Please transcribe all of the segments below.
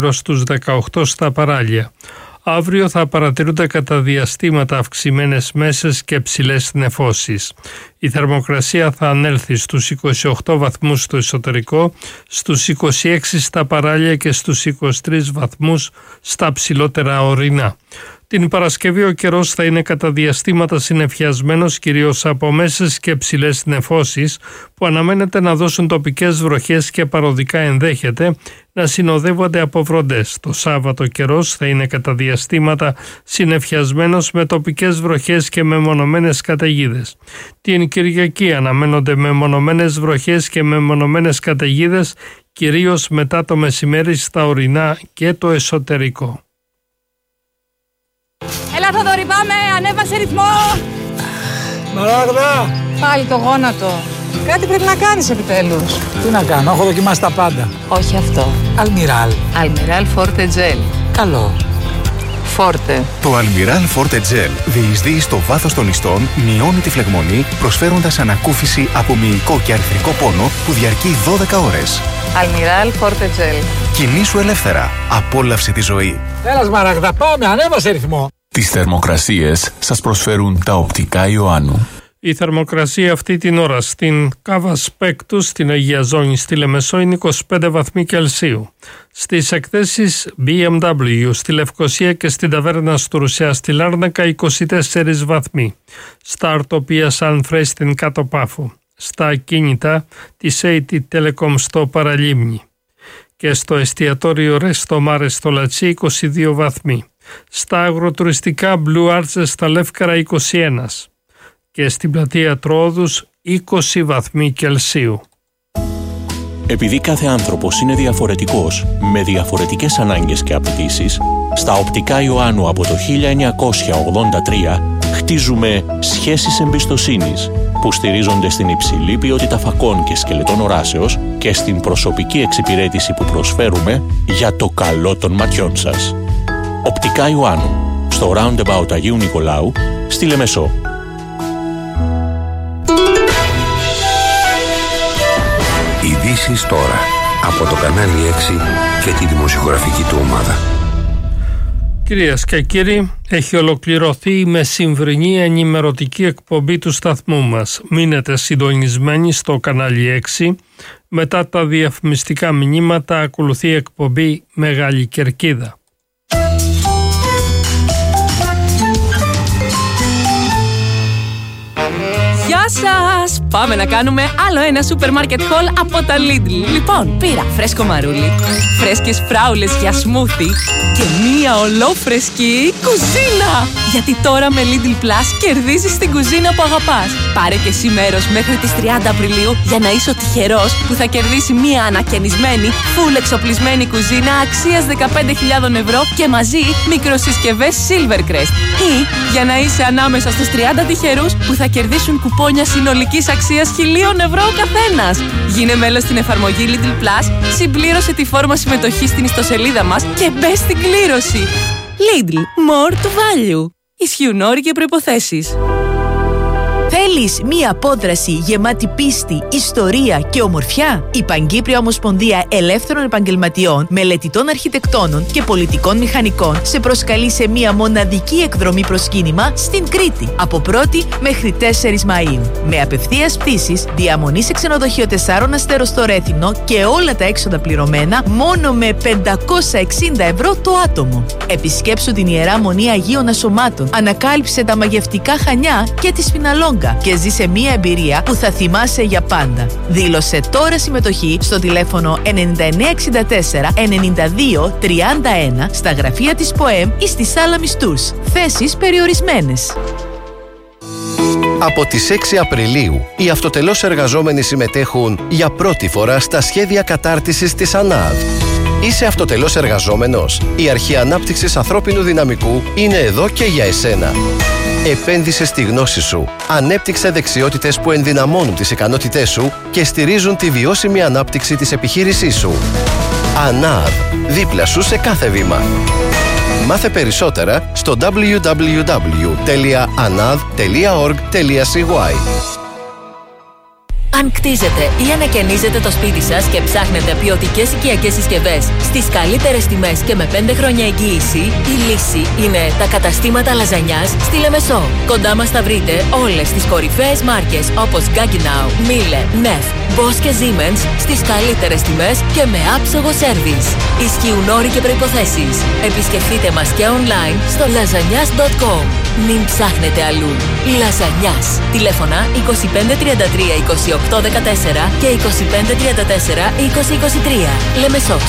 στους 18 στα παράλια. Αύριο θα παρατηρούνται κατά διαστήματα αυξημένες μέσες και ψηλές νεφώσεις. Η θερμοκρασία θα ανέλθει στους 28 βαθμούς στο εσωτερικό, στους 26 στα παράλια και στους 23 βαθμούς στα ψηλότερα ορεινά. Την Παρασκευή ο καιρός θα είναι κατά διαστήματα συννεφιασμένος, κυρίως από μέσες και ψηλές νεφώσεις που αναμένεται να δώσουν τοπικές βροχές και παροδικά ενδέχεται να συνοδεύονται από βροντές. Το Σάββατο καιρός θα είναι κατά διαστήματα συννεφιασμένος με τοπικές βροχές και μεμονωμένες καταιγίδες. Την Κυριακή αναμένονται μεμονωμένες βροχές και μεμονωμένες καταιγίδες, κυρίως μετά το μεσημέρι στα ορεινά και το εσωτερικό. Έλα Θοδωρή, πάμε, ανέβασε ρυθμό. Μαράγδα! Πάλι το γόνατο. Κάτι πρέπει να κάνεις επιτέλους. Τι να κάνω, έχω δοκιμάσει τα πάντα. Όχι αυτό. Αλμιράλ. Αλμιράλ Forte Gel. Καλό. Forte. Το Αλμιράλ Forte Gel διεισδύει στο βάθος των ιστών, μειώνει τη φλεγμονή, προσφέροντας ανακούφιση από μυϊκό και αρθρικό πόνο που διαρκεί 12 ώρες. Αλμιράλ Forte Gel. Κινήσου ελεύθερα. Απόλαυσε τη ζωή. Έλα Μαράγδα, πάμε, ανέβασε ρυθμό. Τις θερμοκρασίες σας προσφέρουν τα οπτικά Ιωάννου. Η θερμοκρασία αυτή την ώρα στην Κάβα Σπέκτου, στην Αγία Ζώνη, στη Λεμεσό είναι 25 βαθμοί Κελσίου. Στις εκθέσεις BMW, στη Λευκοσία και στην Ταβέρνα Στουρουσιά στη Λάρνακα 24 βαθμοί. Στα αρτοπία Σαν Φρέι στην Κάτω Πάφο. Στα ακίνητα της AT Telecom στο Παραλίμνη. Και στο εστιατόριο Resto Mare στο Λατσί 22 βαθμοί. Στα αγροτουριστικά Blue Arches στα Λεύκαρα 21 και στην πλατεία Τρόοδους 20 βαθμοί Κελσίου. Επειδή κάθε άνθρωπος είναι διαφορετικός, με διαφορετικές ανάγκες και απαιτήσεις, στα οπτικά Ιωάννου από το 1983 χτίζουμε σχέσεις εμπιστοσύνης που στηρίζονται στην υψηλή ποιότητα φακών και σκελετών οράσεως και στην προσωπική εξυπηρέτηση που προσφέρουμε για το καλό των ματιών σας. Οπτικά Ιωάννου, στο Roundabout Αγίου Νικολάου, στη Λεμεσό. Ειδήσεις τώρα, από το κανάλι 6 και τη δημοσιογραφική του ομάδα. Κυρίες και κύριοι, έχει ολοκληρωθεί η μεσημβρινή ενημερωτική εκπομπή του σταθμού μας. Μείνετε συντονισμένοι στο κανάλι 6. Μετά τα διαφημιστικά μηνύματα ακολουθεί η εκπομπή Μεγάλη Κερκίδα. Γεια σας! Πάμε να κάνουμε άλλο ένα σούπερ μάρκετ haul από τα Lidl. Λοιπόν, πήρα φρέσκο μαρούλι, φρέσκες φράουλες για σμούθι και μία ολόφρεσκη κουζίνα! Γιατί τώρα με Lidl Plus κερδίζεις την κουζίνα που αγαπάς. Πάρε και εσύ μέρος μέχρι τις 30 Απριλίου για να είσαι ο τυχερός που θα κερδίσει μία ανακαινισμένη, full εξοπλισμένη κουζίνα αξίας 15.000 ευρώ και μαζί μικροσυσκευές Silvercrest. Ή για να είσαι ανάμεσα στους 30 τυχερούς που θα κερδίσουν κουπόνια συνολικής αξίας 1.000 ευρώ ο καθένας. Γίνε μέλος στην εφαρμογή Lidl Plus, συμπλήρωσε τη φόρμα συμμετοχής στην ιστοσελίδα μας και μπες στην κλήρωση. Lidl, more to value. Ισχύουν όροι και προϋποθέσεις. Θέλεις μία απόδραση γεμάτη πίστη, ιστορία και ομορφιά? Η Παγκύπρια Ομοσπονδία Ελεύθερων Επαγγελματιών, Μελετητών Αρχιτεκτόνων και Πολιτικών Μηχανικών σε προσκαλεί σε μία μοναδική εκδρομή προσκύνημα στην Κρήτη από 1η μέχρι 4 Μαΐου. Με απευθείας πτήσεις, διαμονή σε ξενοδοχείο 4 αστέρων στο Ρέθυμνο και όλα τα έξοδα πληρωμένα μόνο με 560 ευρώ το άτομο. Επισκέψου την Ιερά Μονή Αγίων Ασωμάτων, ανακάλυψε τα μαγευτικά Χανιά και τη Σπιναλόγκα και ζήσε μία εμπειρία που θα θυμάσαι για πάντα. Δήλωσε τώρα συμμετοχή στο τηλέφωνο 9964 92 31 στα γραφεία της ΠΟΕΜ ή στη Σάλα Μιστούς. Θέσεις περιορισμένες. Από τις 6 Απριλίου, οι αυτοτελώς εργαζόμενοι συμμετέχουν για πρώτη φορά στα σχέδια κατάρτισης της ΑΝΑΔ. Είσαι αυτοτελώς εργαζόμενος? Η Αρχή Ανάπτυξης Ανθρώπινου Δυναμικού είναι εδώ και για εσένα. Επένδυσε στη γνώση σου. Ανέπτυξε δεξιότητες που ενδυναμώνουν τις ικανότητές σου και στηρίζουν τη βιώσιμη ανάπτυξη της επιχείρησής σου. ΑΝΑΔ. Δίπλα σου σε κάθε βήμα. Μάθε περισσότερα στο www.anad.org.cy. Αν κτίζετε ή ανακαινίζετε το σπίτι σας και ψάχνετε ποιοτικές οικιακές συσκευές στις καλύτερες τιμές και με 5 χρόνια εγγύηση, η λύση είναι τα καταστήματα λαζανιάς στη Λεμεσό. Κοντά μας θα βρείτε όλες τις κορυφαίες μάρκες όπως Gaggenau, Miele, Neff, Bosch και Siemens στις καλύτερες τιμές και με άψογο σέρβις. Ισχύουν όροι και προϋποθέσεις. Επισκεφτείτε μας και online στο lasagnas.com. Μην ψάχνετε αλλού. Λαζανιάς. Τηλέφωνα 25 33 28 14 και 25 34 20 23. Λεμεσός.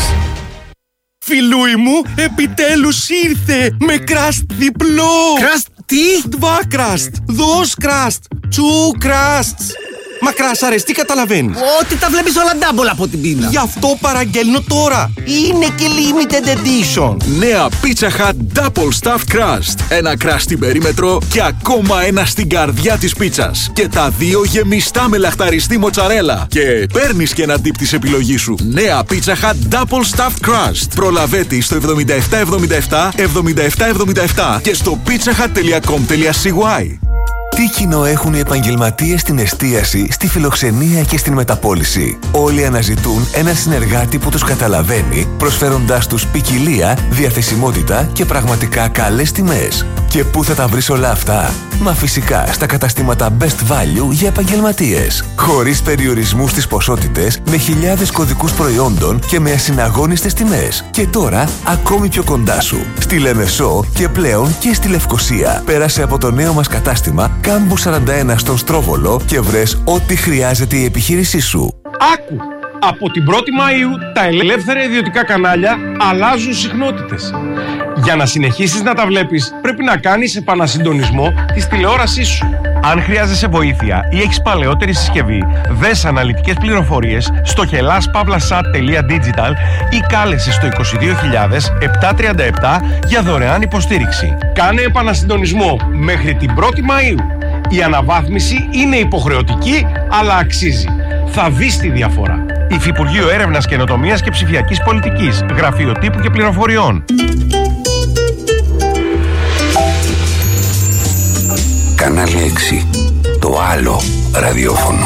Φιλούι μου, επιτέλους ήρθε με κραστ διπλό. Κραστ τι? Dva κραστ, δος κραστ, τσου κραστ. Μα κράσαρες, τι καταλαβαίνεις? Ότι τα βλέπεις όλα double από την πίνα. Γι' αυτό παραγγέλνω τώρα. Είναι και limited edition. Νέα Pizza Hut Double Stuffed Crust. Ένα crust στην περίμετρο και ακόμα ένα στην καρδιά της πίτσας. Και τα δύο γεμιστά με λαχταριστή μοτσαρέλα. Και παίρνεις και ένα dip της επιλογής σου. Νέα Pizza Hut Double Stuffed Crust. Προλαβέτη στο 7777 7777 και στο pizzahut.com.cy. Τι κοινό έχουν οι επαγγελματίες στην εστίαση, στη φιλοξενία και στην μεταπώληση? Όλοι αναζητούν έναν συνεργάτη που τους καταλαβαίνει, προσφέροντάς τους ποικιλία, διαθεσιμότητα και πραγματικά καλές τιμές. Και πού θα τα βρεις όλα αυτά? Μα φυσικά στα καταστήματα Best Value για επαγγελματίες. Χωρίς περιορισμούς στις ποσότητες, με χιλιάδες κωδικούς προϊόντων και με ασυναγώνιστες τιμές. Και τώρα ακόμη πιο κοντά σου. Στη Λεμεσό και πλέον και στη Λευκοσία. Πέρασε από το νέο μας κατάστημα Κάμπου 41 στον Στρόβολο και βρες ό,τι χρειάζεται η επιχείρησή σου. Άκου! Από την 1η Μαΐου τα ελεύθερα ιδιωτικά κανάλια αλλάζουν συχνότητες. Για να συνεχίσεις να τα βλέπεις, πρέπει να κάνεις επανασυντονισμό της τηλεόρασής σου. Αν χρειάζεσαι βοήθεια ή έχεις παλαιότερη συσκευή, δες αναλυτικές πληροφορίες στο hellas-sat.digital ή κάλεσε στο 22.737 για δωρεάν υποστήριξη. Κάνε επανασυντονισμό μέχρι την 1η Μαΐου. Η αναβάθμιση είναι υποχρεωτική, αλλά αξίζει. Θα δεις τη διαφορά. Υφυπουργείο Έρευνας, Καινοτομίας και Ψηφιακής Πολιτικής. Γραφείο Τύπου και Πληροφοριών. Κανάλι 6. Το άλλο ραδιόφωνο.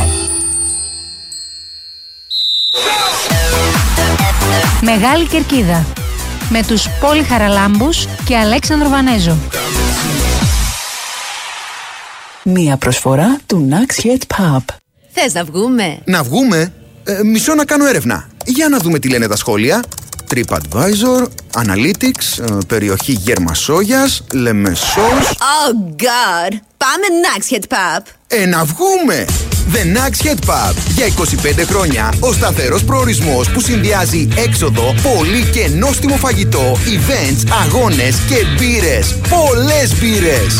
Μεγάλη Κερκίδα. Με τους Πόλη Χαραλάμπους και Αλέξανδρο Βανέζο. Μία προσφορά του Nax Head Pub. Θες να βγούμε? Να βγούμε? Μισό να κάνω έρευνα. Για να δούμε τι λένε τα σχόλια. TripAdvisor, Analytics, περιοχή Γερμασόγιας, Λεμεσός. Oh God! Πάμε Nax Head Pub. Να βγούμε! The Nax Head Pub. Για 25 χρόνια ο σταθερός προορισμός που συνδυάζει έξοδο, πολύ και νόστιμο φαγητό, events, αγώνες και μπύρες. Πολλές μπύρες!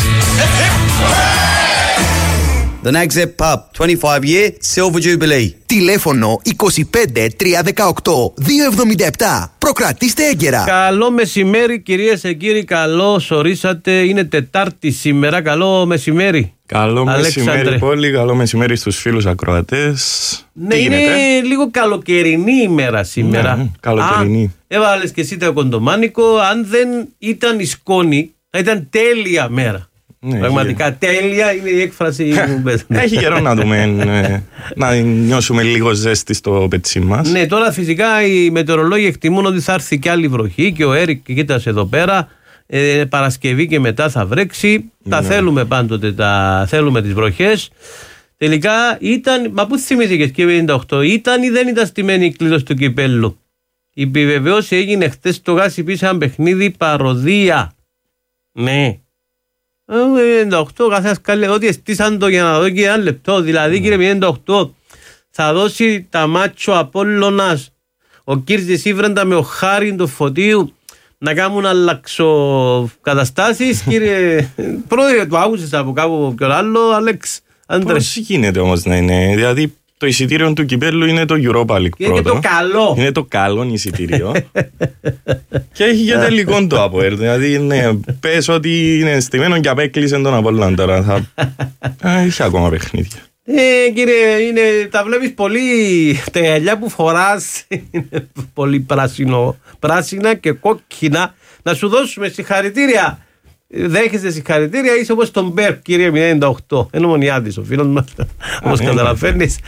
The Nax Head Pub, 25 year Silver Jubilee. Τηλέφωνο 25 318 277. Προκρατήστε έγκαιρα. Καλό μεσημέρι κυρίες και κύριοι, καλώς ορίσατε. Είναι Τετάρτη σήμερα, καλό μεσημέρι. Καλό μεσημέρι Πόλη, καλό μεσημέρι στους φίλους ακροατές. Ναι, είναι λίγο καλοκαιρινή ημέρα σήμερα. Ναι, καλοκαιρινή. Έβαλες και εσύ το κοντομάνικο, αν δεν ήταν η σκόνη θα ήταν τέλεια μέρα. Ναι, πραγματικά τέλεια είναι η έκφραση. Έχει καιρό να δούμε, να νιώσουμε λίγο ζέστη στο πετσί μας. Ναι, τώρα φυσικά οι μετεωρολόγοι εκτιμούν ότι θα έρθει και άλλη βροχή και ο Έρικ, κοίτασε εδώ πέρα, Παρασκευή και μετά θα βρέξει. Ναι. Τα θέλουμε πάντοτε, θέλουμε τις βροχές. Τελικά ήταν, μα πού θυμήθηκες και 98, ήταν ή δεν ήταν στημένη η κλίδωση του κυπέλλου? Η επιβεβαίωση έγινε χτες στο Γάσι πίσω ένα παιχνίδι παροδία. Ναι. 98, καθένας καλέ ότι εστίσαν το για να δω και ένα λεπτό. Δηλαδή κύριε 98 θα δώσει τα μάτσο Απόλλωνας ο Κύρζης Ήβρεντα με ο Χάριν του Φωτίου να κάνουν αλλαξοκαταστάσεις. Κύριε πρόεδρε, το άκουσες από κάπου πιο άλλο, Αλέξ Άντρε? Πώς γίνεται όμως να είναι? Δηλαδή το εισιτήριο του κυπέλλου είναι το Europa League πρώτο. Είναι το καλό. Είναι το καλό εισιτήριο. Και έχει και τελικό το ΑΠΟΕΛ. Δηλαδή ναι, πες ότι είναι στημένο και απέκλεισε τον Απόλλωνα τώρα. Έχει ακόμα παιχνίδια. Κύριε, τα βλέπεις πολύ, τα γυαλιά που φοράς είναι πολύ πράσινα και κόκκινα. Να σου δώσουμε συγχαρητήρια Δέχεστε συγχαρητήρια, είσαι όπως τον Μπέρκ, κύριε 098. Είναι ομονιάδης ο φίλος μας, όπως καταλαβαίνεις.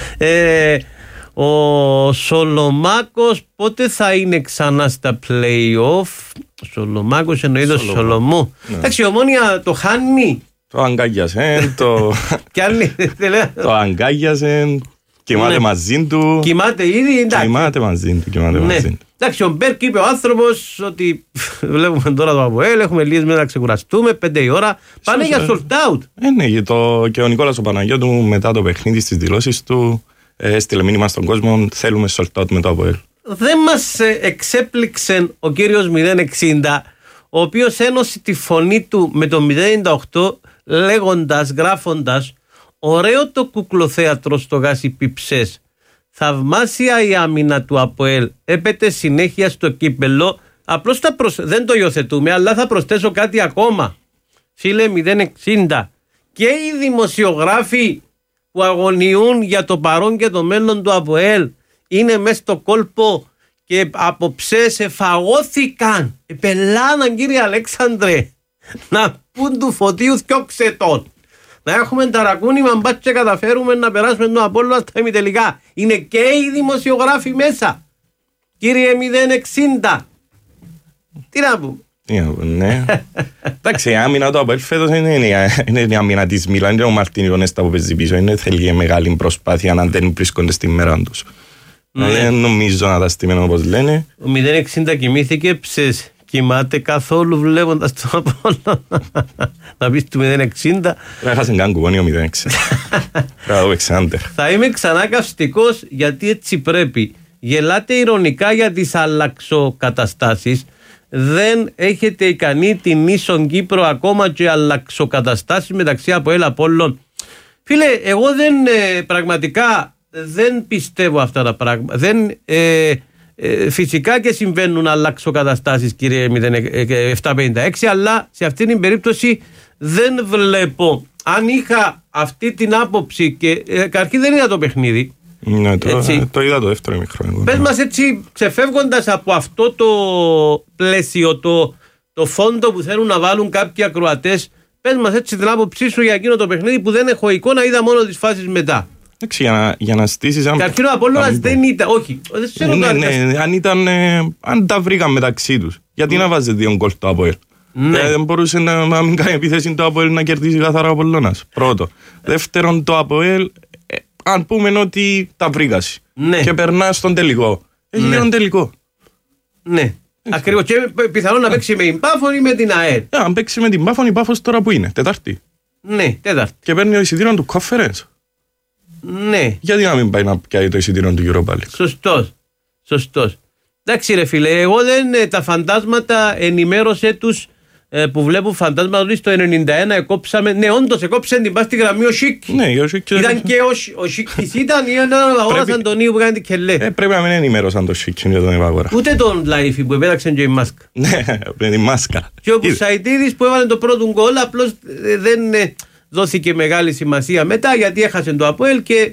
Ο Σολομάκος πότε θα είναι ξανά στα play-off? Ο Σολομάκος εννοείται Σολομού. Εντάξει, η Ομόνια το χάνει. Το αγκάγιασε, το αγκάγιασε, κοιμάται μαζί του. Κοιμάται ήδη, εντάξει. Κοιμάται μαζί του. Εντάξει, ο Μπέρκ είπε ο άνθρωπος ότι βλέπουμε τώρα το ΑΠΟΕΛ, έχουμε λίγες μέρες να ξεκουραστούμε, 5 η ώρα, πάνε για sold out. Ναι, και ο Νικόλας ο Παναγιώτου μετά το παιχνίδι στις δηλώσεις του έστειλε μήνυμα στον κόσμο, θέλουμε sold out με το ΑΠΟΕΛ. Δεν μας εξέπληξε ο κύριος 060, ο οποίος ένωσε τη φωνή του με το 098 λέγοντας, γράφοντας, ωραίο το κουκλοθέατρο στο Γάσι Πιψές. Θαυμάσια η άμυνα του ΑΠΟΕΛ. Έπεται συνέχεια στο κύπελο. Απλώς δεν το υιοθετούμε, αλλά θα προσθέσω κάτι ακόμα. Φίλε 060. Και οι δημοσιογράφοι που αγωνιούν για το παρόν και το μέλλον του ΑΠΟΕΛ είναι μέσα στο κόλπο και απόψε σε φαγώθηκαν. Πελάναν, κύριε Αλέξανδρε, να πούν του Φωτίου θιώξε τον. Να έχουμε ταρακούνι μπας και καταφέρουμε να περάσουμε τον Απόλλωνα στα ημιτελικά. Είναι και οι δημοσιογράφοι μέσα. Κύριε 060. Τι να πούμε. Ναι. Εντάξει, η άμυνα του ΑΠΟΕΛ φέτος είναι η άμυνα της Μίλαν. Είναι ο Μαρτίνιο Νέστα που παίζει πίσω. Είναι θέλει μεγάλη προσπάθεια αν δεν βρίσκονται στη μέρα τους. Δεν νομίζω να τα στείλουν όπως λένε. Ο 060 κοιμήθηκε ψες. Κοιμάται καθόλου βλέποντας το Απόλλωνα. Να πεις του 060. Έχασε καν κουπόνι ο 060. Θα είμαι ξανά καυστικός γιατί έτσι πρέπει. Γελάτε ειρωνικά για τις αλλαξοκαταστάσεις. Δεν έχετε ικανή την ίσον Κύπρο ακόμα και αλλαξοκαταστάσεις μεταξύ ΑΠΟΕΛ Απόλλων. Φίλε, εγώ πραγματικά δεν πιστεύω αυτά τα πράγματα. Φυσικά και συμβαίνουν αλλαξοκαταστάσεις, κύριε 756, αλλά σε αυτήν την περίπτωση δεν βλέπω. Αν είχα αυτή την άποψη και καρχή δεν είδα το παιχνίδι. Ναι, το είδα το δεύτερο ημίχρονο. Πες μας έτσι, ξεφεύγοντας από αυτό το πλαίσιο, το φόντο που θέλουν να βάλουν κάποιοι ακροατές, πες μας έτσι την άποψή σου για εκείνο το παιχνίδι που δεν έχω εικόνα, είδα μόνο τις φάσεις μετά. Για να στήσεις. Καρχήν ο Απόλλωνας δεν ήταν. Όχι. Αν τα βρήκαν μεταξύ τους. Γιατί να βάζει 2 γκολ το Απόελ. Δεν μπορούσε να μην κάνει επίθεση το Απόελ να κερδίσει καθαρά ο Απόλλωνας. Πρώτο. Δεύτερον, το Απόελ, αν πούμε ότι τα βρήκασαι και περνά στον τελικό. Έχει και τον τελικό. Ναι. Ακριβώς. Και πιθανόν να παίξει με την Πάφων ή με την ΑΕΛ. Αν παίξει με την Πάφων, η Πάφος τώρα που είναι. Τετάρτη. Ναι, Τετάρτη. Και παίρνει το εισιτήριο του Conference. Ναι. Γιατί να μην πάει να πιάει το εισιτήριο του Europa League. Σωστός. Εντάξει ρε φίλε, εγώ δεν τα φαντάσματα ενημέρωσε τους που βλέπουν φαντάσματα ότι στο 91 εκόψαμε. Ναι, όντως εκόψε την πάση στη γραμμή ο Σίκ. Ναι, ο Σίκ. Ήταν και ο Σίκ της ήταν ή έναν αγόρας Αντωνίου που κάνει την κελέ. Πρέπει να μην ενημέρωσαν το Σίκ για τον Ευαγόρα. Ούτε τον Λαϊφή που επέταξαν και η μάσκα. Ναι, με τη μάσκα. Και ο Μπουσαϊτίδης που έβαλε το πρώτο γκολ απλώς δεν δόθηκε μεγάλη σημασία μετά γιατί έχασε το Απόελ και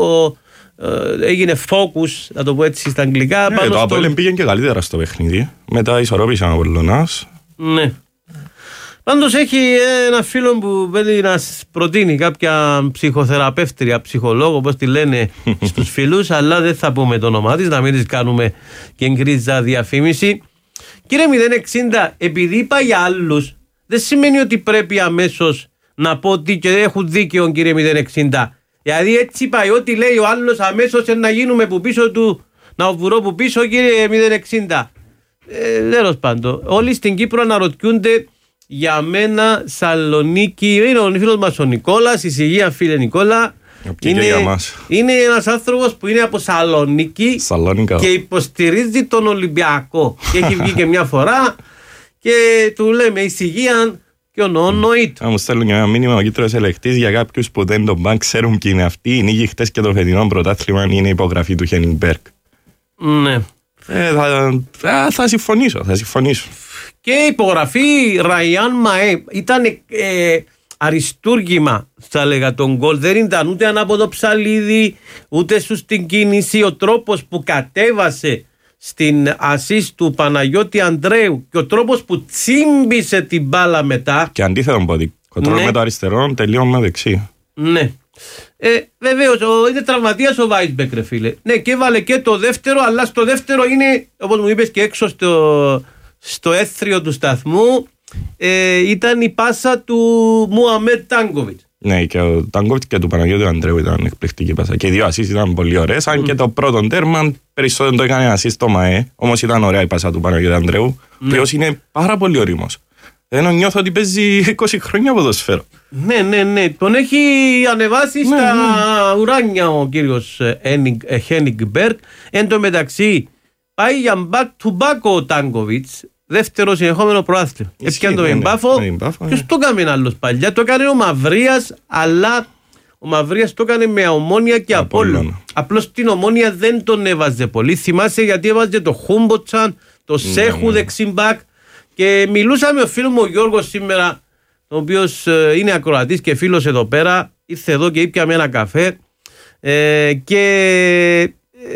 έγινε focus, να το πω έτσι στα αγγλικά. Ναι, το Απόελ πήγαινε και καλύτερα στο παιχνίδι. Μετά ισορρόπησαν ο Απολλωνάς. Ναι. Πάντως έχει ένα φίλο που θέλει να προτείνει κάποια ψυχοθεραπεύτρια, ψυχολόγο, όπως τη λένε στους φίλους, αλλά δεν θα πούμε το όνομά της, να μην της κάνουμε και γκρίζα διαφήμιση. Κύριε 060, επειδή είπα για άλλους, δεν σημαίνει ότι πρέπει αμέσως να πω ότι και δεν έχουν δίκαιο, κύριε 060. Δηλαδή έτσι πάει, ό,τι λέει ο άλλος αμέσως να γίνουμε που πίσω του, να βουρώ που πίσω, κύριε 060. Τέλος πάντων, όλοι στην Κύπρο αναρωτιούνται για μένα Σαλονίκη. Είναι ο φίλος μας ο Νικόλας, ησυχία φίλε Νικόλα. Είναι ένας άνθρωπος που είναι από Σαλονίκη και υποστηρίζει τον Ολυμπιακό. Και έχει βγει και μια φορά και του λέμε ησυχία. Θα μου στέλνουν ένα μήνυμα ο κίτρος ελεκτής για κάποιους που δεν τον πάνε, ξέρουν ποιοι είναι αυτοί. Οι νίκοι χτες και το φετινό πρωτάθλημα είναι η υπογραφή του Χένινγκ Μπέρκ. Ναι. Θα συμφωνήσω. Και η υπογραφή Ραϊάν Μαέ ήταν αριστούργημα, θα λέγα, τον γκολ. Δεν ήταν ούτε ανάποδο ψαλίδι, ούτε σου στην κίνηση. Ο τρόπος που κατέβασε στην ασίστ του Παναγιώτη Ανδρέου και ο τρόπος που τσίμπησε την μπάλα μετά. Και αντίθετο πόδι. Κοντρόλ με το αριστερό, τελείω με δεξί. Ναι. Βεβαίως, είναι τραυματίας ο Βάισμπεκ, ρε φίλε. Ναι, και έβαλε και το δεύτερο, αλλά στο δεύτερο είναι, όπως μου είπες, και έξω στο έθριο του σταθμού, ήταν η πάσα του Μουαμέτ Τάνκοβιτς. Ναι, και ο Τάνκοβιτς και του Παναγιώτη Ανδρέου ήταν εκπληκτική πάσα. Και οι δύο ασίστ ήταν πολύ ωραίες. Αν και το πρώτο τέρμα περισσότερο το έκανε ασίστ στο ΜΑΕ. Όμως ήταν ωραία η πάσα του Παναγιώτη Ανδρέου. Ο οποίος είναι πάρα πολύ ωρίμος. Δεν νιώθω ότι παίζει 20 χρόνια ποδοσφαίρο. Ναι. Τον έχει ανεβάσει στα ουράνια ο κύριος Χένιγκ Μπέρκ. Εν τω μεταξύ πάει για back to back ο Τάνκοβιτς. Δεύτερο συνεχόμενο προάθλημα. Έπιανε το Εμπάφο. Ποιος το έκανε άλλος παλιά? Το έκανε ο Μαυρίας, αλλά ο Μαυρίας το έκανε με Ομόνια και Απόλλωνα. Απλώς την Ομόνια δεν τον έβαζε πολύ. Θυμάσαι γιατί έβαζε το Χούμποτσαν, το Σέχου δεξιμπάκ. Και μιλούσα με ο φίλος μου ο Γιώργος σήμερα, ο οποίος είναι ακροατής και φίλος εδώ πέρα. Ήρθε εδώ και ήπιαμε ένα καφέ. Και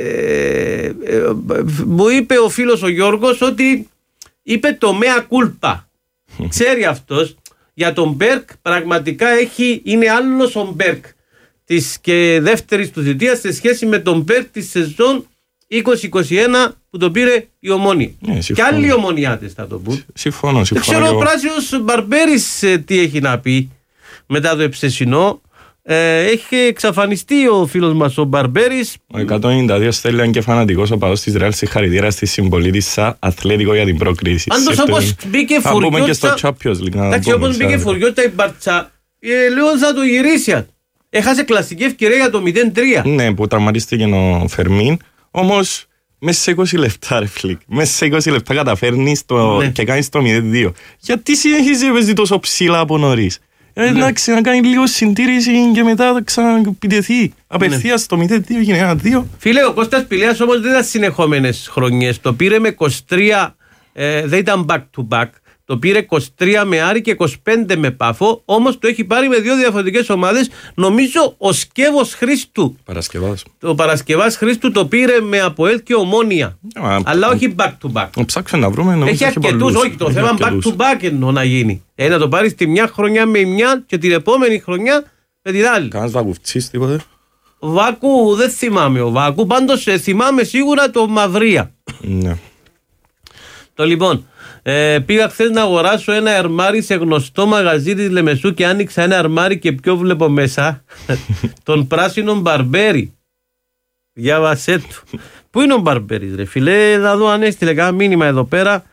μου είπε ο φίλος ο Γιώργος ότι είπε το mea culpa. Ξέρει αυτός, για τον Μπέρκ πραγματικά είναι άλλος ο Μπέρκ της και δεύτερης του θητείας σε σχέση με τον Μπέρκ της σεζόν 2021 που το πήρε η Ομόνια. Και άλλοι ομονιάτες θα το πούν. Συμφωνώ. Δεν ξέρω ο πράσινος Μπαρμπέρης τι έχει να πει μετά το εψεσινό. Έχει εξαφανιστεί ο φίλος μας ο Μπαρμπέρης. Ο 192 στέλνει και φανατικός οπαδός της Ρεάλ συγχαρητήρια στη συμπολίτισσα Αθλέτικο για την πρόκριση. Πάντως όπως μπήκε φουριότσα. Θα πούμε και στο Champions League. Εντάξει, όπως μπήκε φουριότσα η Μπαρτσά, λέω θα το γυρίσει. Έχασε κλασική ευκαιρία για το 0-3. Ναι, που τραυματίστηκε ο Φερμίν. Όμως μέσα σε 20 λεπτά, ρε Φλικ. Μέσα σε 20 λεπτά καταφέρνεις και κάνεις το 0-2. Γιατί συνεχίζει να παίζει τόσο ψηλά από νωρίς? Εντάξει, να κάνει λίγο συντήρηση και μετά θα ξαναπιτεθεί. Απευθείας στο 0-2 γίνει 1-2. Φίλε, ο Κώστας Πηλέας όμως δεν ήταν συνεχόμενες χρονιές. Το πήρε με 23, δεν ήταν back to back. Το πήρε 23 με Άρη και 25 με Πάφο. Όμως το έχει πάρει με δύο διαφορετικές ομάδες. Νομίζω ο Σκεύος Χρήστου. Ο Παρασκευάς Χρήστου το πήρε με ΑΠΟΕΛ και Ομόνια. Αλλά όχι back to back. Ψάξε να βρούμε. Έχει αρκετούς. Όχι, το θέμα back to back εννοώ να γίνει. Να το πάρεις τη μια χρονιά με μια και την επόμενη χρονιά με την άλλη. Κάνας βακουφτσίς τίποτε? Βάκου δεν θυμάμαι ο Βάκου. Πάντως θυμάμαι σίγουρα το Μαυρία. Ναι. Το λοιπόν. Πήγα χθες να αγοράσω ένα αρμάρι σε γνωστό μαγαζί της Λεμεσού και άνοιξα ένα αρμάρι και ποιο βλέπω μέσα? Τον πράσινο Μπαρμπέρι. Διάβασέ του. Πού είναι ο Μπαρμπέρις ρε φίλε? Θα δω αν έστειλε κάνα μήνυμα εδώ πέρα.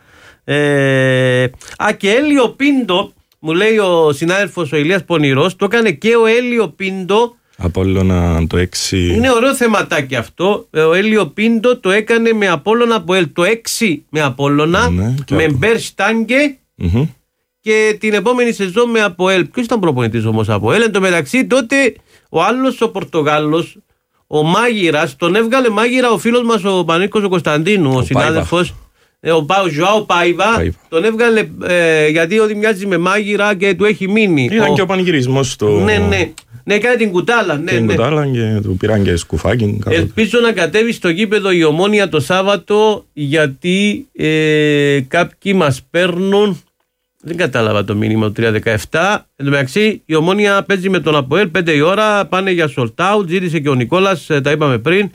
Και Έλιο Πίντο, μου λέει ο συνάδελφος ο Ηλίας Πονηρός, το έκανε και ο Έλιο Πίντο. Απόλλωνα το 6. Είναι ωραίο θεματάκι αυτό. Ο Έλιο Πίντο το έκανε με Απόλλωνα από το 6 με Απόλλωνα, με Μπέρ Στάνγκε και την επόμενη σεζόν με ΑΠΟΕΛ. Ποιος ήταν προπονητής όμως ΑΠΟΕΛ? Εν τω μεταξύ τότε ο άλλος ο Πορτογάλος, ο Μάγειρας, τον έβγαλε Μάγειρα ο φίλος μας ο Πανίκος ο Κωνσταντίνου, ο συνάδελφος. Ο Ζωάο Πάιβα τον έβγαλε γιατί ότι μοιάζει με Μάγειρα και του έχει μείνει. Ήταν και ο πανηγυρισμός του. Ναι, έκανε την κουτάλα. Την κουτάλα και του πήραν και σκουφάκι. Ελπίζω να κατέβει στο γήπεδο η Ομόνια το Σάββατο, γιατί κάποιοι μας παίρνουν. Δεν κατάλαβα το μήνυμα του 317. Εν τω μεταξύ η Ομόνια παίζει με τον ΑΠΟΕΛ 5 η ώρα. Πάνε για sold out. Ζήτησε και ο Νικόλας, τα είπαμε πριν.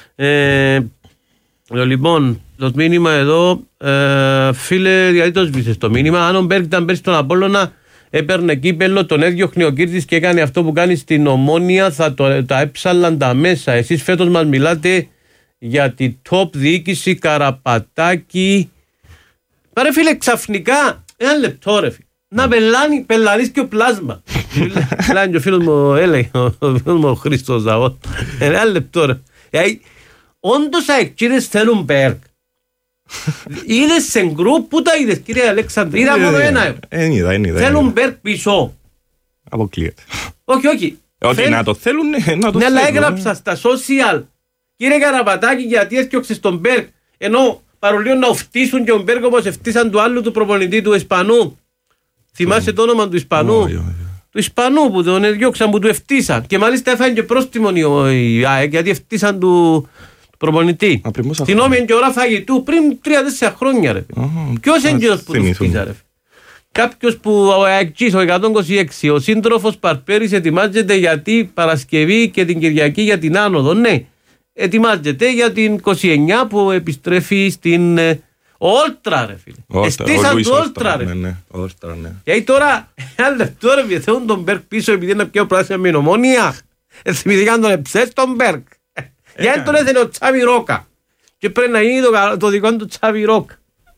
Λοιπόν, το μήνυμα εδώ, φίλε, γιατί το σβήσες το μήνυμα? Αν ο Μπέρκ ήταν πέρσι στον Απόλλωνα, έπαιρνε κύπελλο, τον έδιωχνε ο Κίρτης και έκανε αυτό που κάνει στην Ομόνια, θα τα έψαλαν τα μέσα. Εσείς φέτος μας μιλάτε για τη top διοίκηση Καραπατάκη. Πάρε φίλε, ξαφνικά, ένα λεπτό ρε φίλε, να πελανείς και ο πλάσμα. Πελάνει και ο φίλος μου, έλεγε, ο φίλος μου ο Χρήστος Ζαό. Ένα λεπτό ρε. Όντως αεκκίνες θέλουν Μπέρκ. Είδες σε γκρουπ, πού τα είδες κύριε Αλέξανδρε? Είδα μόνο ένα. Θέλουν Μπέρκ πίσω. Αποκλείεται. Όχι. Ότι να το θέλουν, να το θέλουν. Ναι, αλλά έγραψα στα social. Κύριε Καραπατάκη, γιατί έσκιωξες τον Μπέρκ? Ενώ παρολίγο να φτύσουν και τον Μπέρκ όπως φτύσαν του άλλου του προπονητή του Ισπανού. Θυμάσαι το όνομα του Ισπανού? Του Ισπανού που τον διώξαν, που του ευτύσαν. Και μάλιστα έφαγε και πρόστιμο η ΑΕΚ, γιατί ευτύσαν του Προπονητή. Την όμοια και ώρα φαγητού πριν 3-4 χρόνια, ρε. Ποιος είναι εκείνος που τους πήσα, ρε. Κάποιος που εκεί, ο 126, ο σύντροφος Παρπέρης ετοιμάζεται για την Παρασκευή και την Κυριακή για την άνοδο. Ναι, ετοιμάζεται για την 29 που επιστρέφει στην Όλτρα, ρε φίλε. Εστίσαν του Όλτρα, ρε. Ναι. Γιατί τώρα, ένα λεπτό, ρε, βιεθέουν τον Μπέρκ πίσω επειδή είναι πιο πράσινα με Ομόνια. Θυμηθήκαν τον Εψές τον Μπέρκ. Γιατί τον έθελε ο Τσάβι Ρόκα. Και πρέπει να γίνει το δικό του Τσάβι Ρόκα.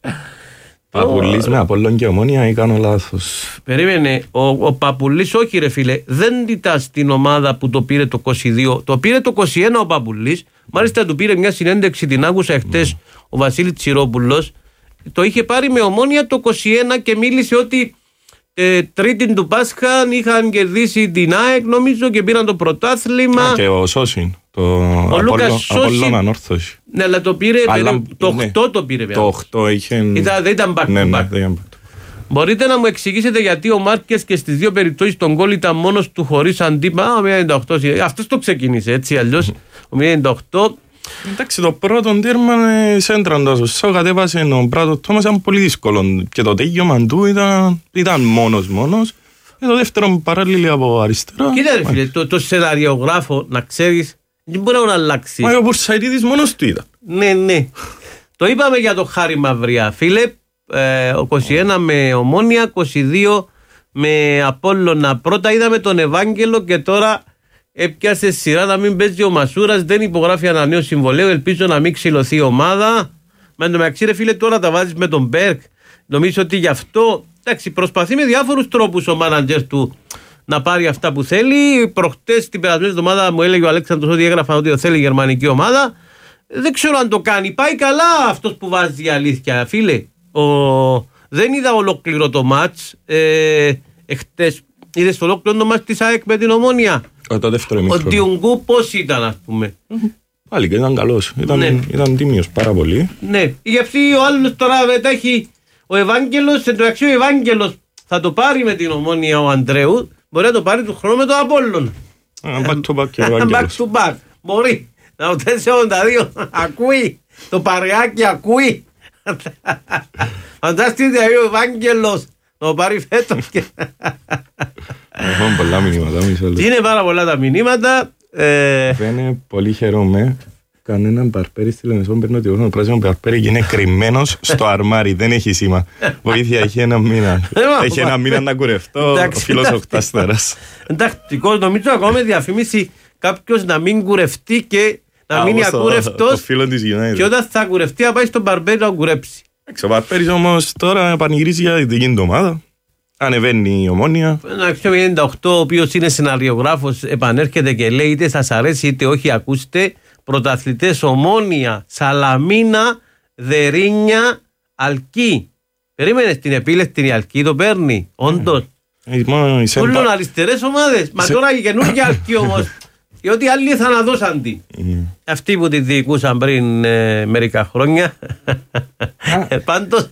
Παπουλής με Απόλλων και Ομόνια ή κάνω λάθος? Περίμενε, ο Παπουλής όχι ρε φίλε, δεν ήταν στην ομάδα που το πήρε το 22, το πήρε το 21 ο Παπουλής, μάλιστα του πήρε μια συνέντευξη, την άκουσα χτες ο Βασίλης Τσιρόπουλος, το είχε πάρει με Ομόνια το 21 και μίλησε ότι τρίτη του Πάσχα είχαν κερδίσει την ΑΕΚ νομίζω και πήραν το πρωτάθλημα. Και ο Σώσιν, ο Λούκας Σώσιν. Ανόρθωση. Ναι, αλλά το πήρε, το 8 το πήρε. Το 8 είχε... Δεν ήταν back to back. Μπορείτε να μου εξηγήσετε γιατί ο Μάρκες και στις δύο περιπτώσεις τον γκολ ήταν μόνος του χωρίς αντίπα. Ο 98, αυτός το ξεκίνησε έτσι, αλλιώς ο 98. Εντάξει, το πρώτο τέρμα σέντραν το σωστό, κατέβασε ο Μπράτο Τόμας, ήταν πολύ δύσκολο και το τέγιωμα του ήταν μόνος και το δεύτερο παράλληλη από αριστερά. Κοίτα ρε φίλε, το σεναριογράφο να ξέρεις δεν μπορεί να αλλάξει. Μα ο Μπουρσαϊτίδης μόνος του ήταν. Ναι. Το είπαμε για το Χάρη Μαυριά, φίλε, 21 με Ομόνια, 22 με Απόλλωνα. Πρώτα είδαμε τον Ευάγγελο και τώρα έπιασε σειρά να μην παίζει ο Μασούρας, δεν υπογράφει ανανέωση συμβολέου, ελπίζω να μην ξυλωθεί η ομάδα. Μα εντωμεταξύ ρε φίλε τώρα τα βάζεις με τον Μπέρκ, νομίζω ότι γι' αυτό εντάξει, προσπαθεί με διάφορους τρόπους ο μάνατζερ του να πάρει αυτά που θέλει. Προχτές την περασμένη εβδομάδα μου έλεγε ο Αλέξανδρος ότι έγραφα ότι θέλει η γερμανική ομάδα. Δεν ξέρω αν το κάνει. Πάει καλά αυτός που βάζει η αλήθεια, φίλε. Δεν είδα ολόκληρο το μάτς. Εχθές είδες ολόκληρο το μάτς της ΑΕΚ με την Ομόνια. Ο Διουγκού πώς ήταν, ας πούμε? Πάλι και ήταν καλός. Ήταν τίμιος πάρα πολύ. Ναι. Γιατί ο άλλος τώρα μετά έχει ο Ευάγγελος. Εντωμεταξύ ο Ευάγγελος θα το πάρει με την Ομόνια ο Αντρέου. Μπορεί να το πάρει του χρόνου με τον Απόλλων. Back to back και ο Ευάγγελος. Back to back. Μπορεί. Να το 482. Ακούει. Το παρεάκι ακούει. Φαντάστηκε ο Ευάγγελος να το πάρει φέτος. Έχουν πολλά μηνύματα. Είναι πάρα πολλά τα μηνύματα. Είναι πολύ χαίρομαι. Κανέναν Παρπέρι στη Λεμεσόν παίρνω ότι ο πράσινο Παρπέρι και είναι κρυμμένος στο αρμάρι. Δεν έχει σήμα. Βοήθεια, έχει ένα μήνα. Έχει ένα μήνα να κουρευτώ. Ο φίλος ο Χτάστερας. Εντάξει, νομίζω ακόμα με διαφήμιση κάποιος να μην κουρευτεί και να μείνει ακούρευτος. Και όταν θα κουρευτεί, να πάει στον Παρπέρι να κουρέψει. Ο Παρπέρις όμως τώρα πανηγυρίζει για την δική ομάδα. Ανεβαίνει η Ομόνια. Ο 98, ο οποίος είναι σεναριογράφος, επανέρχεται και λέει είτε σας αρέσει είτε όχι, ακούστε. Πρωταθλητές Ομόνια, Σαλαμίνα, Δερίνια, Αλκή. Περίμενες την επίλεκτη η Αλκή, το παίρνει. Όντως. Όλων αριστερές ομάδες. Μα τώρα η καινούργια Αλκή όμως. Διότι άλλοι θα αναδώσαν τη. Αυτοί που τη διοικούσαν πριν μερικά χρόνια. Πάντως,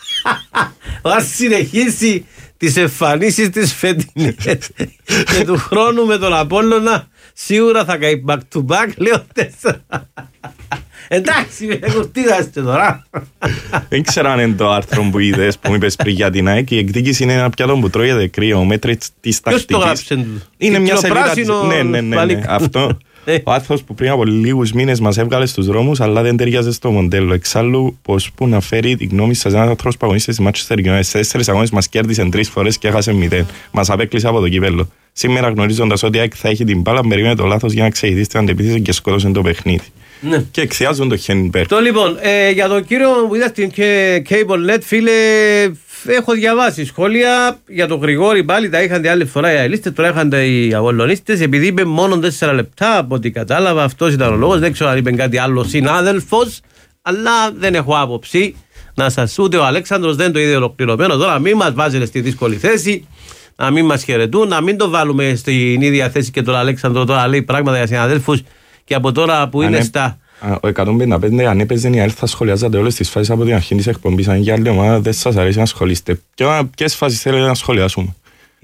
αν συνεχίσει τις εμφανίσεις της φετινές και του χρόνου με τον Απόλλωνα, σίγουρα θα κάνει back to back, λέω 4. Εντάξει, κουρτίδαστε τώρα. Δεν ξέρω αν είναι το άρθρο που είδες, που μου είπες πριν για την ΑΕΚ. Η εκδίκηση είναι ένα πιάτο που τρώγεται κρύο, μέτρη της τακτικής. Ποιος το γράψε? Είναι μια σελίδα. Ναι. Αυτό. Ο άνθρωπος που πριν από λίγους μήνες μας έβγαλε στους δρόμους, αλλά δεν ταιριάζει στο μοντέλο. Εξάλλου, πως που να φέρει τη γνώμη σας ένας άνθρωπος που αγωνίστηκε στη Manchester United. Σε 4 αγώνες μας κέρδισε 3 φορές και έχασε 0. Μας απέκλεισε από το κύπελλο. Σήμερα, γνωρίζοντας ότι η ΑΕΚ θα έχει την μπάλα, περίμενε το λάθος για να ξεχυθεί την αντεπίθεση και σκότωσε το παιχνίδι. Ναι. Και εκθιάζουν το Χένιμπερ. Το λοιπόν, για τον κύριο που είδα στην CableNet, φίλε, έχω διαβάσει σχόλια για τον Γρηγόρη. Πάλι τα είχαν την άλλη φορά οι αελίστες, τώρα είχαν οι Αβολονίστες. Επειδή είπε μόνο 4 λεπτά από ό,τι κατάλαβα, αυτός ήταν ο λόγος. Δεν ξέρω αν είπε κάτι άλλο συνάδελφος, αλλά δεν έχω άποψη. Να σας ούτε ο Αλέξανδρος δεν το είδε ολοκληρωμένο. Τώρα μην μας βάζετε στη δύσκολη θέση, να μην μας χαιρετούν, να μην το βάλουμε στην ίδια θέση και τον Αλέξανδρο τώρα λέει πράγματα για συναδέλφους. Και από τώρα που είναι στα. Ο 155, αν έπαιζε η ΑΕΛ, θα σχολιάζατε όλες τις φάσεις από την αρχή της εκπομπής. Αν για άλλη ομάδα δεν σας αρέσει να σχολείστε. Ποιες φάσεις θέλετε να σχολιάσουμε?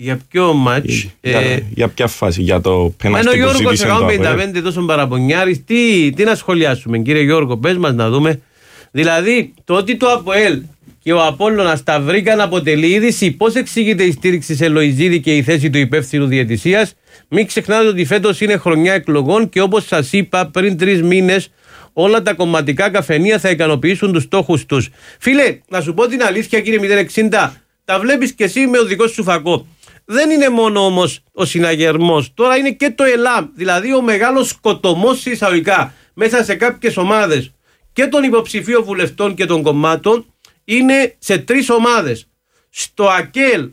Για ποιο μάτς? Για ποια φάση? Για το πέναλτι που ζήτησε το ΑΠΟΕΛ. 55 τόσο παραπονιάρης. Τι να σχολιάσουμε, κύριε Γιώργο, πες μας να δούμε. Δηλαδή, το ότι το ΑΠΟΕΛ και ο Απόλλωνας τα βρήκαν αποτελεί είδηση. Πώς εξηγείται η στήριξη σε Λοϊζίδη και η θέση του υπεύθυνου διαιτησίας? Μην ξεχνάτε ότι φέτος είναι χρονιά εκλογών και όπως σας είπα πριν 3 μήνες, όλα τα κομματικά καφενεία θα ικανοποιήσουν τους στόχους τους. Φίλε, να σου πω την αλήθεια, κύριε 060, τα βλέπεις και εσύ με ο δικός σου φακό. Δεν είναι μόνο όμως ο συναγερμός, τώρα είναι και το ΕΛΑΜ, δηλαδή ο μεγάλος σκοτωμός εισαγωγικά μέσα σε κάποιες ομάδες και των υποψηφίων βουλευτών και των κομμάτων είναι σε 3 ομάδες. Στο ΑΚΕΛ,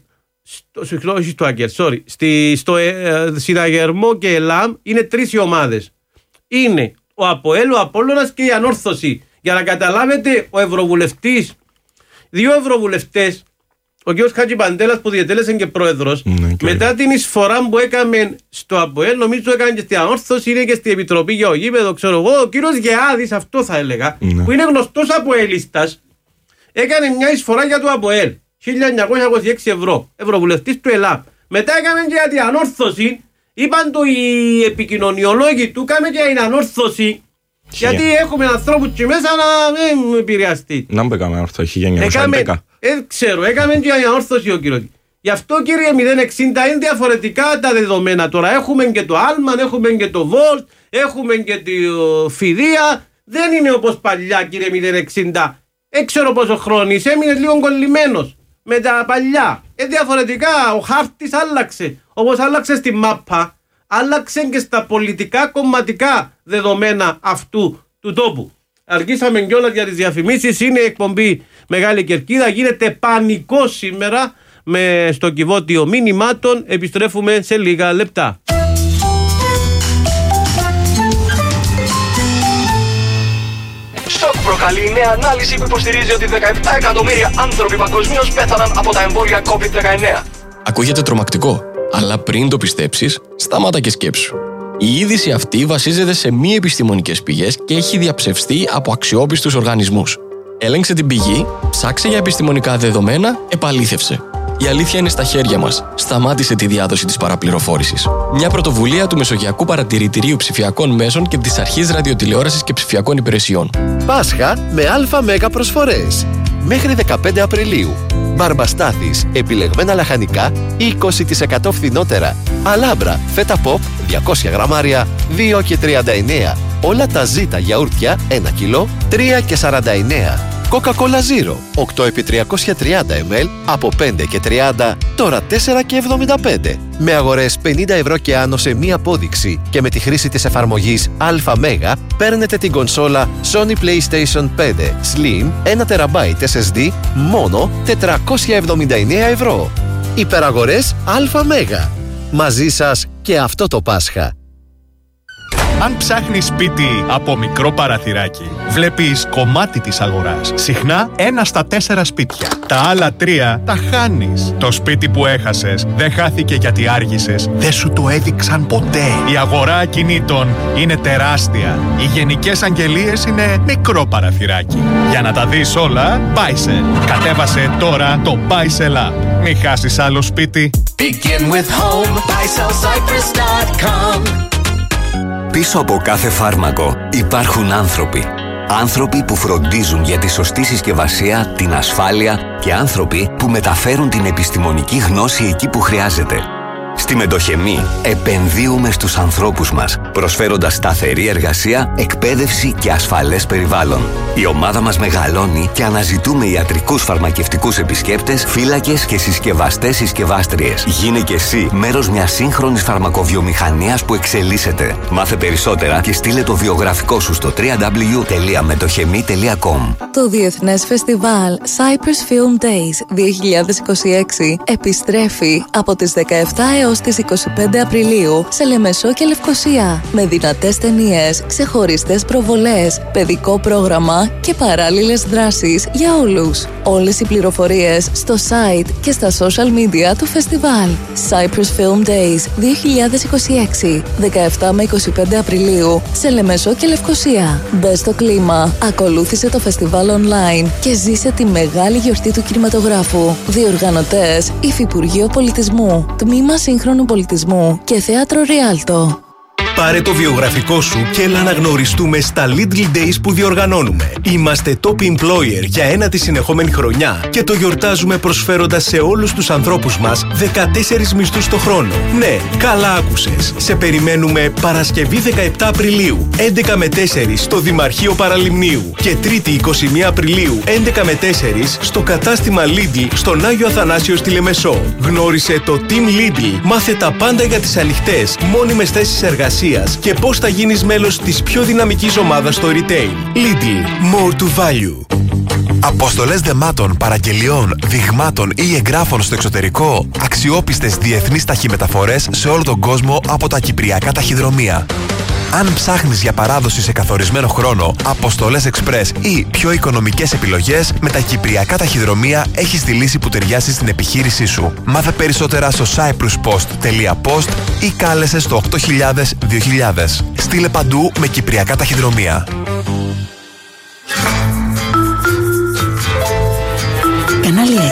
στο συναγερμό και ΕΛΑΜ είναι 3 οι ομάδες. Είναι ο ΑΠΟΕΛ, ο Απόλλωνας και η Ανόρθωση. Για να καταλάβετε, ο ευρωβουλευτής, 2 ευρωβουλευτές, ο κ. Χατζηπαντέλας που διετέλεσε και πρόεδρος, μετά την εισφορά που έκαμε στο ΑΠΟΕΛ, νομίζω έκανε και στην Ανόρθωση, είναι και στην Επιτροπή για ο γήπεδο, ξέρω εγώ, ο κ. Γεάδης, αυτό θα έλεγα, που είναι γνωστός αποελίστας, έκανε μια εισφορά για το ΑΠΟΕΛ, 1.926 ευρώ, ευρωβουλευτής του ΕΛΑΠ. Μετά έκαμε και για την Ανόρθωση, είπαν το οι επικοινωνιολόγοι του, κάμε και την Ανόρθωση, γιατί έχουμε ανθρώπους και μέσα να μην επηρεαστεί. Να μην έκαμε Ανόρθωση, 1911. Ξέρω, έκαμε και την Ανόρθωση ο κύριος. Γι' αυτό, κύριε 060, είναι διαφορετικά τα δεδομένα. Τώρα έχουμε και το Άλμαν, έχουμε και το Βολτ, έχουμε και τη Φιδία. Δεν είναι όπως παλιά, κύριε 060. Ξέρω πόσο χρόνο είσαι, έμεινες λίγο κολλημένος με τα παλιά. Διαφορετικά, ο χάρτης άλλαξε. Όπως άλλαξε στη μάπα, άλλαξε και στα πολιτικά κομματικά δεδομένα αυτού του τόπου. Αργήσαμε κιόλας για τις διαφημίσεις. Είναι εκπομπή Μεγάλη Κερκίδα. Γίνεται πανικό σήμερα στο κυβότιο μηνυμάτων. Επιστρέφουμε σε λίγα λεπτά. Σοκ προκαλεί η νέα ανάλυση που υποστηρίζει ότι 17 εκατομμύρια άνθρωποι παγκοσμίως πέθαναν από τα εμβόλια COVID-19. Ακούγεται τρομακτικό, αλλά πριν το πιστέψεις, σταμάτα και σκέψου. Η είδηση αυτή βασίζεται σε μη επιστημονικές πηγές και έχει διαψευστεί από αξιόπιστους οργανισμούς. Έλεγξε την πηγή, ψάξε για επιστημονικά δεδομένα, επαλήθευσε. Η αλήθεια είναι στα χέρια μας. Σταμάτησε τη διάδοση της παραπληροφόρησης. Μια πρωτοβουλία του Μεσογειακού Παρατηρητηρίου Ψηφιακών Μέσων και της Αρχής Ραδιοτηλεόρασης και Ψηφιακών Υπηρεσιών. Πάσχα με ΑΜΕΓΑ προσφορές. Μέχρι 15 Απριλίου. Μπαρμπαστάθης, επιλεγμένα λαχανικά 20% φθηνότερα. Αλάμπρα, φέτα ποπ, 200 γραμμάρια, 2,39. Όλα τα ζήτα γιαούρτια, 1 κιλό, 3,49. Coca-Cola Zero, 8x330 ml, από 5,30, τώρα 4,75. Με αγορές 50 ευρώ και άνω σε μία απόδειξη και με τη χρήση της εφαρμογής ΑΜΕΓΑ παίρνετε την κονσόλα Sony PlayStation 5 Slim 1 TB SSD μόνο 479 ευρώ. Υπεραγορές ΑΜΕΓΑ. Μαζί σας και αυτό το Πάσχα. Αν ψάχνεις σπίτι από μικρό παραθυράκι, βλέπεις κομμάτι της αγοράς. Συχνά 1 στα 4 σπίτια. Τα άλλα 3 τα χάνεις. Το σπίτι που έχασες δεν χάθηκε γιατί άργησες. Δεν σου το έδειξαν ποτέ. Η αγορά ακινήτων είναι τεράστια. Οι γενικές αγγελίες είναι μικρό παραθυράκι. Για να τα δεις όλα, Buysell. Κατέβασε τώρα το Buysell App. Μην χάσεις άλλο σπίτι. Begin with home, BuySellCyprus.com. Πίσω από κάθε φάρμακο υπάρχουν άνθρωποι. Άνθρωποι που φροντίζουν για τη σωστή συσκευασία, την ασφάλεια και άνθρωποι που μεταφέρουν την επιστημονική γνώση εκεί που χρειάζεται. Στη Μετοχεμή επενδύουμε στους ανθρώπους μας, προσφέροντας σταθερή εργασία, εκπαίδευση και ασφαλές περιβάλλον. Η ομάδα μας μεγαλώνει και αναζητούμε ιατρικούς φαρμακευτικούς επισκέπτες, φύλακες και συσκευαστές-συσκευάστριες. Γίνε και εσύ μέρος μιας σύγχρονης φαρμακοβιομηχανίας που εξελίσσεται. Μάθε περισσότερα και στείλε το βιογραφικό σου στο www.metochemi.com. Το Διεθνές Φεστιβάλ Cyprus Film Days 2026 επιστρέφει από τις 17 έως έως τις 25 Απριλίου σε Λεμεσό και Λευκοσία. Με δυνατές ταινίες, ξεχωριστές προβολές, παιδικό πρόγραμμα και παράλληλες δράσεις για όλους. Όλες οι πληροφορίες στο site και στα social media του φεστιβάλ. Cyprus Film Days 2026, 17 με 25 Απριλίου σε Λεμεσό και Λευκοσία. Μπες στο κλίμα, ακολούθησε το φεστιβάλ online και ζήσε τη μεγάλη γιορτή του κινηματογράφου. Διοργανωτές: Υφυπουργείο Πολιτισμού, Τμήμα Σύγχρονου Πολιτισμού και Θέατρο Ριάλτο. Πάρε το βιογραφικό σου και έλα να γνωριστούμε στα Lidl Days που διοργανώνουμε. Είμαστε top employer για ένατη συνεχόμενη χρονιά και το γιορτάζουμε προσφέροντας σε όλους τους ανθρώπους μας 14 μισθούς το χρόνο. Ναι, καλά άκουσες. Σε περιμένουμε Παρασκευή 17 Απριλίου, 11 με 4 στο Δημαρχείο Παραλιμνίου και Τρίτη 21 Απριλίου, 11 με 4 στο κατάστημα Lidl στον Άγιο Αθανάσιο στη Λεμεσό. Γνώρισε το Team Lidl. Μάθε τα πάντα για τις ανοιχτές, μόνιμες θέσεις εργασίας και πώς θα γίνεις μέλος της πιο δυναμικής ομάδας στο retail. Lidl. More to value. Αποστολές δεμάτων, παραγγελιών, δειγμάτων ή εγγράφων στο εξωτερικό. Αξιόπιστες διεθνείς ταχυμεταφορές σε όλο τον κόσμο από τα κυπριακά ταχυδρομεία. Αν ψάχνεις για παράδοση σε καθορισμένο χρόνο, αποστολές express ή πιο οικονομικές επιλογές, με τα κυπριακά ταχυδρομεία έχεις τη λύση που ταιριάζει στην επιχείρησή σου. Μάθε περισσότερα στο cypruspost.post ή κάλεσε στο 8000-2000. Στείλε παντού με κυπριακά ταχυδρομεία. Κανάλι 6.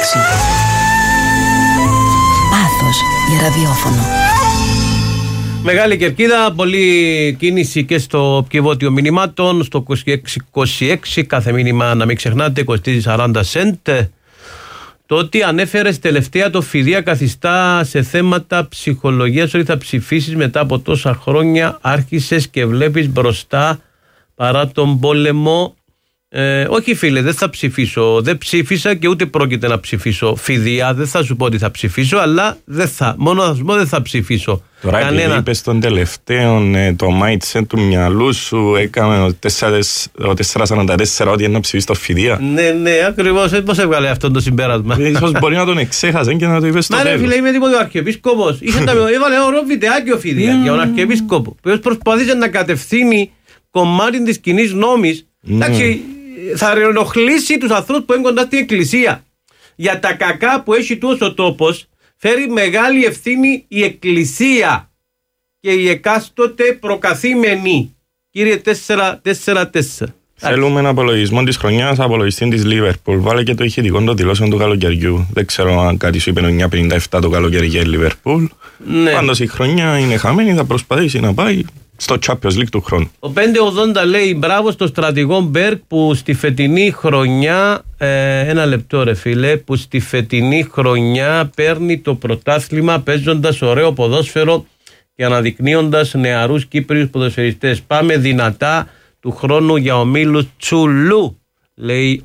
Πάθος για ραδιόφωνο. Μεγάλη Κερκίδα, πολλή κίνηση και στο κυβότιο μηνυμάτων, στο 2626, κάθε μήνυμα να μην ξεχνάτε, κοστίζει 40 σεντ. Το ότι ανέφερες τελευταία το ΦΙΔΙΑ καθιστά σε θέματα ψυχολογίας ότι θα ψηφίσεις μετά από τόσα χρόνια, άρχισες και βλέπεις μπροστά παρά τον πόλεμο. Όχι φίλε, δεν θα ψηφίσω. Δεν ψήφισα και ούτε πρόκειται να ψηφίσω ΦΙΔΙΑ. Δεν θα σου πω ότι θα ψηφίσω, αλλά δεν θα. Μόνο θα σου πω δεν θα ψηφίσω. Τώρα επειδή είπες τον τελευταίο, το mindset του μυαλού σου έκαμε ο 444 ότι είναι να ψηφίσει το ΦΙΔΙΑ. Ναι, ακριβώς. Πώς έβγαλε αυτό το συμπέρασμα. Ίσως μπορεί να τον εξέχασε και να το είπες στο τέλος. Μα ρε φίλε, είμαι τίποτε ο Αρχιεπίσκοπος. Έβαλε ένα βιντεάκι ο ΦΙΔΙΑ για τον Αρχιεπίσκοπο, ο οποίος προσπαθήσε να κατευθύνει κομμάτι της κοινής νόμης. Εντάξει, θα ενοχλήσει τους ανθρώπους που είναι κοντά στην εκκλησία. Για τα κακά που έχει τούτος ο τόπος φέρει μεγάλη ευθύνη η εκκλησία και η εκάστοτε προκαθήμενη. Κύριε 444. Θέλουμε ένα απολογισμό της χρονιάς, απολογιστή της Λίβερπουλ. Βάλε και το ηχητικό των δηλώσεων του καλοκαιριού. Δεν ξέρω αν κάτι σου είπε 957 το καλοκαίρι για η Λίβερπουλ. Ναι. Πάντως η χρονιά είναι χαμένη, θα προσπαθήσει να πάει στο Champions League του χρόνου. Ο 580 λέει μπράβο στο στρατηγό Μπέρκ που στη φετινή χρονιά, ένα λεπτό ρε φίλε, που στη φετινή χρονιά παίρνει το πρωτάθλημα παίζοντας ωραίο ποδόσφαιρο και αναδεικνύοντας νεαρούς Κύπριους ποδοσφαιριστές. Πάμε δυνατά του χρόνου για ομίλους Τσουλού, λέει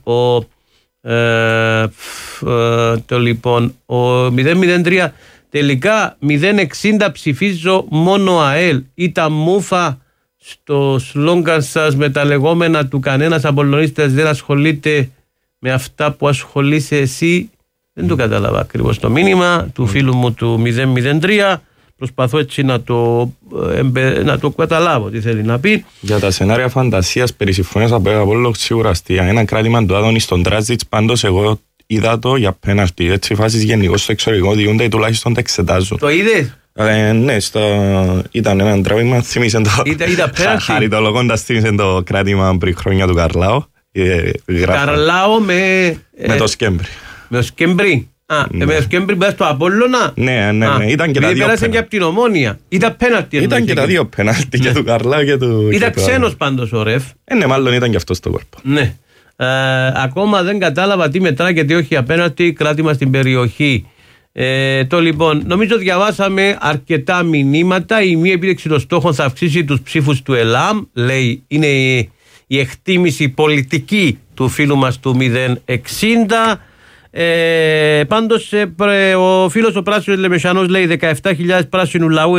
ο 003. Τελικά 060 ψηφίζω μόνο ΑΕΛ. Ήταν μούφα στο σλόγγαν σας με τα λεγόμενα του κανένας απολωνίστας δεν ασχολείται με αυτά που ασχολείσαι εσύ. Δεν το κατάλαβα ακριβώς το μήνυμα του φίλου μου του 003. Προσπαθώ έτσι να το καταλάβω τι θέλει να πει. Για τα σενάρια φαντασίας περί συμφωνίας από Απόλλων σίγουρα αστεία. Ένα κράτημα του Άδωνη στον Τράζιτς, πάντως εγώ είδα το για πέναλτι. Έτσι φάσεις γενικώς στο εξωτερικό διούνται ή τουλάχιστον τα εξετάζουν. Το είδες? Ναι, ήταν ένα τράβημα, θύμισε το. Χαριτολογώντας θύμισε το κράτημα πριν χρόνια του Καρλάου. Καρλάου με το Σκέμπρι. Με το Σκέμπρι. Με το Σκέμπρι πέρασε στο Απόλλωνα. Ναι, ήταν και τα δύο. Πέρασε και από την Ομόνια. Ήταν πέναλτι. Ήταν και τα δύο πέναλτι, και του Καρλάου και του. Ήταν ξένος πάντως ο Ρεφ. Ναι, μάλλον ήταν και αυτό στο κόρπο. Ναι. Ακόμα δεν κατάλαβα τι μετρά και τι όχι απέναντι, κράτημα στην περιοχή. Λοιπόν, νομίζω διαβάσαμε αρκετά μηνύματα. Η μη επίτευξη των στόχων θα αυξήσει τους ψήφους του ΕΛΑΜ, λέει, είναι η εκτίμηση πολιτική του φίλου μας του 060. Πάντως ο φίλος ο Πράσινος Λεμεσανός λέει 17.000 πράσινου λαού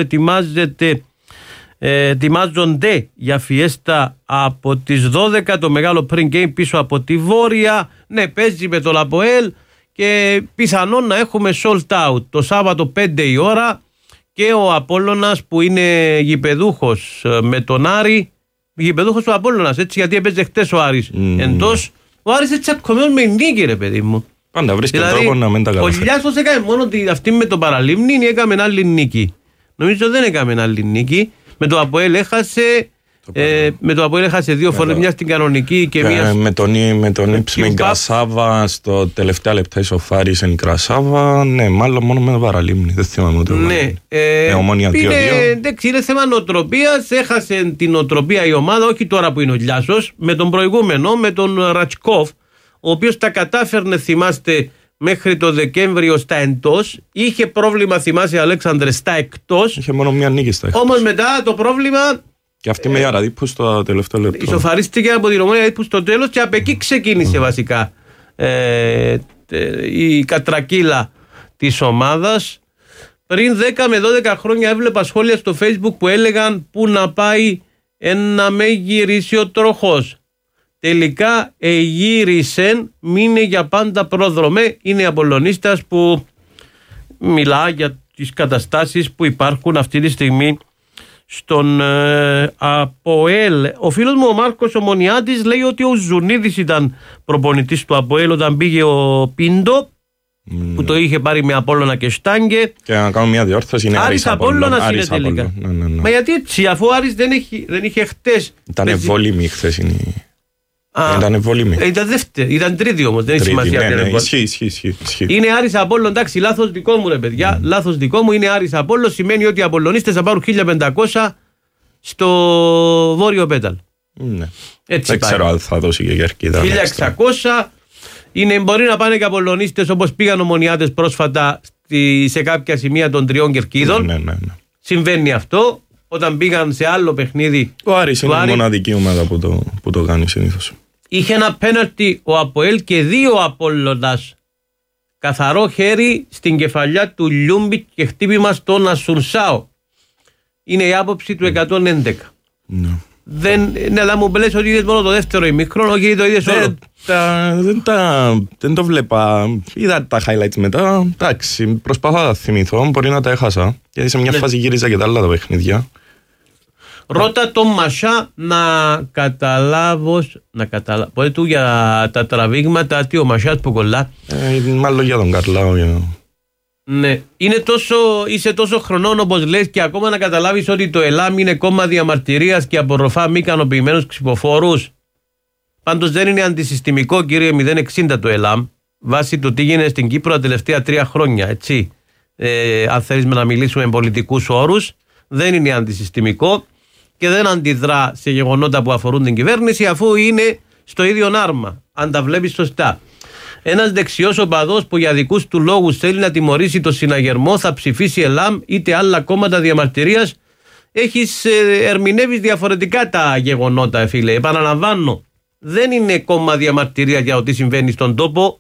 ετοιμάζονται για φιέστα από τις 12 το μεγάλο pre-game πίσω από τη Βόρεια. Ναι, παίζει με το Λαποέλ και πιθανόν να έχουμε sold out το Σάββατο 5 η ώρα και ο Απόλλωνας που είναι γηπεδούχος με τον Άρη, γηπεδούχος του Απόλλωνας, έτσι, γιατί έπαιζε χτες ο Άρης εντός. Ο Άρης έτσι ακομμένος με νίκη, ρε παιδί μου. Πάντα βρίσκεται τρόπο να μην τα καταφέρει. Ο Λιάσος έκανε μόνο αυτή με τον Παραλίμνη ή έκαμε άλλη νίκη? Νομίζω δεν έκαμε άλλη νίκη. Με το Αποέλ έχασε. Με το Αποέλ έχασε 2 φορές, μια στην κανονική και μία. Με τον Ήψη Κρασάβα στο τελευταία λεπτά ισοφάρισε η Κρασάβα. Ναι, μάλλον μόνο με τον Παραλίμνη. Δεν θυμάμαι ούτε. Ναι, Ομόνια 2-2. Εντάξει, είναι θέμα νοοτροπίας. Έχασε την νοοτροπία η ομάδα, όχι τώρα που είναι ο Λιάσος, με τον προηγούμενο, με τον Ρατσκόφ, ο οποίος τα κατάφερνε, θυμάστε, μέχρι το Δεκέμβριο στα εντός. Είχε πρόβλημα, θυμάσαι, Αλέξανδρε, στα εκτός. Είχε μόνο μια νίκη στα εκτός. Όμως μετά το πρόβλημα. Και αυτή με η Αραδίππου στο τελευταίο λεπτό. Ισοφαρίστηκε από την Ομόνια Αραδίππου στο τέλος και από εκεί ξεκίνησε βασικά η κατρακύλα της ομάδας. Πριν 10 με 12 χρόνια έβλεπα σχόλια στο Facebook που έλεγαν πού να πάει να με γυρίσει ο τροχός. Τελικά γύρισεν, μείνε για πάντα πρόδρομε. Είναι απολωνίστας που μιλά για τις καταστάσεις που υπάρχουν αυτή τη στιγμή στον Αποέλ. Ο φίλος μου ο Μάρκος Ομονιάτης λέει ότι ο Ζουνίδης ήταν προπονητής του Αποέλ όταν πήγε ο Πίντο, που το είχε πάρει με Απόλλωνα και Στάγκε. Και να κάνω μια διόρθωση, είναι Άρης Απόλλωνας είναι τελικά. Ναι. Μα γιατί έτσι, αφού ο Άρης δεν είχε χτες. Ήταν ευβολήμη χθεσινή. Ήταν ευβολήμη. Ήταν δεύτερη, ήταν τρίτη όμως, δεν έχει σημασία. Ναι, ισχύει. Είναι Άρης Απόλλων, εντάξει, λάθος δικό μου ρε παιδιά, λάθος δικό μου, είναι Άρης Απόλλων, σημαίνει ότι οι Απολλωνίστες θα πάρουν 1500 στο Βόρειο Πέταλ. Ναι. Δεν ξέρω αν θα δώσει και Κερκίδα. 1600 είναι, μπορεί να πάνε και Απολλωνίστες όπως πήγαν Ομονιάτες πρόσφατα σε κάποια σημεία των 3 Κερκίδων. Ναι. Συμβαίνει αυτό. Όταν πήγαν σε άλλο παιχνίδι. Ο Άρης είναι η μοναδική ομάδα που το κάνει συνήθως. Είχε ένα πέναλτι ο Αποέλ και 2 Απόλλωνας. Καθαρό χέρι στην κεφαλιά του Λιούμπιτ και χτύπημα στον Ασουνσάο. Είναι η άποψη του 111. Ναι. Ναι, αλλά μου λες ότι είδες μόνο το δεύτερο ημίχρονο, όχι το είδες όλο. Δεν το βλέπα. Είδα τα highlights μετά. Εντάξει, προσπαθώ να θυμηθώ. Μπορεί να τα έχασα. Γιατί σε μια φάση γύριζα και τα άλλα τα παιχνίδια. Ρώτα τον Μασά να καταλάβω του για τα τραβήγματα, τι ο Μασάς που κολλά. Μάλλον για τον Καρλάο. Ναι, είσαι τόσο χρονών όπως λες και ακόμα να καταλάβεις ότι το ΕΛΑΜ είναι κόμμα διαμαρτυρίας και απορροφά μη ικανοποιημένους ψηφοφόρους. Πάντως δεν είναι αντισυστημικό, κύριε 060 το ΕΛΑΜ, βάσει το τι γίνεται στην Κύπρο τα τελευταία 3 χρόνια, έτσι. Αν θέλεις να μιλήσουμε με πολιτικούς όρους, δεν είναι αντισυστημικό και δεν αντιδρά σε γεγονότα που αφορούν την κυβέρνηση, αφού είναι στο ίδιο άρμα, αν τα βλέπεις σωστά. Ένας δεξιός οπαδός που για δικούς του λόγους θέλει να τιμωρήσει το συναγερμό θα ψηφίσει ΕΛΑΜ είτε άλλα κόμματα διαμαρτυρίας. Ερμηνεύεις διαφορετικά τα γεγονότα, φίλε. Επαναλαμβάνω, δεν είναι κόμμα διαμαρτυρία για ό,τι συμβαίνει στον τόπο,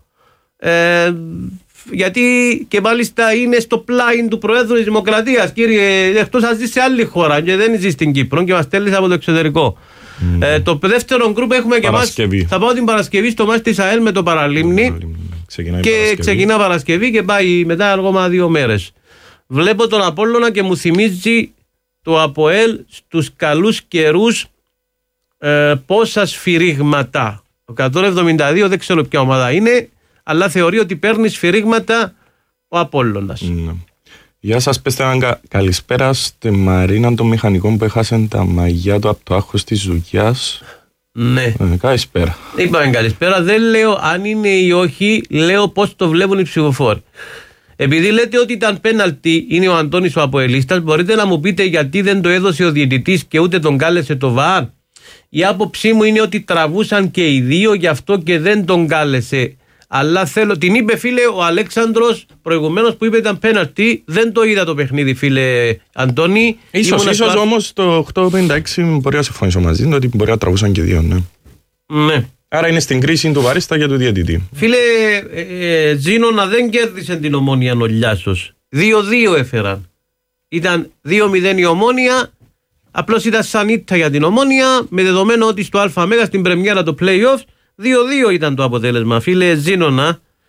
γιατί και μάλιστα είναι στο πλάι του Προέδρου της Δημοκρατίας, κύριε, εκτός αν ζει σε άλλη χώρα και δεν ζει στην Κύπρο και μας στέλνεις από το εξωτερικό. Το δεύτερο γκρουπ έχουμε και εμάς. Θα πάω την Παρασκευή στο μάτς της ΑΕΛ με το Παραλίμνη και ξεκινά Παρασκευή και πάει μετά ακόμα 2 μέρες. Βλέπω τον Απόλλωνα και μου θυμίζει το Αποέλ στους καλούς καιρούς, πόσα σφυρίγματα. Το 172 δεν ξέρω ποια ομάδα είναι, αλλά θεωρεί ότι παίρνει σφυρίγματα ο Απόλλωνας. Γεια σας, πέστε έναν καλησπέρα στη Μαρίνα των Μηχανικών που έχασαν τα μαγιά του από το άγχος της δουλειάς. Ναι. Καλησπέρα. Είπαμε καλησπέρα, δεν λέω αν είναι ή όχι, λέω πώς το βλέπουν οι ψηφοφόροι. Επειδή λέτε ότι ήταν πέναλτι, είναι ο Αντώνης ο Αποελίστας, μπορείτε να μου πείτε γιατί δεν το έδωσε ο διαιτητής και ούτε τον κάλεσε το ΒΑΡ. Η άποψή μου είναι ότι τραβούσαν και οι δύο, γι' αυτό και δεν τον κάλεσε. Αλλά θέλω, την είπε φίλε ο Αλέξανδρος προηγουμένως που είπε ήταν πέναλτι. Δεν το είδα το παιχνίδι, φίλε Αντώνη. Ίσως όμως το 856 μπορεί να συμφωνήσω μαζί του ότι μπορεί να τραβούσαν και δύο, ναι. Ναι. Άρα είναι στην κρίση του βαρίστα για του διαιτητή. Φίλε, Ζήνονα δεν κέρδισε την Ομόνια ο Λιάσος. 2-2 έφεραν. Ήταν 2-0 η Ομόνια. Απλώς ήταν σαν ήττα για την Ομόνια, με δεδομένο ότι στο ΑΜΕΓΑ στην πρεμιέρα το play-off 2-2 ήταν το αποτέλεσμα. Φίλε Ζήνονα,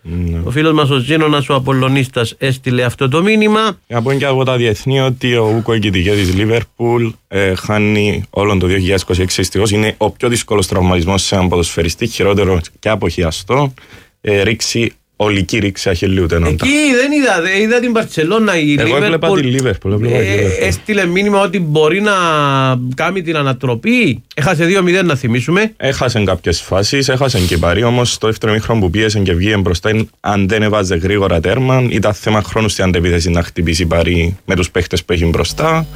Ο φίλος μας ο Ζήνωνας, ο Απολλωνίστας, έστειλε αυτό το μήνυμα. Να πω και από τα διεθνή ότι ο Ούκο Εκιτικέ της Λίβερπουλ χάνει όλον το 2026 δυστυχώς. Είναι ο πιο δύσκολος τραυματισμός σε έναν ποδοσφαιριστή, χειρότερο και αποχιαστό. Ρήξη, ολική ρήξη αχιλλείου τένοντα. Εκεί δεν είδα την Μπαρτσελώνα. Εγώ έβλεπα τη Λίβερπουλ. Έστειλε μήνυμα ότι μπορεί να κάνει την ανατροπή. Έχασε 2-0 να θυμίσουμε. Έχασε κάποιες φάσεις, έχασε και Παρί, όμως το δεύτερο μήχρονο που πίεσε και βγήκε μπροστά, αν δεν έβαζε γρήγορα τέρμα, ήταν θέμα χρόνου στην αντεπίθεση να χτυπήσει Παρί με τους παίχτες που έχει μπροστά.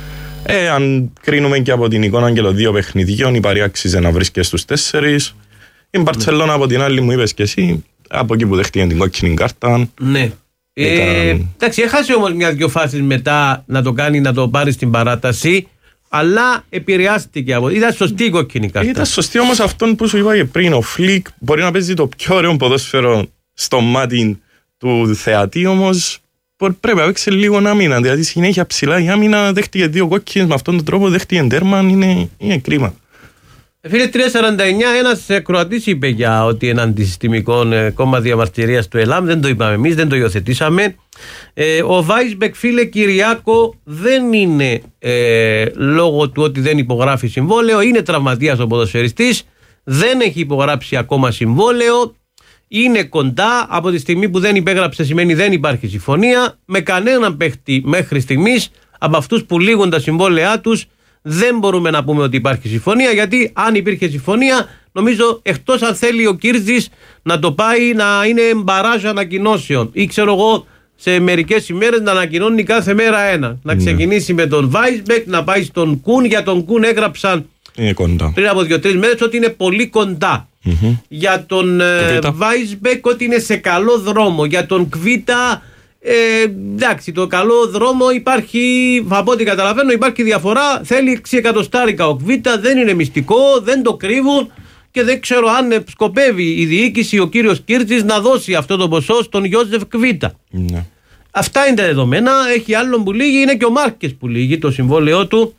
Αν κρίνουμε και από την εικόνα και των δύο παιχνιδιών, η Παρί άξιζε να βρίσκεται στους 4. Η Μπαρτσελώνα από την άλλη, μου είπες και εσύ, από εκεί που δέχτηκε την κόκκινη κάρτα. Ναι. Εντάξει, έχασε όμως μια-δυο φάσεις μετά να το κάνει, να το πάρει στην παράταση, αλλά επηρεάστηκε από. Ήταν σωστή η κόκκινη κάρτα. Ήταν σωστή, όμως αυτόν που σου είπα και πριν. Ο Φλικ μπορεί να παίζει το πιο ωραίο ποδόσφαιρο στο μάτι του θεατή, όμως πρέπει να παίξει λίγο άμυνα. Δηλαδή συνέχεια ψηλά η άμυνα, δέχτηκε 2 κόκκινες με αυτόν τον τρόπο, δέχτηκε τέρμα, είναι κρίμα. Φίλε 349, ένας Κροατής είπε για ότι είναι αντισυστημικό κόμμα διαμαρτυρίας του ΕΛΑΜ. Δεν το είπαμε εμείς, δεν το υιοθετήσαμε. Ο Βάισμπεκ, φίλε Κυριάκο, δεν είναι λόγω του ότι δεν υπογράφει συμβόλαιο. Είναι τραυματίας ο ποδοσφαιριστής. Δεν έχει υπογράψει ακόμα συμβόλαιο. Είναι κοντά. Από τη στιγμή που δεν υπέγραψε σημαίνει δεν υπάρχει συμφωνία. Με κανέναν παίχτη μέχρι στιγμής από αυτούς που λήγουν τα συμβόλαιά τους δεν μπορούμε να πούμε ότι υπάρχει συμφωνία, γιατί αν υπήρχε συμφωνία, νομίζω εκτός αν θέλει ο Κίρτζης να το πάει να είναι μπαράζ ανακοινώσεων ή ξέρω εγώ σε μερικές ημέρες να ανακοινώνει κάθε μέρα ένα. Να ξεκινήσει με τον Βάισμπεκ, να πάει στον Κουν. Για τον Κουν έγραψαν πριν από 2-3 μέρες ότι είναι πολύ κοντά. Για τον Βάισμπεκ ότι είναι σε καλό δρόμο. Για τον Κβίτα, εντάξει, το καλό δρόμο υπάρχει, από ό,τι καταλαβαίνω, υπάρχει διαφορά. Θέλει 6 εκατοστάρικα ο Κβίτα, δεν είναι μυστικό, δεν το κρύβουν και δεν ξέρω αν σκοπεύει η διοίκηση, ο κύριος Κίρτζης, να δώσει αυτό το ποσό στον Γιώζεφ Κβίτα. Ναι. Αυτά είναι τα δεδομένα. Έχει άλλον που λύγει, είναι και ο Μάρκες που λύγει το συμβόλαιό του.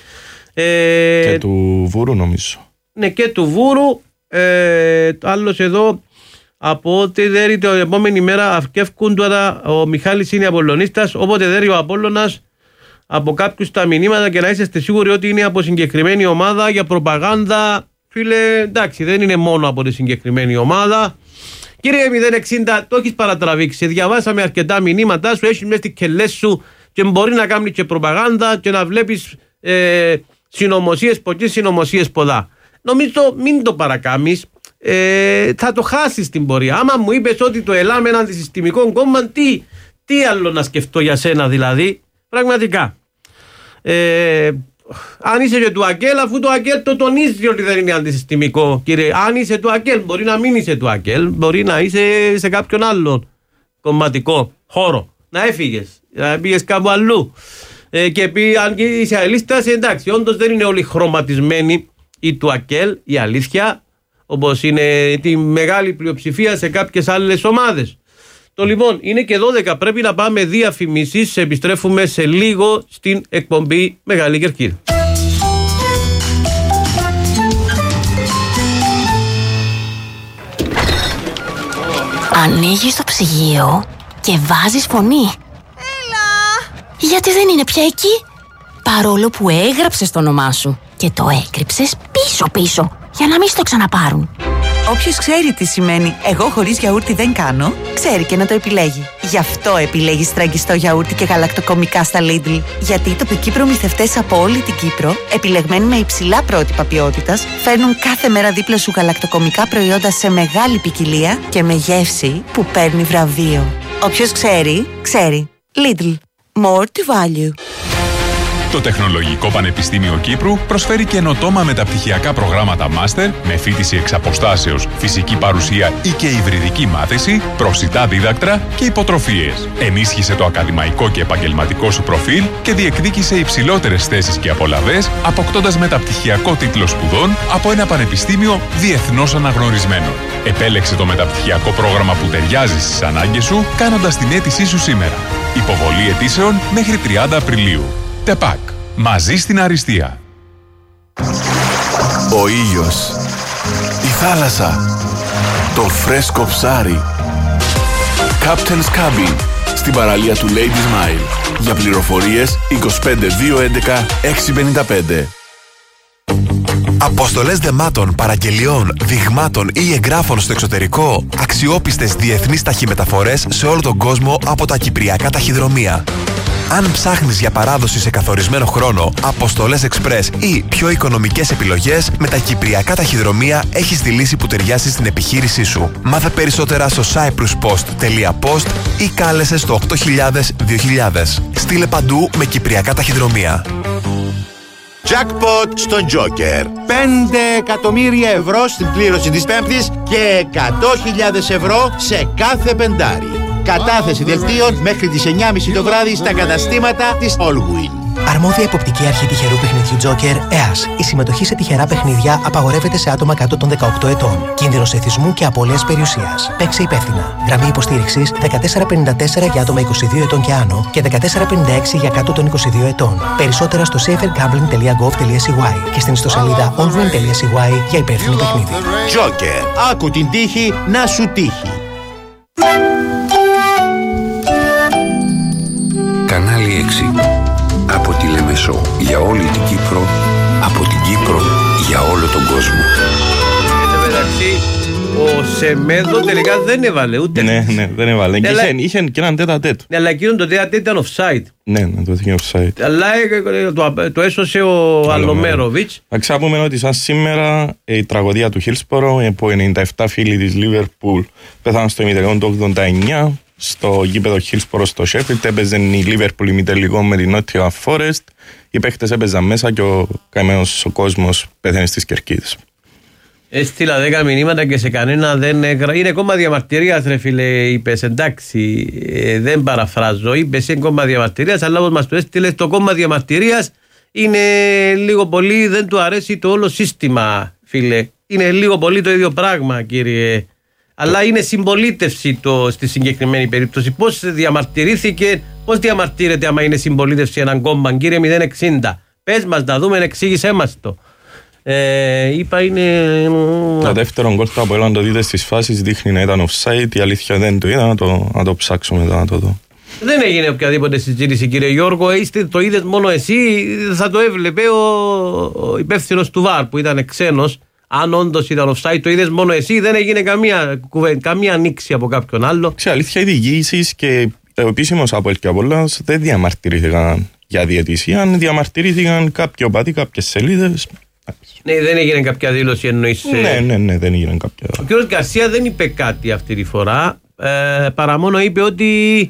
Και του Βούρου νομίζω. Ναι, και του Βούρου. Άλλος εδώ. Από ό,τι δέρει την επόμενη μέρα αυκεύκουν τώρα, ο Μιχάλης είναι Απολλωνίστας, όποτε δέρει ο Απόλλωνας από κάποιους τα μηνύματα και να είσαστε σίγουροι ότι είναι από συγκεκριμένη ομάδα για προπαγάνδα. Φίλε, εντάξει, δεν είναι μόνο από τη συγκεκριμένη ομάδα. Κύριε 060, το έχεις παρατραβήξει. Διαβάσαμε αρκετά μηνύματά σου, έχεις μέσα στις κελές σου και μπορεί να κάνει και προπαγάνδα και να βλέπεις συνωμοσίες ποκείς, συνωμοσίες ποδά. Νομίζω μην το παρακάμεις. Θα το χάσεις στην πορεία. Άμα μου είπες ότι το ΕΛΑΜ είναι αντισυστημικό κόμμα, τι άλλο να σκεφτώ για σένα δηλαδή, πραγματικά. Αν είσαι και του ΑΚΕΛ, αφού το ΑΚΕΛ το τονίζει ότι δεν είναι αντισυστημικό, κύριε. Αν είσαι του ΑΚΕΛ, μπορεί να μην είσαι του ΑΚΕΛ, μπορεί να είσαι σε κάποιον άλλον κομματικό χώρο. Να έφυγες, να πήγες κάπου αλλού. Και αν είσαι αελίστας, εντάξει, όντως δεν είναι όλοι χρωματισμένοι ή του ΑΚΕΛ, η αλήθεια, όπως είναι τη μεγάλη πλειοψηφία σε κάποιες άλλες ομάδες. Το λοιπόν, είναι και 12, πρέπει να πάμε διαφημίσεις. Επιστρέφουμε σε λίγο στην εκπομπή Μεγάλη Κερκίδα. Ανοίγεις το ψυγείο και βάζεις φωνή. Έλα! Γιατί δεν είναι πια εκεί, παρόλο που έγραψες το όνομά σου και το έκρυψες πίσω-πίσω για να μην στο ξαναπάρουν. Όποιος ξέρει τι σημαίνει «εγώ χωρίς γιαούρτι δεν κάνω», ξέρει και να το επιλέγει. Γι' αυτό επιλέγει στραγγιστό γιαούρτι και γαλακτοκομικά στα Lidl. Γιατί οι τοπικοί προμηθευτές από όλη την Κύπρο, επιλεγμένοι με υψηλά πρότυπα ποιότητας, φέρνουν κάθε μέρα δίπλα σου γαλακτοκομικά προϊόντα σε μεγάλη ποικιλία και με γεύση που παίρνει βραβείο. Όποιος ξέρει, ξέρει. Lidl. More to value. Το Τεχνολογικό Πανεπιστήμιο Κύπρου προσφέρει καινοτόμα μεταπτυχιακά προγράμματα μάστερ με φοιτηση εξ αποστάσεως, φυσική παρουσία ή και υβριδική μάθηση, προσιτά δίδακτρα και υποτροφίες. Ενίσχυσε το ακαδημαϊκό και επαγγελματικό σου προφίλ και διεκδίκησε υψηλότερες θέσεις και απολαβές, αποκτώντας μεταπτυχιακό τίτλο σπουδών από ένα πανεπιστήμιο διεθνώς αναγνωρισμένο. Επέλεξε το μεταπτυχιακό πρόγραμμα που ταιριάζει στις ανάγκες σου, κάνοντας την αίτησή σου σήμερα. Υποβολή αιτήσεων μέχρι 30 Απριλίου. ΤΕΠΑΚ. Μαζί στην αριστεία. Ο ήλιος, η θάλασσα, το φρέσκο ψάρι, Captain's Cabin στην παραλία του Ladies Mile. Για πληροφορίες 25211 655. Αποστολές δεμάτων, παραγγελιών, δειγμάτων ή εγγράφων στο εξωτερικό. Αξιόπιστες διεθνείς ταχυμεταφορές σε όλο τον κόσμο από τα κυπριακά ταχυδρομεία. Αν ψάχνεις για παράδοση σε καθορισμένο χρόνο, αποστολές εξπρές ή πιο οικονομικές επιλογές, με τα κυπριακά ταχυδρομεία έχεις τη λύση που ταιριάζει στην επιχείρησή σου. Μάθε περισσότερα στο cypruspost.post ή κάλεσε στο 8000-2000. Στείλε παντού με κυπριακά ταχυδρομεία. Jackpot στον Joker. 5 εκατομμύρια ευρώ στην κλήρωση της Πέμπτης και 100.000 ευρώ σε κάθε πεντάρι. Κατάθεση δελτίων μέχρι τις 9.30 το βράδυ στα καταστήματα της Allwin. Αρμόδια εποπτική αρχή τυχερού παιχνιδιού Joker, ΕΑΣ. Η συμμετοχή σε τυχερά παιχνίδια απαγορεύεται σε άτομα κάτω των 18 ετών. Κίνδυνος εθισμού και απώλειας περιουσίας. Παίξε υπεύθυνα. Γραμμή υποστήριξης 1454 για άτομα 22 ετών και άνω και 1456 για κάτω των 22 ετών. Περισσότερα στο safergambling.gov.cy και στην ιστοσελίδα allwin.cy για υπεύθυνο παιχνίδι. Joker. Άκου την τύχη να σου τύχει. Κανάλι 6. Από τη Λεμεσό για όλη την Κύπρο, από την Κύπρο για όλο τον κόσμο. Εν τω μεταξύ, ο Σεμέδο τελικά δεν έβαλε ούτε. Ναι, δεν έβαλε. Είχε και έναν τέτα-τέτ. Ναι, αλλά εκείνον το τέτα-τέτ ήταν offside. Ναι, το είχε offside. Αλλά το έσωσε ο Αλομέροβιτς. Θα ξαπούμε ότι σαν σήμερα η τραγωδία του Χίλσπορο, που 97 φίλοι της Λίβερπουλ πέθαναν στο ημιτελικό του 89. Στο γήπεδο Χίλσπορο στο Sheffield έπαιζε η Λίβερπουλ ημιτελικό με την Nottingham Forest. Οι παίχτες έπαιζαν μέσα και ο καημένος ο κόσμος πέθανε στις κερκίδες. Έστειλα 10 μηνύματα και σε κανένα δεν έγραψε. Είναι κόμμα διαμαρτυρίας, ρε φίλε, είπες. Εντάξει, δεν παραφράζω. Είπες είναι κόμμα διαμαρτυρίας, αλλά όπως μας το έστειλε, το κόμμα διαμαρτυρίας είναι λίγο πολύ, δεν του αρέσει το όλο σύστημα, φίλε. Είναι λίγο πολύ το ίδιο πράγμα, κύριε. Αλλά είναι συμπολίτευση στη συγκεκριμένη περίπτωση. Πώς διαμαρτυρήθηκε, πώς διαμαρτύρεται άμα είναι συμπολίτευση έναν κόμμα, κύριε 060. Πες μας να δούμε, εξήγησέ μας το. Είπα είναι. Το δεύτερο γκολ του ΑΠΟΕΛ, αν το δείτε στις φάσεις, δείχνει να ήταν offside. Η αλήθεια δεν το είδα, να το ψάξω μετά να το δω. Δεν έγινε οποιαδήποτε συζήτηση, κύριε Γιώργο. Το είδες μόνο εσύ, θα το έβλεπε ο υπεύθυνος του ΒΑΡ που ήταν ξένος. Αν όντως ήταν offside, το είδες μόνο εσύ, δεν έγινε καμία ανοίξη από κάποιον άλλο. Σε αλήθεια, οι διηγήσεις και ο επίσημος ΑΠΟΕΛ και Απόλλωνας δεν διαμαρτυρήθηκαν για διαιτησία, διαμαρτυρήθηκαν κάποιοι οπαδοί, κάποιες σελίδες. Ναι, δεν έγινε κάποια δήλωση εννοείς. Ναι, δεν έγινε κάποια. Ο κ. Γκαρσία δεν είπε κάτι αυτή τη φορά, παρά μόνο είπε ότι.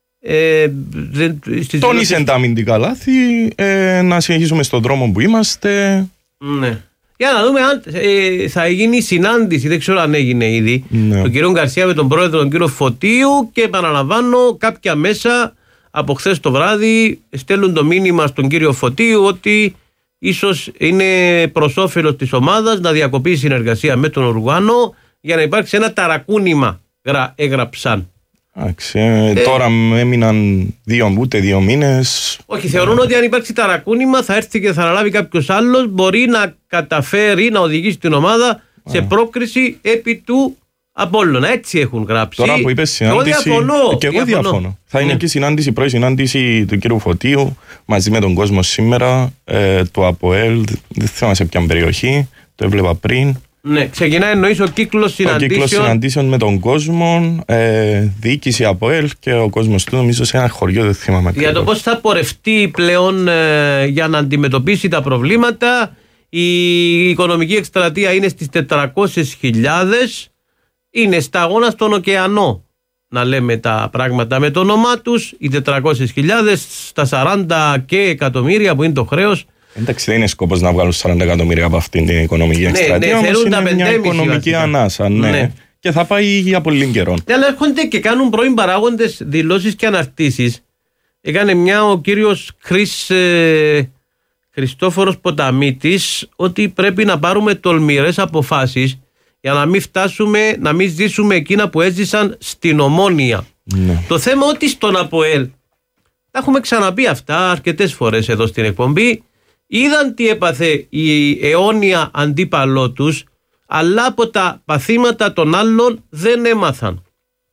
Τόνισε τα αμυντικά λάθη, να συνεχίσουμε στον δρόμο που είμαστε. Ναι. Για να δούμε αν θα γίνει συνάντηση, δεν ξέρω αν έγινε ήδη, τον κύριο Γκαρσία με τον πρόεδρο τον κύριο Φωτίου, και επαναλαμβάνω, κάποια μέσα από χθες το βράδυ στέλνουν το μήνυμα στον κύριο Φωτίου ότι ίσως είναι προς όφελος της ομάδας να διακοπεί η συνεργασία με τον Ουρουγουάνο για να υπάρξει ένα ταρακούνημα, έγραψαν. Τώρα έμειναν ούτε 2 μήνες. Όχι, θεωρούν ότι αν υπάρξει ταρακούνημα θα έρθει και θα αναλάβει κάποιος άλλος, μπορεί να καταφέρει να οδηγήσει την ομάδα σε πρόκριση επί του Απόλλωνα. Έτσι έχουν γράψει. Τώρα που είπες συνάντηση, και εγώ διαφωνώ. Θα είναι και συνάντηση, πρώτη συνάντηση του κύριου Φωτίου μαζί με τον κόσμο σήμερα, του ΑΠΟΕΛ, δεν θυμάμαι σε ποια περιοχή, το έβλεπα πριν. Ναι, ξεκινάει εννοείς ο κύκλος συναντήσεων. Ο κύκλος συναντήσεων με τον κόσμο, διοίκηση ΑΠΟΕΛ και ο κόσμος του, νομίζω σε ένα χωριό, δεν θυμάμαι ακριβώς. Για το πώς θα πορευτεί πλέον για να αντιμετωπίσει τα προβλήματα. Η οικονομική εκστρατεία είναι στις 400.000, είναι σταγόνα στον ωκεανό, να λέμε τα πράγματα με το όνομά τους. Οι 400.000 στα 40 και εκατομμύρια που είναι το χρέος. Εντάξει, δεν είναι σκοπός να βγάλουν 40 εκατομμύρια από αυτήν την οικονομική εκστρατεία, όμως είναι μια οικονομική ανάσα, ναι. Και θα πάει για πολύ καιρό. Αλλά έρχονται και κάνουν πρώην παράγοντες δηλώσεις και αναρτήσεις. Έκανε μια ο κύριος Χριστόφορος Ποταμίτης ότι πρέπει να πάρουμε τολμηρές αποφάσεις για να μην φτάσουμε, να μην ζήσουμε εκείνα που έζησαν στην Ομόνοια. Ναι. Το θέμα ότι στον ΑΠΟΕΛ, τα έχουμε ξαναπεί αυτά αρκετές φορές εδώ στην εκπομπή, είδαν τι έπαθε η αιώνια αντίπαλό τους, αλλά από τα παθήματα των άλλων δεν έμαθαν.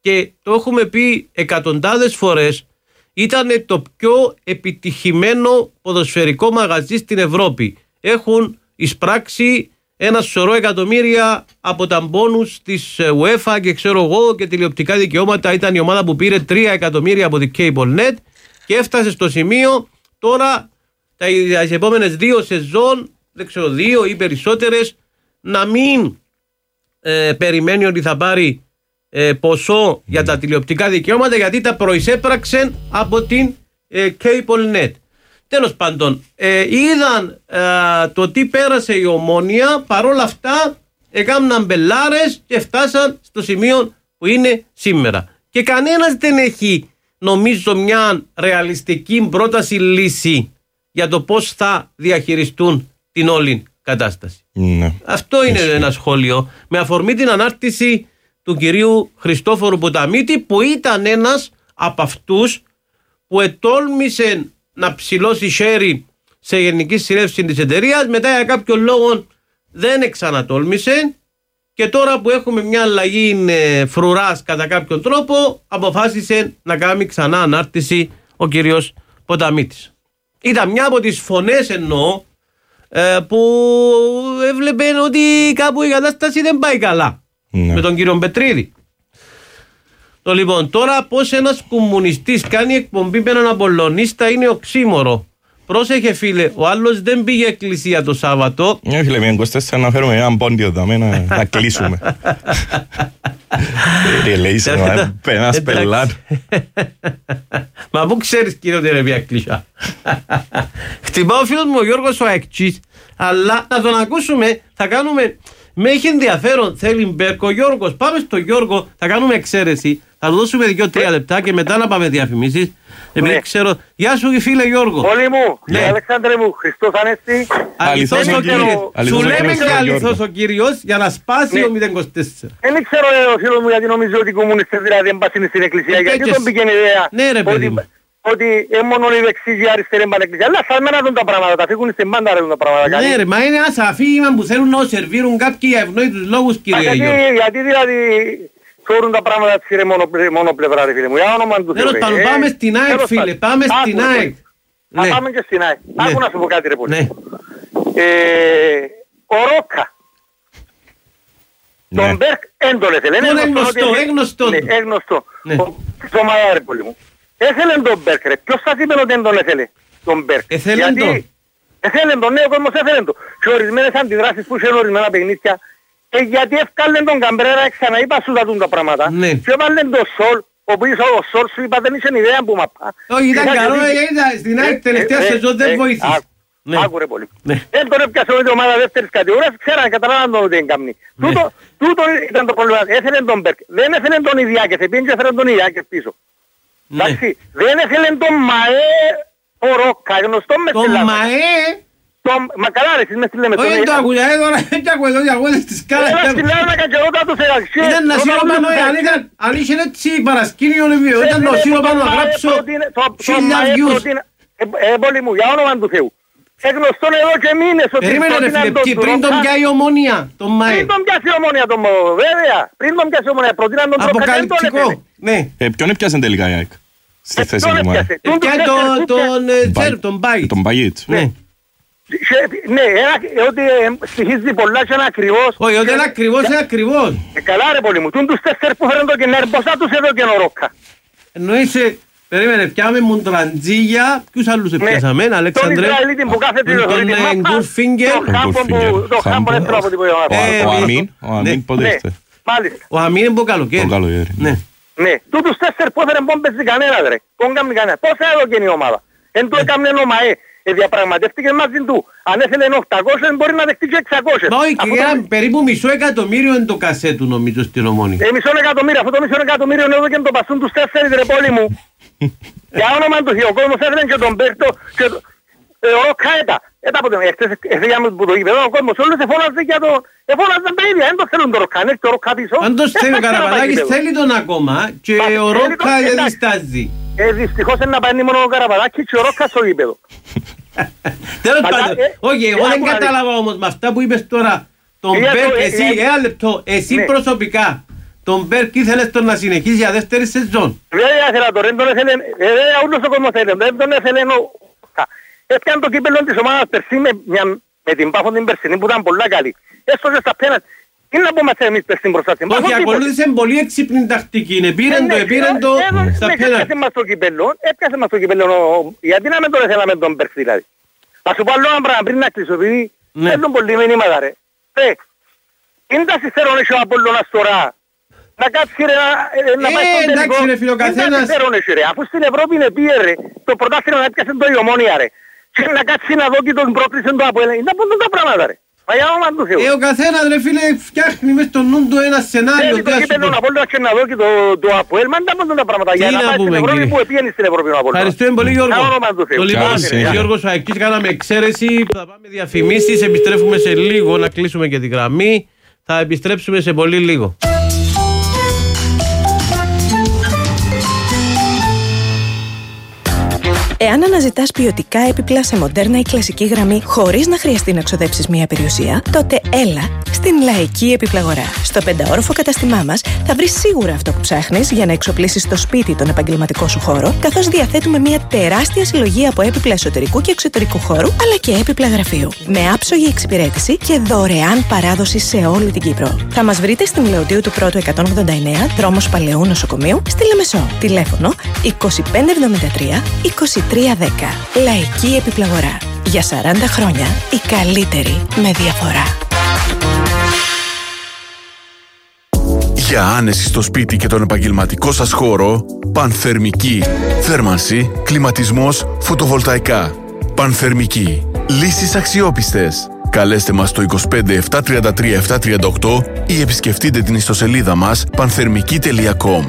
και το έχουμε πει εκατοντάδες φορές, ήταν το πιο επιτυχημένο ποδοσφαιρικό μαγαζί στην Ευρώπη. Έχουν εισπράξει ένα σωρό εκατομμύρια από τα μπόνους της UEFA και ξέρω εγώ και τηλεοπτικά δικαιώματα. Ήταν η ομάδα που πήρε 3 εκατομμύρια από την CableNet και έφτασε στο σημείο τώρα τις επόμενες 2 σεζόν, δεν ξέρω 2 ή περισσότερες, να μην περιμένει ότι θα πάρει ποσό για τα τηλεοπτικά δικαιώματα, γιατί τα προεισέπραξε από την CableNet. Τέλος πάντων, είδαν το τι πέρασε η Ομόνοια, παρόλα αυτά έκαναν μπελάρες και φτάσαν στο σημείο που είναι σήμερα. Και κανένας δεν έχει, νομίζω, μια ρεαλιστική πρόταση λύση για το πώς θα διαχειριστούν την όλη κατάσταση. Ναι. Αυτό είναι ένα σχόλιο, με αφορμή την ανάρτηση του κυρίου Χριστόφορου Ποταμίτη, που ήταν ένας από αυτούς που ετόλμησε να ψηλώσει χέρι σε γενική συνέλευση της εταιρείας, μετά για κάποιο λόγο δεν εξανατόλμησε και τώρα που έχουμε μια αλλαγή φρουράς κατά κάποιον τρόπο, αποφάσισε να κάνει ξανά ανάρτηση ο κύριος Ποταμίτης. Ήταν μια από τις φωνές, εννοώ, που έβλεπε ότι κάπου η κατάσταση δεν πάει καλά με τον κύριο Πετρίδη. Λοιπόν, τώρα πώς ένας κομμουνιστής κάνει εκπομπή με έναν Απολλωνίστα είναι οξύμορο. Πρόσεχε φίλε, ο άλλος δεν πήγε εκκλησία το Σάββατο. Φίλε, με 24 να φέρουμε έναν πόντιο δάμε να κλείσουμε. Λέει ένας πελάτ. Μα πού ξέρεις κύριε ότι είναι μια κλεισιά. Χτυπά ο φίλος μου ο Γιώργος ο Αεκτσής, αλλά να τον ακούσουμε, θα κάνουμε... Με έχει ενδιαφέρον, θέλει Μπέρκο, Γιώργος. Πάμε στο Γιώργο, θα κάνουμε εξαίρεση. Θα του δώσουμε 2-3 λεπτά και μετά να πάμε διαφημίσεις. Επειδή ξέρω. Γεια σου, φίλε Γιώργο. Όλοι μου, Αλεξάνδρε μου, Χριστός Ανέστη. Αληθώς ο Κύριος. Σου λέμε και αληθώς ο Κύριος για να σπάσει ο 024. Δεν ξέρω ο φίλος μου γιατί νομίζω ότι οι κομμουνιστές δηλαδή δεν πάσουν στην εκκλησία. Γιατί τον πήγαινε ιδέα ότι μόνο οι δεξιοί και αριστεροί πάνε εκκλησία. Αλλά θα μένα δουν τα πράγματα, τα φύγουν στην πάντα να δουν τα πράγματα. Ναι ρε, μα είναι ένα αφήγημα που θέλουν να σερβίρουν κάποιοι για ευνόητους λόγους, κύριε Γιώργο. Γιατί δηλαδή θεωρούν τα πράγματα της μόνο πλευρά, ρε φίλε μου. Για όνομα του Θεού. Πάμε στην ΑΕΚ, φίλε, πάμε στην ΑΕΚ. Να πάμε και στην ΑΕΚ. Άκου να σου πω κάτι, ρε πολύ. Ο Ρόκα. Τον Μπέρκ έντολε θέλει. Είναι γνωστό. Το μαγά, ρε πολύ μου. Έθελε τον Μπέρκ ρε. Ποιος σας είπε ότι δεν τον έθελε τον Μπέρκ. Έθελε τον. Έθελε τον, ναι, ο κόσμος έθελε τον. Και ορισμένες αντιδράσεις που είχαν ορισμένα παιχνίδια. Γιατί έφκαλε τον Καμπρέρα, ξαναείπα σου τα δουν τα πράγματα. Ναι. Και έβαλε τον Σολ, όπου είσαι ο Σολ σου είπα δεν είσαι ιδέα που μαπά. Όχι, ήταν καλό, στην ΑΕΚ τελευταία σεζόν δεν βοήθησε. Άκου ρε πολύ. Δεν τον έπιασε ότι η ομάδα δεύτερης κατηγορίας, ξέραν, καταλάβαν τον ότι δεν καμνεί. Τούτο ήταν το πρόβλημα. Έθελε τον Μπέρκ. Δεν έθελε τον Ιδιάκες, επειδή έφερε τον Ιδιάκες πίσω. Εντάξει, δεν έθελε τον ΜΑΕ ο Ρόκα, γνωστό με στην Ελλάδα. Τον ΜΑΕ? Μα καλά ρε, εσείς με στείλε με τον... Όχι το ακούγια, τώρα δεν το ακούγια, δεν ακούγια στις κάρες. Έλα στη Λάρα κακερότα του Σεγαξί. Ήταν να σύρω πάνω, αν είχε έτσι παρασκήνιο, ήταν να σύρω πάνω να γράψω 1000 views. Πολύ μου, για όνομα του Θεού. Εγνωστόν εδώ και μήνες ότι... Περίμενε ρε φίλε, πριν τον πιάει η Ομόνοια, τον ΜΑΕ. Πριν τον πιάσει η Ομόνοια, τον ΜΑΕ, βέβαια. Πριν τον πιάσει η Ομόνοια, προτείναν τον Τρόκα, δεν τον έφερε. Ναι. Ποιον έπιασαν τελικά η ΑΕΚ στη θέση του ΜΑΕ? Τον Μπαγίτ. Ναι, ότι στοιχίζει πολλά και είναι ακριβώς. Όχι, ότι είναι ακριβώς, είναι ακριβώς. Καλά ρε πολύ μου, τους 4 που φέρνουν το κενέρ, πόσα τους έδωκε ο Ρόκα. Εννοείσαι... Περίμενε, πιάμε Μουντραντζίγια, ποιους άλλους πιάσαμε, Αλέξανδρε? Τον Ισραηλίτη που κάθε τηλεφορήτη το Χάμπον έτρωα από την Ποιο. Ο Αμίν πότε είστε? Ο Αμίν είναι που καλοκαίρι. Ναι, τούτους 4 που έφεραν πόμπες δεν κανένας ρε, πόν κάμνει κανένα. Πόσα έδωκε η ομάδα, εν του έκαμνε ο ΜΑΕ, διαπραγματεύτηκε μαζί του. Αν έθελε 800 μπορεί να δεχτεί και 600. Όχι, περίπου $500,000 είναι το κασέ του νομίζω στην Ομόνη. Μισό εκατομμύριο, αυτό το $500,000 εδώ και το πασούν τους 4 ρε πόλη μου. Για όνομα του Θεού, ο κόσμος έφερε και τον Μπέρτο και ο Ροκάετα. Έτα από τον έφυγαμε που το γήπεδο, ο κόσμος όλους εφώναζε για τον... Εφώναζαν τα ίδια, δεν το θέλουν τον Ροκά, είναι το Ροκά πίσω. Αν το θέλει ο Καραπατάκης θέλει τον ακόμα και ο Ροκά δεν διστάζει. Δυστυχώς είναι να πάει μόνο ο Καραπατάκης και ο Ροκά στο γήπεδο. Τέλος πάντων, όχι, εγώ δεν κατάλαβα όμως με αυτά που είπες τώρα, τον Μπέρκ, εσύ, ένα λεπτό, εσύ προσωπικά, τον Μπέρκ ήθελες τον να συνεχίσει για δεύτερη σεζόν. Βέβαια ήθελα τον τον ήθελε, ούλος ο κόσμος θέλει, δεν τον ήθελε. Έπιαν το κύπελλο της ομάδας περσί με την Πάφο την περσινή που ήταν πολλά καλή. Έστω και στα πέναλτι. Τι να πούμε εμείς περσί μπροστά στην Πάφο. Όχι, ακολούθησε πολύ έξυπνη τακτική. Επήρεν το στα πέναλτι. Έπιασε μας το κύπελλο, γιατί να με τον ήθελαμε τον περσί δηλαδή. Θα σου πω άλλο ένα πράγμα πριν να κλείσω, επειδή θέλουν πολλοί μηνύματα ρε. Είναι τα συμφέρον έχει ο Απόλλωνας τώρα. Να κάτσει ρε να πάει στον τελικό. Εντάξει ρε φίλο καθένας. Αφού στην Ευρώπη είναι πήγε ρε. Το πρωτάθλημα να έπιασε το η Ομόνια ρε. Και να κάτσει να δω και τον πρόκλησε το Αποέλ. Είναι από τα πράγματα ρε. Ο καθένας ρε φίλε φτιάχνει μες στο νου του ένα σενάριο. Το κύπελλο να Απόλλωνας και να δω και το Αποέλ. Μα είναι από τα πράγματα. Για να πάει στην Ευρώπη που επήγαινε στην Ευρώπη ο Απόλλωνας. Ευχαριστούμε πολύ Γιώργο. Γιώργος Αεκτής, κάναμε εξαίρεση. Θα πάμε διαφημίσεις. Επιστρέφουμε σε λίγο να κλείσουμε και τη γραμμή. Θα επιστρέψουμε σε πολύ λίγο. Εάν αναζητάς ποιοτικά έπιπλα σε μοντέρνα ή κλασική γραμμή χωρίς να χρειαστεί να ξοδέψεις μία περιουσία, τότε έλα στην Λαϊκή Επιπλαγορά. Στο 5όροφο καταστημά μας θα βρεις σίγουρα αυτό που ψάχνεις για να εξοπλίσεις στο σπίτι τον επαγγελματικό σου χώρο, καθώς διαθέτουμε μία τεράστια συλλογή από έπιπλα εσωτερικού και εξωτερικού χώρου, αλλά και έπιπλα γραφείου. Με άψογη εξυπηρέτηση και δωρεάν παράδοση σε όλη την Κύπρο. Θα μας βρείτε στην Λεωτίου του Πρώτου 189, δρόμος Παλαιού Νοσοκομείου, στη Λεμεσό. Τηλέφωνο 2573 2310. Λαϊκή Επιπλαγορά. Για 40 χρόνια η καλύτερη με διαφορά. Για άνεση στο σπίτι και τον επαγγελματικό σας χώρο, Πανθερμική. Θέρμανση, κλιματισμός, φωτοβολταϊκά. Πανθερμική. Λύσεις αξιόπιστες. Καλέστε μας στο 25 733 738 ή επισκεφτείτε την ιστοσελίδα μας panthermiki.com.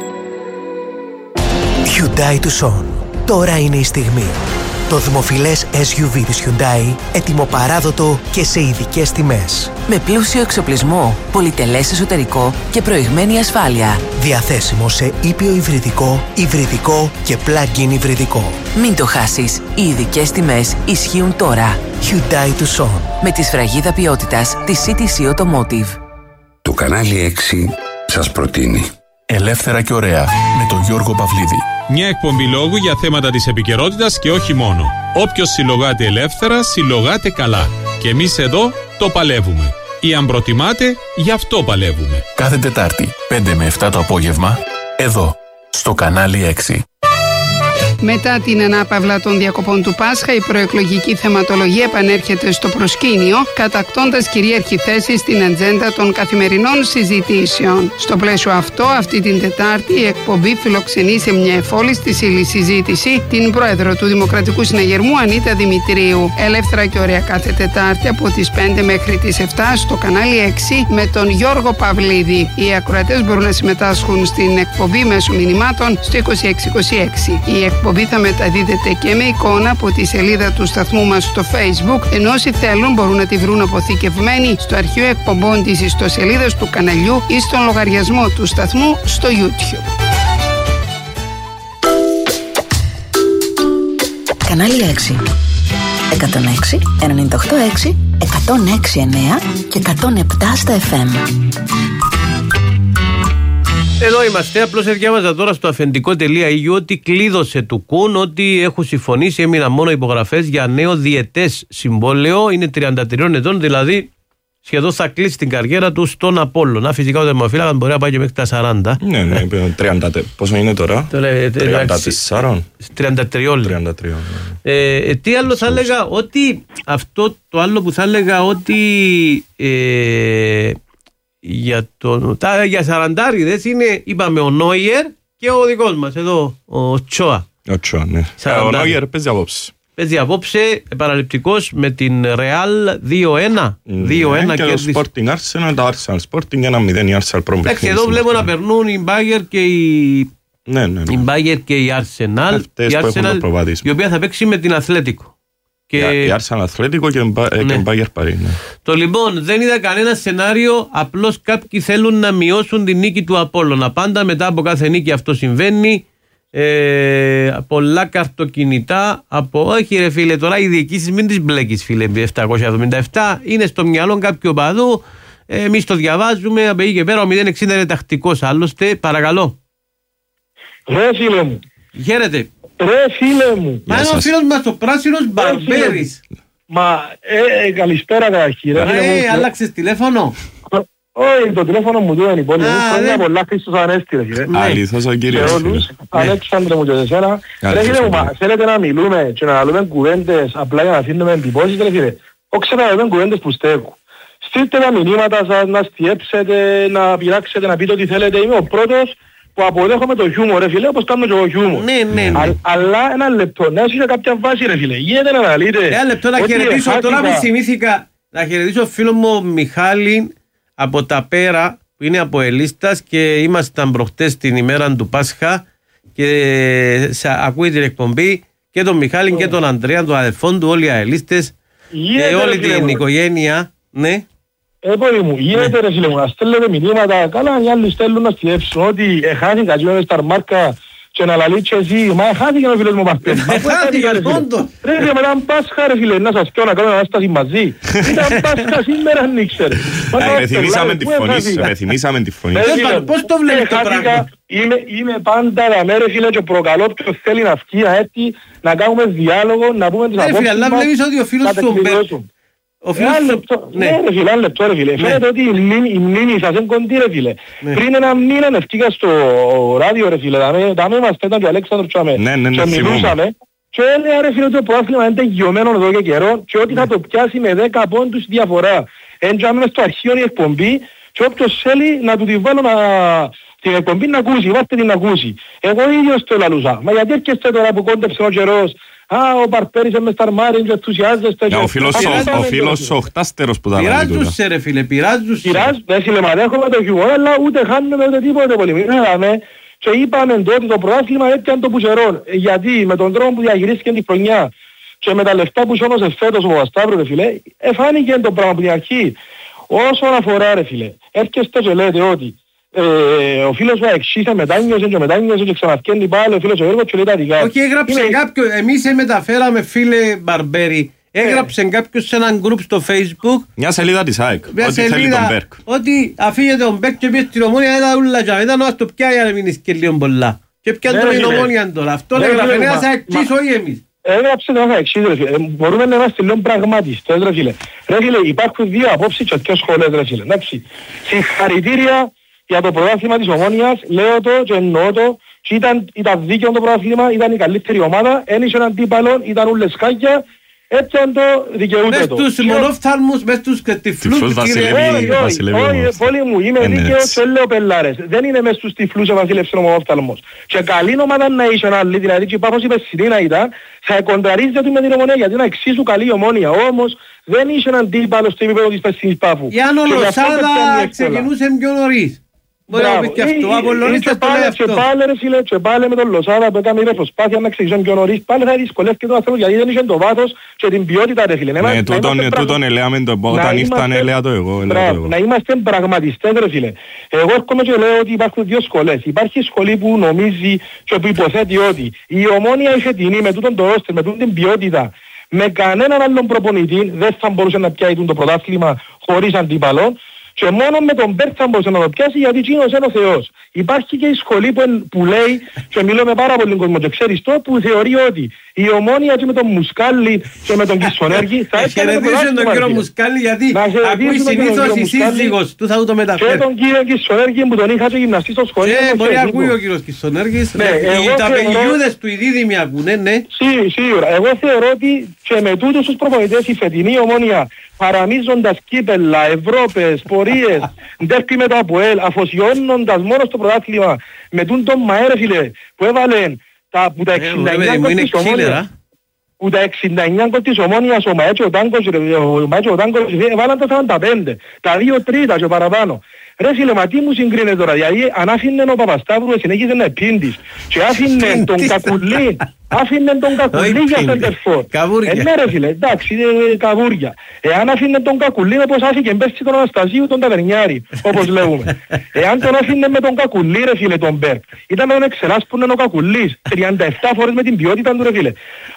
Hyundai Tucson. Τώρα είναι η στιγμή. Το δημοφιλές SUV της Hyundai, ετοιμοπαράδοτο και σε ειδικές τιμές. Με πλούσιο εξοπλισμό, πολυτελές εσωτερικό και προηγμένη ασφάλεια. Διαθέσιμο σε ήπιο υβριδικό, υβριδικό και plug-in υβριδικό. Μην το χάσεις, οι ειδικές τιμές ισχύουν τώρα. Hyundai Tucson. Με τη σφραγίδα ποιότητας της CTC Automotive. Το κανάλι 6 σας προτείνει Ελεύθερα και ωραία με τον Γιώργο Παυλίδη. Μια εκπομπή λόγου για θέματα της επικαιρότητας και όχι μόνο. Όποιος συλλογάται ελεύθερα, συλλογάται καλά. Και εμείς εδώ το παλεύουμε. Ή αν προτιμάτε, γι' αυτό παλεύουμε. Κάθε Τετάρτη, 5 με 7 το απόγευμα, εδώ, στο κανάλι 6. Μετά την ανάπαυλα των διακοπών του Πάσχα, η προεκλογική θεματολογία επανέρχεται στο προσκήνιο, κατακτώντας κυρίαρχη θέση στην ατζέντα των καθημερινών συζητήσεων. Στο πλαίσιο αυτό, αυτή την Τετάρτη, η εκπομπή φιλοξενεί σε μια εφόλιστη συζήτηση την πρόεδρο του Δημοκρατικού Συναγερμού, Ανίτα Δημητρίου. Ελεύθερα και ωραία κάθε Τετάρτη από τις 5 μέχρι τις 7 στο κανάλι 6 με τον Γιώργο Παυλίδη. Οι ακροατές μπορούν να συμμετάσχουν στην εκπομπή μέσω μηνυμάτων στο 2626. Η εκπομπή θα μεταδίδεται και με εικόνα από τη σελίδα του σταθμού μας στο Facebook, ενώ όσοι θέλουν μπορούν να τη βρουν αποθηκευμένη στο αρχείο εκπομπών της ιστοσελίδας του καναλιού ή στον λογαριασμό του σταθμού στο YouTube. Κανάλι 6. 106, 98,6, 106,9 και 107 στα FM. Εδώ είμαστε, απλώς διάβαζα τώρα στο αφεντικό.eu ότι κλείδωσε του Κουν, ότι έχουν συμφωνήσει, έμειναν μόνο υπογραφές για νέο διετές συμβόλαιο, είναι 33 ετών, δηλαδή σχεδόν θα κλείσει την καριέρα του στον Απόλλωνα. Φυσικά ο τερματοφύλακας μπορεί να πάει και μέχρι τα 40. Ναι, 30, πόσο είναι τώρα, 34. 33. Τι άλλο θα έλεγα, ότι αυτό το άλλο που θα έλεγα, ότι για σαραντάριδες είναι, είπαμε, ο Νόιερ και ο δικός μας εδώ, ο Τσόα. Ο Τσόα, ναι. Ο Νόιερ παίζει απόψε. Παίζει απόψε, παραληπτικός με την Ρεάλ 2-1. 2-1 και το Sporting Arsenal, το Arsenal Sporting 1-0 η Arsenal πρώτη. Εντάξει, εδώ βλέπω να περνούν η Μπάγερ και η Μπάγερ και η Arsenal. Αυτές που έχουν το προβάδισμα. Η οποία θα παίξει με την Αθλέτικο. Η Arsenal Αθλέτικο και Μπάγερ Παρί. Το λοιπόν, δεν είδα κανένα σενάριο, απλώς κάποιοι θέλουν να μειώσουν την νίκη του Απόλλωνα. Πάντα μετά από κάθε νίκη αυτό συμβαίνει. Πολλά καρτοκινητά όχι ρε φίλε, τώρα οι διοικήσεις μην τις μπλέκεις φίλε. 777 είναι στο μυαλό κάποιου παδού. Εμείς το διαβάζουμε, από εκεί και πέρα ο 060 είναι τακτικός. Άλλωστε, παρακαλώ. Ρε φίλε μου. Χαίρετε. Ρε φίλε μου. Μα είναι ο φίλος μας ο πράσινος Μπαρμπέρης. Μα, καλησπέρα καταρχήν. Άλλαξες τηλέφωνο. Όχι, το τηλέφωνο μου του είναι υπόλοιπο. Χρόνια πολλά Χρήστος Ανέστη, ρε φίλε. Αλήθως ο κύριος. Σε όλους. Αλέξανδρε μου και σε σένα. Ρε φίλε μου, θέλετε να μιλούμε και να λέμε κουβέντες απλά για να αφήνουμε εντυπώσεις, ρε φίλε. Όχι να λέμε κουβέντες που στέκουν. Στείλτε τα μηνύματα σας, να στιέψετε, να πειράξετε, να πείτε ό,τι θέλετε. Είμαι ο πρώτος που αποδέχομαι το χιούμορ, ρε φίλε, όπως κάνω και εγώ χιούμορ. Ναι. Αλλά ένα λεπτό, να είσαι κάποια βάση, ρε φίλε. Γίνεται να αναλύετε. Ένα λεπτό να χαιρετήσω, τώρα που θυμήθηκα, να χαιρετήσω φίλο μου Μιχάλη από τα Πέρα, που είναι από Ελίστας και ήμασταν προχτές την ημέρα του Πάσχα και ακούει την εκπομπή και τον Μιχάλη και τον Ανδρέα, τον αδελφόν του, όλοι οι Αελίστες και όλη την οικογένεια. Ναι. Πολύ μου, γίνεται ρε φίλε μου, να στέλνετε μηνύματα, καλά οι άλλοι στέλνουν να στιεύσουν ότι εχάθηκα κατσιόνες στα μάρκα και να λαλείς εσύ, μα εχάθηκε ο φίλος μου Παππέλης. Εχάθηκε πόντο. Ρε φίλε, μετά Πάσχα ρε φίλε, να σας πω να κάνω ανάσταση μαζί. Ήταν Πάσχα σήμερα, αν ήξερε. Θυμήσαμε τη φωνή. Πώς το βλέπεις το πράγμα. Είμαι πάντα δαμέ ρε φίλε και προκαλώ ποιος θέλει να βγει, να έρθει, να κάνουμε διάλογο, να πούμε τις απόψεις μας, να τεκμηριώσουν. Ναι ρε φίλε, ένα λεπτό ρε φίλε. Φαίνεται ότι η μνήμη σας είναι κοντή ρε φίλε. Πριν ένα μήνα ευκήκα στο ράδιο ρε φίλε. Δάμε μας ήταν και ο Αλέξανδρος και μιλούσαμε. Και έλεγα ρε φίλε ότι το πρόθλημα είναι τελειωμένο εδώ και καιρό και ότι θα το πιάσει με 10 πόντους διαφορά. Έντιαμε στο αρχείο η εκπομπή και όποιος θέλει να του τη βάλω την εκπομπή να ακούσει, βάστε την να ακούσει. Εγώ ίδιος το λαλούσα. Μα γιατί έρχεστε τώρα που κόντεψε ο καιρός. Ο Παρπέρης με σταρμάριν και ενθουσιάζεστε. Ο φίλος ο οχτάστερος που τα λέει. Πειράζουσαι ρε φίλε, πειράζουσαι. Ρε φίλε, μα δέχομαι το χιούμορ, αλλά ούτε χάνουμε ούτε τίποτε πολύ. Μιλάμε και είπαμε ότι το πρωτάθλημα έπιαν το πουσερόν. Γιατί με τον τρόπο που διαχειρίστηκε την χρονιά και με τα λεφτά που σώνωσε φέτος ο Παπασταύρου ρε φίλε, εφάνηκε το πράγμα από την αρχή. Όσον αφορά ρε φίλε, έρχεστε και λέτε ότι ο φίλος μου εξήσα μετάνιωσε και ξαναθκένει πάλι ο φίλος ο Γιώργος και λέει τα δικά. Όχι, έγραψε κάποιος, εμείς μεταφέραμε φίλε Μπαρμπέρη, έγραψε κάποιος σε έναν γκρουπ στο Facebook μια σελίδα της ΑΕΚ, ότι θέλει τον Μπέρκ, ότι αφήγε τον Μπέρκ και πήγε στην Ομόνια, ήταν ούλα και ήταν ως το πια για να μην και λίγο πολλά και πιάνε τον Ομόνια τώρα, αυτό έγραψε ένας αεξής όχι εμείς. Έγραψε το αεξής ρε φίλε, μπορούμε να είμαστε λίγο πραγματιστές ρε φίλε. Ρε φίλε, υπάρχουν δύο απόψεις και δύο σχολές ρε φίλε, εντάξει. Συγχαρητήρια για το πρωτάθλημα της Ομόνιας, λέω το και εννοώ το, και ήταν δίκαιο το πρωτάθλημα, ήταν η καλύτερη ομάδα, ένιξε έναν αντίπαλο, ήταν ούλες σκάκια, έτσι αν το δικαιούται το. Μες τους μονόφθαλμους, μες τους τυφλούς, κύριε. Όχι, πολύ μου, είμαι δίκαιος και λέω πελάρες. Δεν είναι μες τους τυφλούς βασίλευσε ο μονόφθαλμος. Και καλή ομάδα να είσαι ένα άλλη, δηλαδή και η Πάφος υπεσιτή να ήταν, θα κοντραρίζεται του με την Ομονία, γιατί είναι εξίσου καλή η Ομόνια. Όμως δεν είσαι έναν αντίπαλο στο επίπεδο της Πεσσίνης Πάφου. Η Άνω Λοσάδα ξεκινούσε πιο νωρίς. Μπορεί να πεις και αυτό, Απολλωνίστας το λέει αυτό. Και πάλι ρε φίλε, και πάλι με τον Λοσάδα που έκαμε μια προσπάθεια να ξεκινήσουμε πιο νωρίς, πάλι θα δυσκολεύει τον άνθρωπο γιατί δεν είχε το βάθος και την ποιότητα ρε φίλε. Ναι, τούτον ελέαμε το όταν ήρθαν ελέα το εγώ. Να είμαστε πραγματιστές ρε φίλε. Εγώ έρχομαι και λέω ότι υπάρχουν δύο σχολές. Υπάρχει σχολή που νομίζει και που υποθέτει ότι η Ομόνια η φετινή με τούτον το ρόστερ, με τούτον την ποιότητα, με κανέναν άλλον προπονητή δεν θα μπορούσε να πιάσει το πρωτάθλημα χωρίς αντίπαλο. Και μόνο με τον Μπέρκ θα μπορούσε να το πιάσει γιατί εκείνος είναι ο Θεός. Υπάρχει και η σχολή που λέει, και μιλώ με πάρα πολύ κόσμο και ξέρεις το, που θεωρεί ότι η Ομόνια και με τον Μουσκάλι και με τον Κισονέργη θα έπαιρνε το πρωτάθλημα. τον κύριο Μουσκάλι γιατί ακούει συνήθως η σύζυγος του θα το μεταφέρει. Και τον κύριο Κισονέργη που τον είχα και γυμναστή στο σχολείο. Μπορεί να ακούει ο κύριος Κισονέργης. Τα παιδιούδες του οι δίδυμοι ακούνε, ναι. Σίγουρα. Εγώ θεωρώ ότι και με τούτους τους προπονητές η φετινή Ομόνια παραμίζοντας κύπελλα, Ευρώπες, πορείες, ντέρπι με το ΑΠΟΕΛ, αφοσιώνοντας μόνο στο πρωτάθλημα με τον Μαέρε φίλε που έβαλαν που τα 69 της Ομόνιας ο Μαέτσο Τάγκος έβαλαν τα 45, τα 2 τρίτα και παραπάνω. Ρε φίλε, μα τι μου συγκρίνεται τώρα, δηλαδή αν άφηνε ο Παπασταύρου συνέχιζε να επίντης και άφηνε τον Κακουλή, για σεντερφόρ. Ναι ρε φίλε, εντάξει, καβούρια. Εάν άφηνε τον Κακουλή όπως άφηκε μπέστη τον Αναστασίου τον Ταβερνιάρη, όπως λέγουμε. Εάν τον άφηνε με τον Κακουλή ρε φίλε τον Μπέρκ, ήταν τον εξελάς που είναι ο Κακουλής, 37 φορές με την ποιότητα του ρε φίλε.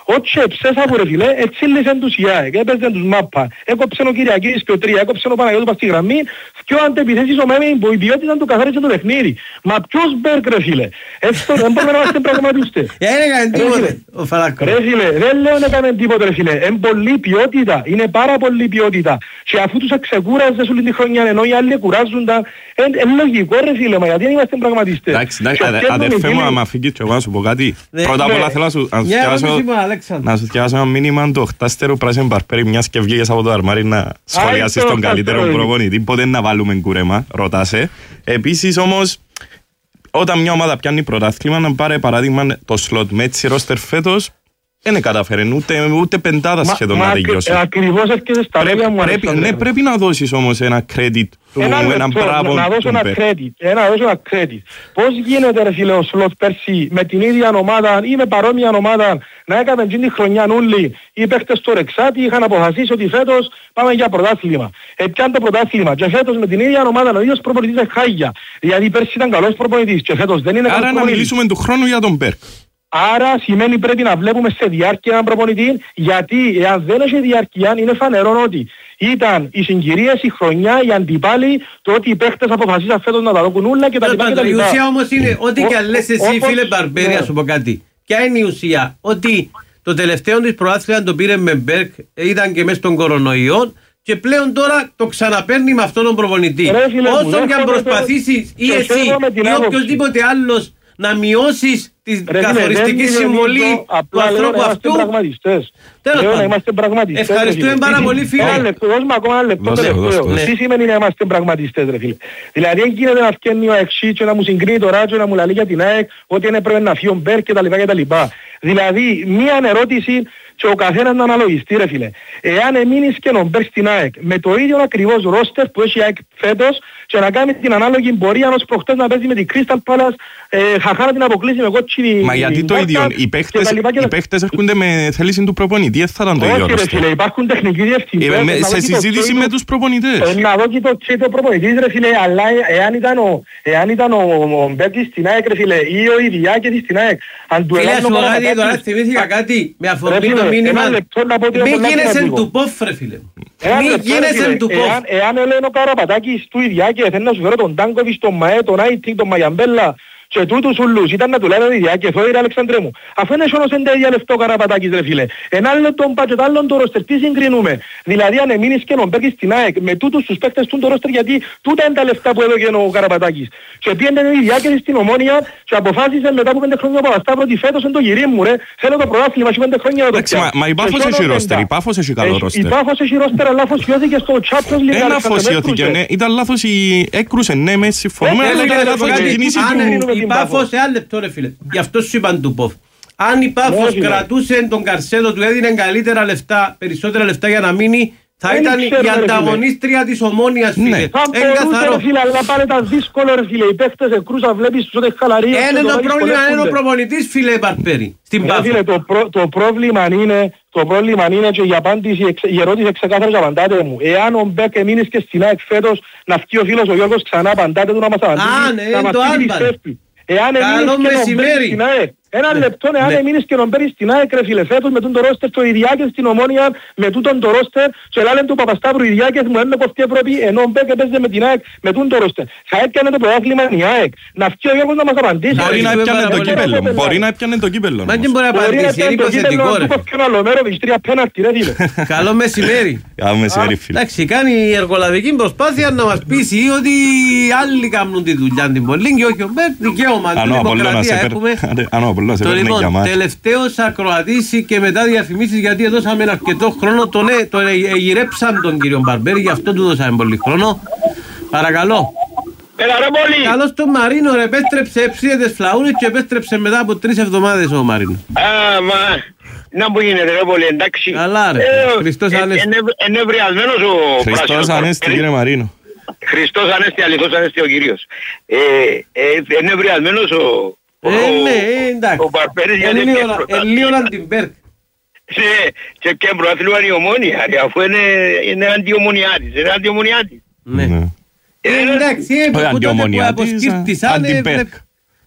Όχι ψέσα που ρε φίλε, έτσι λύσαν τους η ΑΕΚ, έπαιζαν τους μάπα. Έκοψαν ο Κυριακής και ο Τρία, έκοψαν ο Παναγιώτης πας στη γραμμή, και ο αντεπιθέσεις ο Μέμι που η ποιότητα του καθάρισε το παιχνίδι. Μα ποιος Μπέρκ ρε φίλε, έτσι δεν μπορούμε να είμαστε πραγματιστές. Ρε φίλε, δεν λέω να κάνουν τίποτα ρε φίλε, είναι πολλή ποιότητα, είναι πάρα πολλή ποιότητα. Και αφού τους εξεκούραζες όλη τη χρονιά ενώ οι άλλοι κουράζονταν, είναι λογικό ρε φίλε, μα γιατί δεν είμαστε πραγματιστές. Εντάξει, αδερφέ μου, άμα φύγεις και εγώ να σου πω κάτι. Πρώτα απ' όλα θέλω να σου διαβάσω ένα μήνυμα του Οχτάστερου Πράσιν Παρπέρι, μιας και βγήκες από το αρμάρι να σχολιάσεις τον καλύτερο προπονητή. Πότε να βάλουμε κούρεμα, ρωτάσαι. Επίσης όμως, όταν μια ομάδα πιάνει πρωτάθλημα, να πάρει παράδειγμα το σλότ με έτσι ρόστερ φέτος, δεν κατάφερε ούτε πεντάδα σχεδόν να τελειώσει. Ακριβώς έρχεσαι στα λόγια μου. Ναι, πρέπει να δώσεις όμως ένα credit του, έναν μπράβο. Να δώσω ένα credit. Πώς γίνεται ρε φίλε ο Σλότ πέρσι με την ίδια ομάδα ή με παρόμοια ομάδα να έκαναν την χρονιά όλοι οι παίχτες στο Ρεξάτι, είχαν αποφασίσει ότι φέτος πάμε για πρωτάθλημα. Πιάνε το πρωτάθλημα και φέτος με την ίδια ομάδα ο ίδιος προπονητής χάγια. Δηλαδή πέρσι ήταν καλός προπονητής και φέτος δεν είναι καλός προπονητής. Άρα να μιλήσουμε του χρόνου για τον Μπέρκ. Άρα σημαίνει πρέπει να βλέπουμε σε διάρκεια έναν προπονητή, γιατί εάν δεν έχει διάρκεια είναι φανερό ότι ήταν οι συγκυρίες, η χρονιά, οι αντιπάλοι, το ότι οι παίχτες αποφασίσαν φέτος να τα δω όλα και τα λοιπά. Η ουσία όμως είναι ότι κι αν λες εσύ φίλε Μπαρμπέρι, να σου πω κάτι. Ποια είναι η ουσία? Ότι το τελευταίο της προάθλημα το πήρε με Μπέρκ, ήταν και μέσα στον κορονοϊό και πλέον τώρα το ξαναπαίρνει με αυτόν τον προπονητή. Όσο και αν προσπαθήσεις ή εσύ ή οποιοδήποτε άλλος να μειώσεις τη καθοριστική συμβολή του ανθρώπου αυτού. Ευχαριστούμε πάρα πολύ φίλε. Δώσ' μου ακόμα ένα λεπτό τελευταίο. Τι σημαίνει να είμαστε πραγματιστές ρε φίλε? Δηλαδή δεν γίνεται να φτιάχνει ο Εξή και να μου συγκρίνει το Ράτσο, να μου λέει για την ΑΕΚ ότι είναι πρέπει να φύγει ο Μπέρκ κτλ. Δηλαδή μία ερώτηση και ο καθένας να αναλογιστεί ρε φίλε. Εάν εμείνεις και τον Μπέρκ στην ΑΕΚ με το ίδιο ακριβώς ρόστερ που έχει η ΑΕΚ φέτος και να κάνει την ανάλογη πορεία ως προχτές να παίζει με την Crystal Palace, χαχάρα την αποκλείσει με κότσινη. Μα γιατί το ίδιο, οι παίχτες έρχονται με θέληση του προπονητή, θα ήταν το ίδιο ρόστερ. Όχι ρε φίλε, υπάρχουν τεχνικοί διευθυντές. Σε συζήτηση με τους προπονητές. Να δω και το τσίτο προπονητής ρε φίλε, αλλά εάν ήταν ο Μπέρκ στην ΑΕΚ ρε φίλε ή ο Ιδιάκης στην ΑΕΚ. Φίλε σου αγάδι, τώρα θυμήθηκα κάτι με αφορμή το μήνυμα. Μην γίνεσαι του πόφ ρε φίλε. Μην γίνεσαι του πόφ. Εάν έλεγε ο Καραπατάκης του Ιδιάκη θέλει να σου φέρω τον Τάνκοβιτς, τον Μαέ, τον Άιτινγκ, τον Μαγιαμπέλα και τούτους ούλους ήταν να του λένε Ιδιάκη, θόηρε Αλεξανδρέ μου. Αφού είναι σώνος εν τέτοια λεφτό Καραπατάκης ρε φίλε. Ένα άλλο τον πά και το άλλον το ρόστερ, τι συγκρινούμε? Δηλαδή αν εμείνεις και τον Μπέρκης στην ΑΕΚ με τούτους τους παίκτες του το ρόστερ, γιατί τούτα είναι τα λεφτά που έδωκε ο Καραπατάκης. Και πήγαινε ο Ιδιάκης στην Ομόνια και αποφάσισε μετά από 5 χρόνια από Παπασταύρο ότι φέτος είναι το γυρί μου ρε. Θέλω το πρωτάθλημα και 5 χρόνια να το πιάνω. Μα η Πάφος έχει ρόστερ, η Πάφος έχει καλό ρόστερ. Η Πάφος έχει ρόστερ, αλλά αφοσιώθηκε στο Champions League. Ένα αφοσιώθηκε, ήταν λάθος η έκρουσε, ναι, με συμφωνούμε, αλλά ήταν λάθος η κίνηση του. Η Πάφος, λεπτό ρε φίλε. Γι' αυτό σου είπαν του Πόφ. Αν η Πάφος κρατούσε τον Καρσέλο, του έδινε καλύτερα λεφτά, περισσότερα λεφτά για να μείνει, θα ήταν η ανταγωνίστρια της Ομόνοιας φίλε. Θα μπορούσε ρε φίλε, αλλά πάνε τα δύσκολα ρε φίλε. Οι παίχτες εκρούσα βλέπεις τους ότι χαλαροί. Είναι το πρόβλημα, είναι ο προπονητής φίλε Μπαρπέρι. Στην Πάφο. Το πρόβλημα είναι και η απάντηση, η ερώτηση ξεκάθαρα απαντάτε μου. Εάν ο Μπέκ εμείνεις και στην ΑΕΚ φέτος να βγει ο φίλος ο Γιώργος ξανά απαντάτε του να μας απαντήσει. Καλό μεσημέρι. Ένα λεπτό, εάν εμείνεις και τον παίρνεις στην ΑΕΚ ρε φίλε φέτος με τον το ρόστερ το Ιδιάκες στην Ομόνια με τούτον το ρόστερ και λένε του Παπασταύρου Ιδιάκες μου έμμε κοφτή Ευρώπη ενώ ο Μπέκ έπαιζε με την ΑΕΚ με τούτον το ρόστερ. Θα έπιανε το πρωτάθλημα η ΑΕΚ. Να βγει ο Γιώργος να μας απαντήσει. Μπορεί να έπιανε το κύπελλο. Μπορεί να έπιανε το κύπελλο. Μα και μπορεί να απαντήσει. Είναι υποθετικό ρε. Καλό μεσημέρι. Εντάξει, κάνει η εργολαβική προσπάθεια να μας πείσει ότι άλλοι κάνουν τη δουλειά την πολύ και όχι ο Μπέκ. Δικαίωμα. Δημοκρατία έχουμε. Το λοιπόν, τελευταίος ακροατής και μετά διαφημίσεις, γιατί δώσαμε αρκετό χρόνο, τον γυρέψαν τον κύριο Μπαρμπέρι, γι' αυτό του δώσαμε πολύ χρόνο. Παρακαλώ. Έλα ρε πολύ. Καλώς τον Μαρίνο ρε, επέστρεψε, έψιε τις φλαούρες και επέστρεψε μετά από 3 εβδομάδες ο Μαρίνο. Να μου γίνεται ρε πολύ, εντάξει. Καλά ρε, Χριστός Ανέστη. Ενευριασμένος ο πράσινος. Χριστός Ανέστη κύριε Μαρίνο. Χριστός Ανέστη, αληθώς Ανέστη ο Κύριος. Ενευριασμένος εντάξει. Ο Μπαρπέρης γιατί λίγο να την Μπέρκ. Και ποια προαθλούαν η Ομόνια, αφού είναι αντιομονιάτης. Είναι αντιομονιάτης. Ναι. Εντάξει, που αποσκύρτησαν.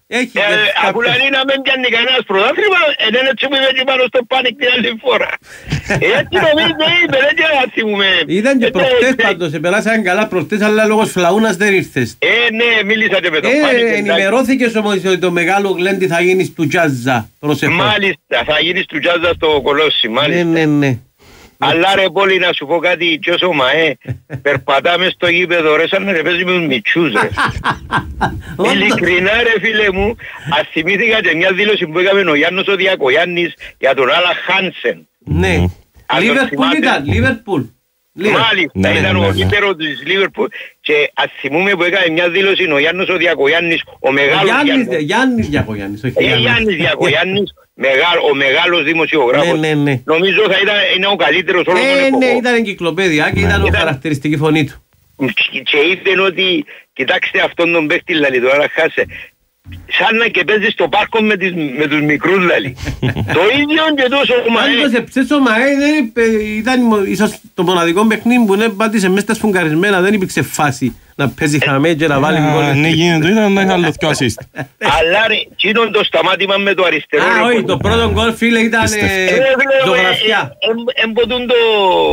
Αφού λέει να μην πιάνει κανένας πρωτάθλημα, είναι έτσι που είπε πάνω στο πάνικ την άλλη φορά. Έτσι νομίζω είπε, δεν ξέρω να θυμούμε. Ήταν και προχτές πάντως, περάσαν καλά προχτές, αλλά λόγω φλαούνας δεν ήρθες. Ναι, μίλησατε με τον πάνικ. Ενημερώθηκες όμως ότι το μεγάλο γλέντι θα γίνει του Τζάζα. Μάλιστα, θα γίνει του Τζάζα στο Κολόσι, μάλιστα. Ναι. Αλλά ρε Πόλη, να σου πω κάτι κι όσο περπατάμε στο γήπεδο ρε σαν να παίζει με τους μητσούς ρε. Ειλικρινά ρε φίλε μου, ας θυμήθηκα και μια δήλωση που έκαμε ο Γιάννος ο Διακογιάννης για τον Άλλα Χάνσεν. Ναι, Λίβερπουλ ήταν, Λίβερπουλ. Μάλιστα, ήταν ο γήπερος της Λίβερπουλ και ας θυμούμε που έκανε μια δήλωση ο Γιάννος ο Διακογιάννης, ο μεγάλος Γιάννης Διακογιάννης, Γιάννης Διακογιάννης, ο μεγάλος δημοσιογράφος. Νομίζω θα είναι ο καλύτερος όλων των εποχών. Ναι, ήταν εγκυκλοπαίδεια και ήταν χαρακτηριστική φωνή του. Και είπε ότι κοιτάξτε αυτόν τον παίχτη λαλί, το Άλλα Χάσε, σαν να και παίζει στο πάρκο με τους μικρούς λαλί. Το ίδιο και τόσο ο Μαέ. Αν το σεψές ο Μαέ ήταν ίσως το μοναδικό παιχνίδι που πάτησε μέσα στα σφουγγαρισμένα, δεν υπήρξε φάση να παίζει χαμέ και να βάλει γκολ. Ναι, γίνεται, ήταν να είχα άλλο ασίστ. Αλλά ρε, εκείνον το σταμάτημα με το αριστερό. Όχι, το πρώτο γκολ φίλε ήταν ζωγραφιά. Εμποτούν το...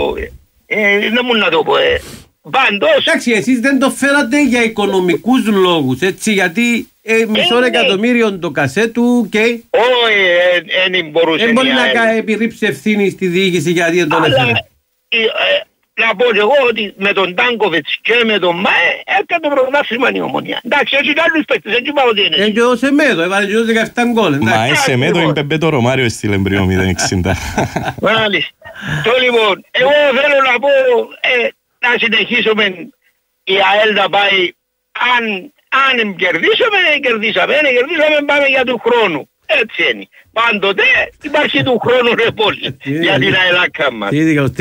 δεν μου να το πω, πάντως... Εντάξει, εσείς δεν το φέρατε για οικονομικούς λόγους, έτσι, γιατί μισό εκατομμύριο το κασέτου και... Όχι, δεν μπορούσε... Δεν μπορεί να επιρρύψει ευθύνη στη διοίκηση γιατί δεν τον έφερε. Να πω και εγώ ότι με τον Τάνκοβιτς και με τον ΜΑΕ έκανε το πρωτάθλημα η Ομονία. Εντάξει, έτσι και άλλους παίκτες, έτσι πάω ότι είναι. Και ο Σεμέδο, έβαλε και 17 γκολ. Μα Σεμέδο είναι Πεμπέτο Ρωμάριο έστειλε πριν 0,60. Μάλιστα. Το λοιπόν, εγώ θέλω να πω να συνεχίσουμε η ΑΕΛ να πάει, αν κερδίσαμε, πάμε για του χρόνου. Έτσι είναι. Πάντοτε υπάρχει του χρόνου ρε Πόλη για την αελάκα μας.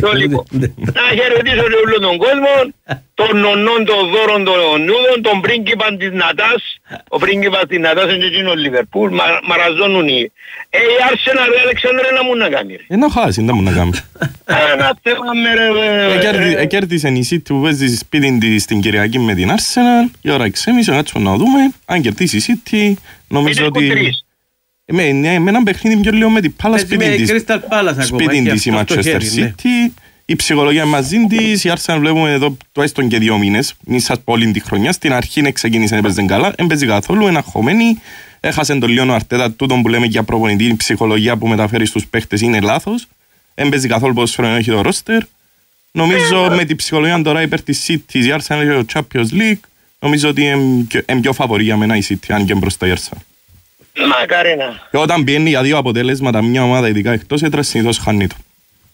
Να χαιρετήσω σε όλο τον κόσμο, τον νονών των δώρων των νούδων, τον πρίγκιπαν της Νατάς. Ο πρίγκιπας της Νατάς είναι εκείνο Λιβερπούλ, μαραζώνουν οι... Η Άρσενα ρε Αλεξάνδρε να μου να κάνει ρε. Να χάσει, να μου να κάνει. Να θέλαμε ρε... Κέρδισε η City που παίζει σπίτι της την Κυριακή με την Arsenal. Η ώρα 6.30 να δούμε. Αν κερδίσει η City νομίζω ότι... Με έναν παιχνίδι πιο λίγο με την Πάλα σπίτι της η Manchester City. Η ψυχολογία μαζί της, η Arsenal βλέπουμε εδώ τουλάχιστον και 2 μήνες. Μην σας πω όλη τη χρονιά. Στην αρχή ξεκίνησε να παίζει καλά, δεν παίζει καθόλου, είναι αγχωμένη. Έχασε τον Λιόνο Αρτέτα, τούτον που λέμε για προπονητή, η ψυχολογία που μεταφέρει στους παίχτες είναι λάθος. Δεν παίζει καθόλου ποδόσφαιρο, έχει το ρόστερ. Νομίζω με την ψυχολογία τώρα υπέρ της City, η Arsenal έχει το Champions League. Νομίζω ότι είναι πιο φαβορή για μένα η City, αν και μπροστά η Arsenal. Μακάρι να. Και όταν πιένει για 2 αποτέλεσματα μια ομάδα ειδικά εκτός έτρας συνήθως χάνει το.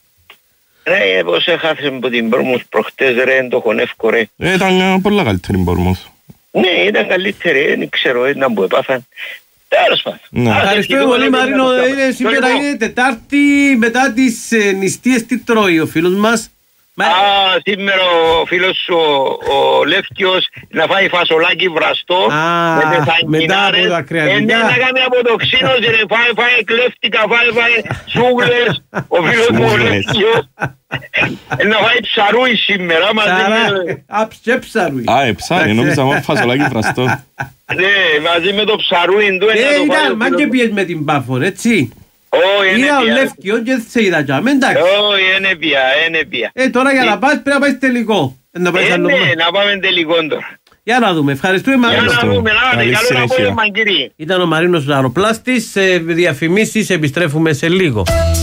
Ρε, πώς έχασε από την Bournemouth προχτές ρε, το χωνεύκο ρε. Ήταν πολλά καλύτερη η Bournemouth. Ναι, ήταν καλύτερη, δεν ξέρω, ήταν που έπαθαν. Τέλος πάντων. Ευχαριστούμε πολύ Μαρίνο, σήμερα είναι Τετάρτη μετά τις νηστείες, τι τρώει ο φίλος μας. Σήμερα ο φίλος ο Λεύκιος να φάει φασολάκι βραστό με τεσσαγκινάρες. Να κάνει από το ξύνος, φάει κλέφτικα, φάει σούγλες. Ο φίλος μου ο Λεύκιος να φάει ψαρούι σήμερα μαζί με... ψαρούι. Ψάρι, νόμιζα μόνο φασολάκι βραστό. Ναι, μαζί με το ψαρούι του. Ήταν, μα και πιες με την Πάφορ, έτσι. Είδα ο Λεύκιο και σε είδα κι αμέ, εντάξει. Όχι, είναι πια. Τώρα για να πας πρέπει να πάεις τελικό. Ναι, να πάμε τελικό τώρα. Για να δούμε, ευχαριστούμε Μαρίνο. Για να δούμε, καλό απόγευμα κύριε. Ήταν ο Μαρίνος Αεροπλάστης, σε διαφημίσεις επιστρέφουμε σε λίγο.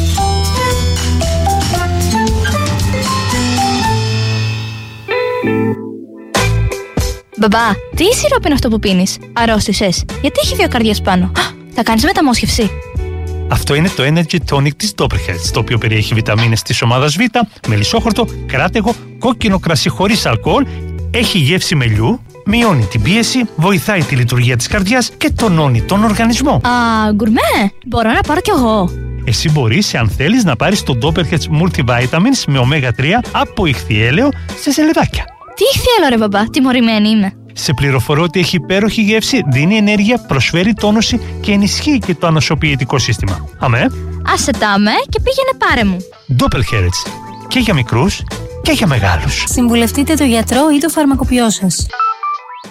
Μπαμπά, τι σιρόπι είναι αυτό που πίνεις? Αρρώστησες? Γιατί έχει 2 καρδιές πάνω? Θα κάνεις μεταμόσχευση? Αυτό είναι το Energy Tonic της Doppelherz, το οποίο περιέχει βιταμίνες της ομάδας Β, μελισσόχορτο, κράτεγο, κόκκινο κρασί χωρίς αλκοόλ, έχει γεύση μελιού, μειώνει την πίεση, βοηθάει τη λειτουργία της καρδιάς και τονώνει τον οργανισμό. Γκουρμέ, μπορώ να πάρω κι εγώ. Εσύ μπορείς, αν θέλεις, να πάρεις το Doppelherz Multivitamins με ωμέγα 3 από ηχθιέλαιο σε σελεδάκια. Τι ηχθιέλαιο ρε μπαμπά, τιμωρημένη είμαι. Σε πληροφορώ ότι έχει υπέροχη γεύση, δίνει ενέργεια, προσφέρει τόνωση και ενισχύει και το ανοσοποιητικό σύστημα. Αμέ. Άσε τα αμέ και πήγαινε πάρε μου. Doppelherz. Και για μικρούς και για μεγάλους. Συμβουλευτείτε το γιατρό ή το φαρμακοποιό σας.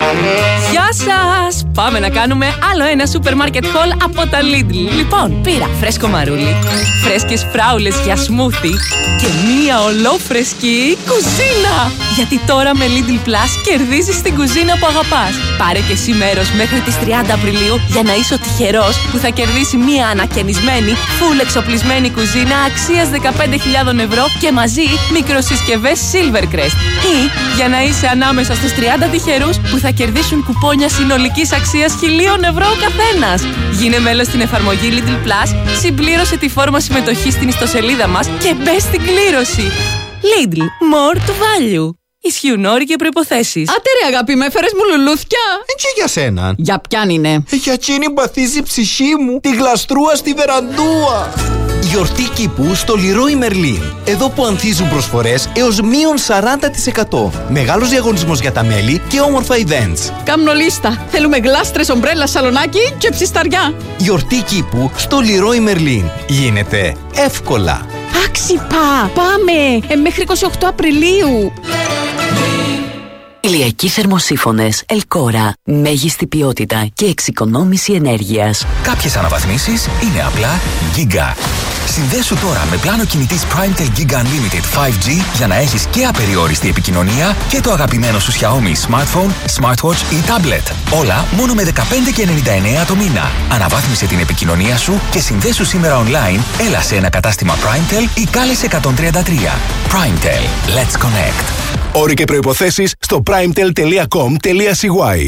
Γεια σας! Πάμε να κάνουμε άλλο ένα σούπερ μάρκετ haul από τα Lidl. Λοιπόν, πήρα φρέσκο μαρούλι, φρέσκες φράουλες για σμούθι και μία ολόφρεσκη κουζίνα. Γιατί τώρα με Lidl Plus κερδίζεις την κουζίνα που αγαπάς. Πάρε και εσύ μέρος μέχρι τις 30 Απριλίου για να είσαι ο τυχερός που θα κερδίσει μία ανακαινισμένη, full εξοπλισμένη κουζίνα αξίας 15.000 ευρώ και μαζί μικροσυσκευές Silvercrest. Ή για να είσαι ανάμεσα στους 30 τυχερούς που θα κερδίσουν κουπόνια συνολικής αξίας 1.000 ευρώ ο καθένας. Γίνε μέλος στην εφαρμογή Lidl Plus, συμπλήρωσε τη φόρμα συμμετοχής στην ιστοσελίδα μας και μπες στην κλήρωση. Lidl, more to value. Ισχύουν όροι και προϋποθέσεις. Άτε ρε αγάπη, με έφερες μου λουλούθια. Έτσι για σένα. Για ποιαν είναι? Για εκείνη παθίζει η ψυχή μου. Τη γλαστρούα στη βεραντούα. Γιορτή κήπου στο Leroy Merlin. Εδώ που ανθίζουν προσφορές έως μείον 40%. Μεγάλος διαγωνισμός για τα μέλη και όμορφα events. Κάμνο λίστα. Θέλουμε γλάστρες, ομπρέλα, σαλονάκι και ψισταριά. Γιορτή κήπου στο Leroy Merlin. Γίνεται εύκολα. Άξιπα! Πάμε! Μέχρι 28 Απριλίου. Ηλιακοί θερμοσύφωνες Ελκόρα. Μέγιστη ποιότητα και εξοικονόμηση ενέργειας. Κάποιες αναβαθμίσεις είναι απλά Giga. Συνδέσου τώρα με πλάνο κινητής PrimeTel Giga Unlimited 5G για να έχεις και απεριόριστη επικοινωνία και το αγαπημένο σου Xiaomi Smartphone, Smartwatch ή Tablet. Όλα μόνο με 15,99 το μήνα. Αναβάθμισε την επικοινωνία σου και συνδέσου σήμερα online, έλα σε ένα κατάστημα PrimeTel ή κάλεσε 133. PrimeTel. Let's connect. Όροι και προϋποθέσεις στο primetel.com.cy.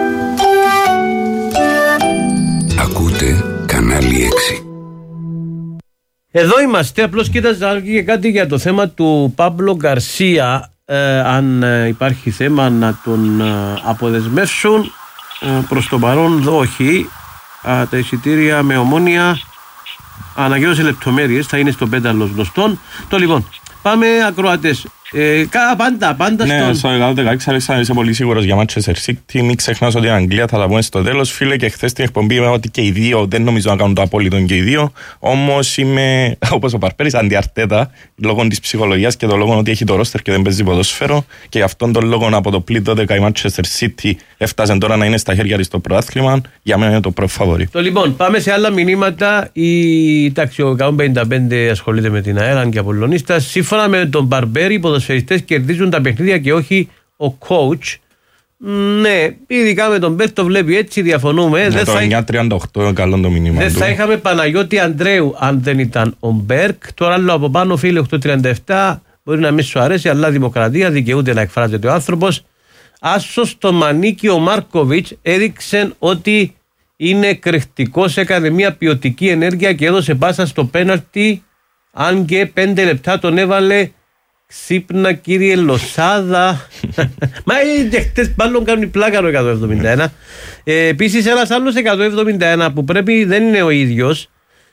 Ακούτε κανάλι 6. Εδώ είμαστε, απλώς κοίταζα και κάτι για το θέμα του Πάμπλο Γκαρσία, αν υπάρχει θέμα να τον αποδεσμεύσουν. Προς το παρόν όχι. Τα εισιτήρια με Ομόνοια ανακοίνωσε λεπτομέρειες, θα είναι στο πένταλο γνωστών. Το λοιπόν, πάμε ακροατές. Πάντα ναι, στο 116 Αλέξανδρε, είσαι πολύ σίγουρος για Manchester City. Μην ξεχνάς ότι η Αγγλία θα τα πούμε στο τέλος. Φίλε, και χθες την εκπομπή είπαμε ότι και οι δύο, δεν νομίζω να κάνουν το απόλυτο και οι δύο. Όμως είμαι, όπως ο Παρπέρης, αντι-Αρτέτα, λόγω της ψυχολογίας και το λόγο ότι έχει το ρόστερ και δεν παίζει ποδόσφαιρο. Και γι' αυτόν τον λόγο από το πλήν 12 η Manchester City έφτασε τώρα να είναι στα χέρια της στο πρωτάθλημα. Για μένα είναι το πρώτο φαβορί. Το λοιπόν, πάμε σε άλλα μηνύματα. Εντάξει, ο 155 ασχολείται με την ΑΕΛ και Απολλωνίστας. Σύμφωνα με τον Μπαρμπέρη, οι ποδοσφαιριστές κερδίζουν τα παιχνίδια και όχι ο coach. Ναι, ειδικά με τον Μπέρ το βλέπει έτσι, διαφωνούμε. Ναι, το 938 καλό το μήνυμα. Δεν θα είχαμε Παναγιώτη Ανδρέου αν δεν ήταν ο Μπέρκ. Τώρα άλλο από πάνω, φίλε, 837. Μπορεί να μην σου αρέσει, αλλά δημοκρατία, δικαιούται να εκφράζεται ο άνθρωπος. Άσο στο Μανίκι ο Μάρκοβιτς έδειξε ότι είναι εκρηκτικός, έκανε μια ποιοτική ενέργεια και έδωσε πάσα στο πέναλτι. Αν και 5 λεπτά τον έβαλε. Ξύπνα κύριε Λοσάδα. Μα και χτες μάλλον κάνουν πλάκα το 171. Επίσης ένας άλλος 171 που πρέπει δεν είναι ο ίδιος.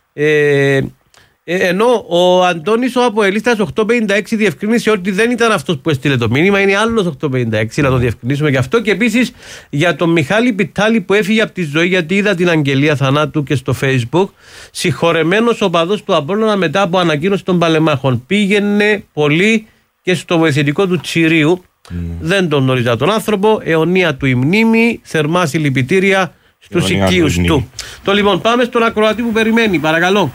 Ενώ ο Αντώνης ο Αποελίστας 856 διευκρίνησε ότι δεν ήταν αυτός που έστειλε το μήνυμα, είναι άλλος 856, να το διευκρινίσουμε γι' αυτό. Και επίσης για τον Μιχάλη Πιτάλη που έφυγε από τη ζωή, γιατί είδα την αγγελία θανάτου και στο Facebook. Συγχωρεμένος οπαδός του Απόλλωνα μετά από ανακοίνωση των Παλεμάχων. Πήγαινε πολύ και στο βοηθητικό του Τσιρίου. Δεν τον γνωρίζα τον άνθρωπο. Αιωνία του η μνήμη, θερμά συλληπιτήρια στους οικείους του. Το λοιπόν, πάμε στον ακροατή που περιμένει, παρακαλώ.